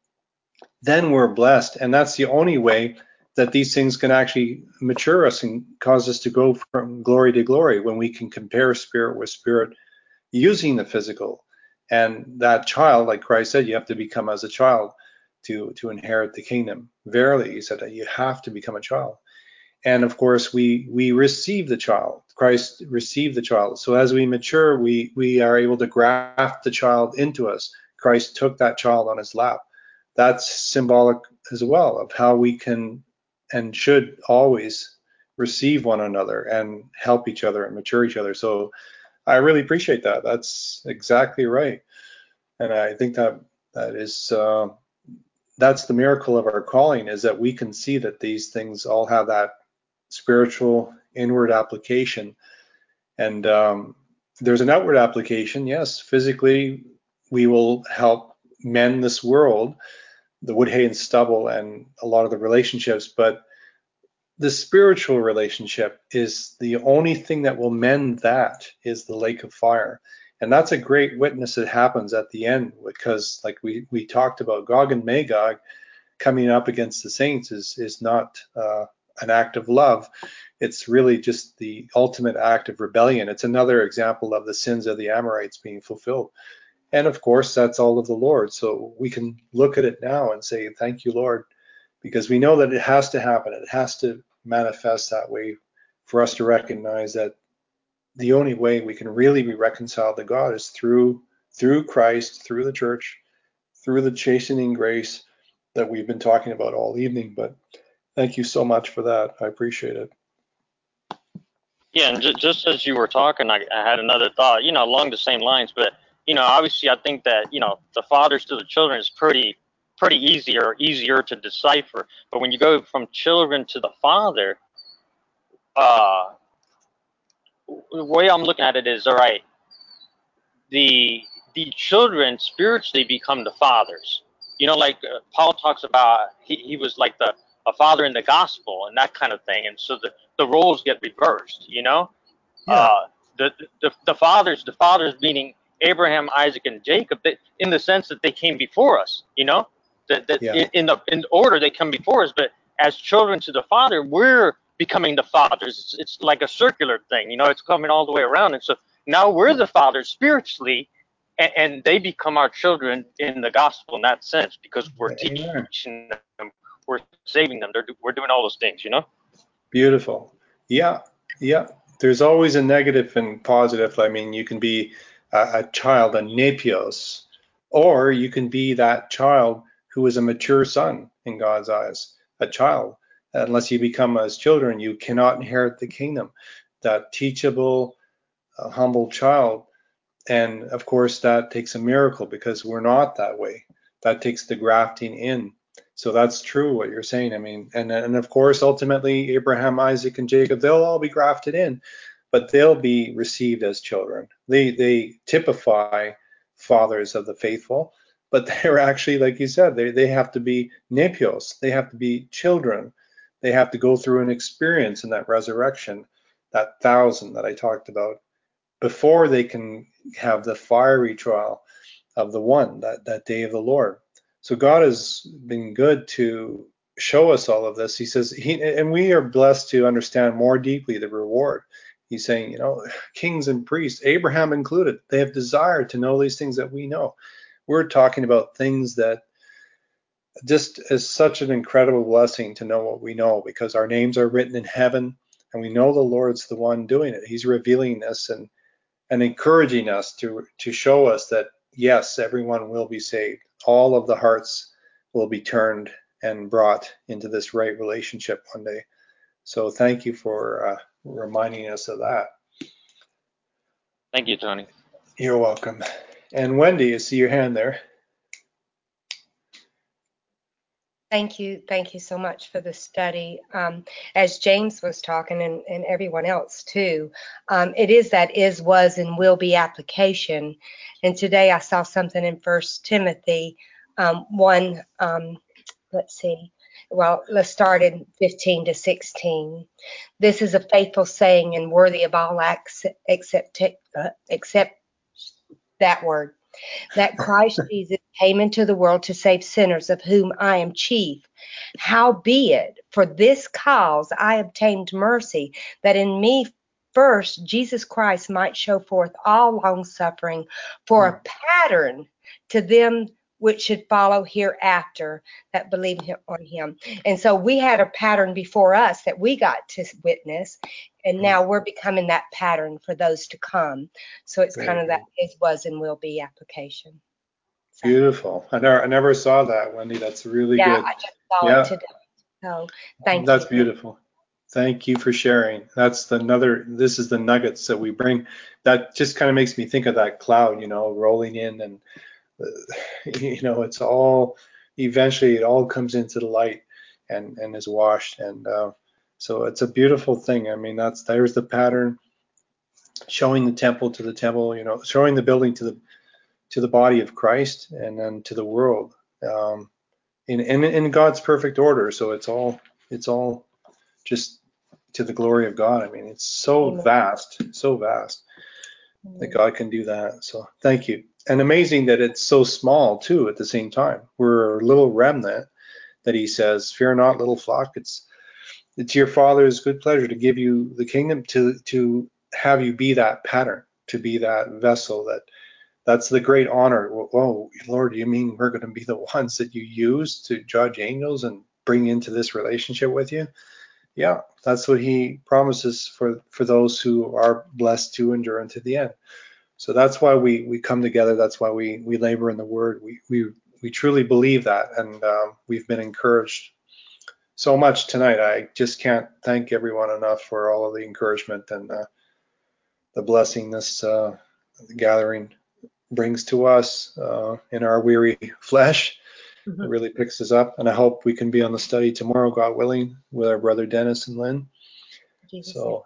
then we're blessed. And that's the only way that these things can actually mature us and cause us to go from glory to glory, when we can compare spirit with spirit using the physical. And that child, like Christ said, you have to become as a child to, to inherit the kingdom. Verily, he said that you have to become a child. And of course, we we receive the child. Christ received the child. So as we mature, we we are able to graft the child into us. Christ took that child on his lap. That's symbolic as well of how we can and should always receive one another and help each other and mature each other. So I really appreciate that. That's exactly right. And I think that that is uh, that's the miracle of our calling, is that we can see that these things all have that spiritual inward application. And um, there's an outward application. Yes, physically we will help mend this world, the wood, hay, and stubble, and a lot of the relationships. But the spiritual relationship is the only thing that will mend that, is the lake of fire. And that's a great witness that happens at the end, because like we, we talked about, Gog and Magog coming up against the saints is, is not uh, an act of love. It's really just the ultimate act of rebellion. It's another example of the sins of the Amorites being fulfilled. And of course, that's all of the Lord. So we can look at it now and say, thank you, Lord, because we know that it has to happen. It has to manifest that way for us to recognize that the only way we can really be reconciled to God is through through Christ, through the church, through the chastening grace that we've been talking about all evening. But thank you so much for that. I appreciate it. Yeah, and ju- just as you were talking, I, I had another thought, you know, along the same lines. But, you know, obviously I think that, you know, the fathers to the children is pretty pretty easier, easier to decipher. But when you go from children to the father, uh, the way I'm looking at it is, all right, the the children spiritually become the fathers. You know, like uh, Paul talks about, he, he was like the a father in the gospel and that kind of thing. And so the, the roles get reversed, you know? Yeah. Uh, the, the the fathers, the fathers meaning Abraham, Isaac, and Jacob, they, in the sense that they came before us, you know, that, that Yeah. in, in the in order they come before us. But as children to the Father, we're becoming the fathers. It's, it's like a circular thing, you know. It's coming all the way around, and so now we're the fathers spiritually, and, and they become our children in the gospel in that sense, because we're Amen. teaching them, we're saving them. They're, we're doing all those things, you know. Beautiful. Yeah. Yeah. There's always a negative and positive. I mean, you can be a, a child, a nepios, or you can be that child who is a mature son in God's eyes, a child. Unless you become as children, you cannot inherit the kingdom. That teachable, uh, humble child. And of course, that takes a miracle, because we're not that way. That takes the grafting in. So that's true what you're saying. I mean, and and of course, ultimately, Abraham, Isaac, and Jacob, they'll all be grafted in, but they'll be received as children. They they typify fathers of the faithful, but they're actually, like you said, they they have to be nepios. They have to be children. They have to go through an experience in that resurrection, that thousand that I talked about, before they can have the fiery trial of the one, that, that day of the Lord. So God has been good to show us all of this. He says, he, and we are blessed to understand more deeply the reward. He's saying, you know, kings and priests, Abraham included, they have desired to know these things that we know. We're talking about things that just is such an incredible blessing to know what we know, because our names are written in heaven, and we know the Lord's the one doing it. He's revealing this and and encouraging us to to show us that yes, everyone will be saved. All of the hearts will be turned and brought into this right relationship one day. So thank you for uh, reminding us of that. Thank you, Tony. You're welcome. And Wendy, I see your hand there. Thank you. Thank you so much for the study. Um, as James was talking, and, and everyone else too, um, it is that is, was, and will be application. And today I saw something in First Timothy um, one, um, let's see, well, let's start in fifteen to sixteen. This is a faithful saying and worthy of all acts except, uh, except that word, that Christ Jesus came into the world to save sinners, of whom I am chief. Howbeit, for this cause I obtained mercy, that in me first Jesus Christ might show forth all long suffering for a pattern to them which should follow hereafter that believe on him. And so we had a pattern before us that we got to witness, and now we're becoming that pattern for those to come. So it's Very kind of good. that is, was, and will be application. So, Beautiful. I never, I never saw that, Wendy. That's really yeah, good. I just saw Yeah. it today. So thank That's you. beautiful. Thank you for sharing. That's the another, this is the nuggets that we bring. That just kind of makes me think of that cloud, you know, rolling in, and, uh, you know, it's all, eventually it all comes into the light and, and is washed. And uh, so it's a beautiful thing. I mean, that's, there's the pattern, showing the temple to the temple, you know, showing the building to the, to the body of Christ, and then to the world. Um, in, in, in God's perfect order. So it's all, it's all just to the glory of God. I mean, it's so Amen. vast, so vast Amen. that God can do that. So thank you. And amazing that it's so small too at the same time. We're a little remnant that he says, fear not, little flock. It's, it's your Father's good pleasure to give you the kingdom, to, to have you be that pattern, to be that vessel. That that's the great honor. Whoa, Lord, you mean we're going to be the ones that you use to judge angels and bring into this relationship with you? Yeah, that's what he promises for, for those who are blessed to endure unto the end. So that's why we, we come together. That's why we, we labor in the word. We, we, we truly believe that. And um, we've been encouraged so much tonight. I just can't thank everyone enough for all of the encouragement and uh, the blessing this uh, gathering brings to us uh, in our weary flesh. Mm-hmm. It really picks us up. And I hope we can be on the study tomorrow, God willing, with our brother Dennis and Lynn. Jesus. So,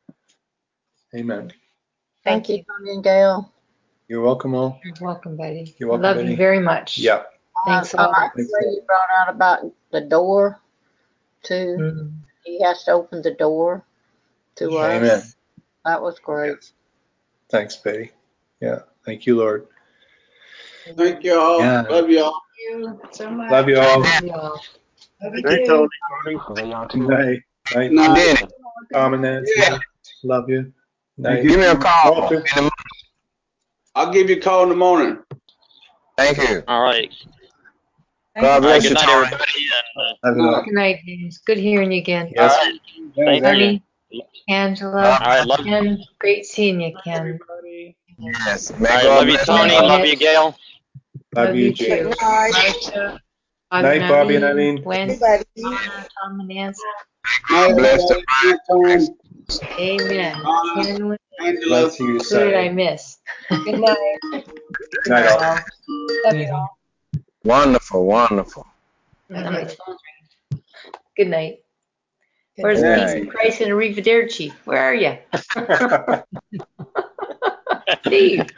amen. Thank Thank you, you. Tony and Gail. You're welcome, all. You're welcome, buddy. You're I welcome, love Betty. you very much. Yeah. Thanks a I, I lot. like the Thanks, way Lord. you brought out about the door too. Mm. He has to open the door to Yes. us. Amen. That was great. Yes. Thanks, Betty. Yeah. Thank you, Lord. Thank you all. Yeah. Love you all. Thank you so much. Love you all. Love you all. Love you Thank you, too. Tony. Love y'all Good too. night. Night. Night. Tom and Nancy. Yeah. Love you. Night. Give me a call. Walter. I'll give you a call in the morning. Thank you. All right. God All right. bless Good you, night, Tony. everybody. And, Love you all. Good night, James. Good hearing you again. uh, all Yes. right. Thank Honey, you. Angela, All right. Love. Ken, great seeing you, Ken. Everybody. Yes. All May right. God Love you, bless Good night, you. Tony. Love Mitch. you, Gail. Love, Love you, you Jay. too. Night, Marcia, Bob Night, and Bobby and Eileen, Eileen. Wendy, everybody. Donna, Tom and Nancy. Night, Bless everybody. the Night, Tom. Amen. Donna, Ken, who Angela. Bless you, did I Sonny. miss? Good night. Good Good night, night, all. all. Love you all. Wonderful, wonderful. Mm, my phone's ringing. Good night. Good Where's night. Peace and Christ and Arrivederci? Where are you? Steve.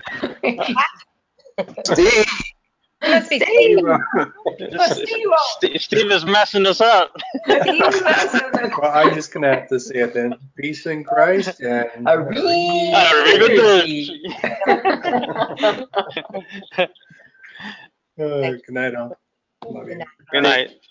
Steve. It must be Steve. Oh, Steve. Steve, Steve is messing us up. Steve's Well, I'm just going to have to say it then. Peace in Christ and Arrivederci. Uh, good night, all. Love you. Good night. Good night.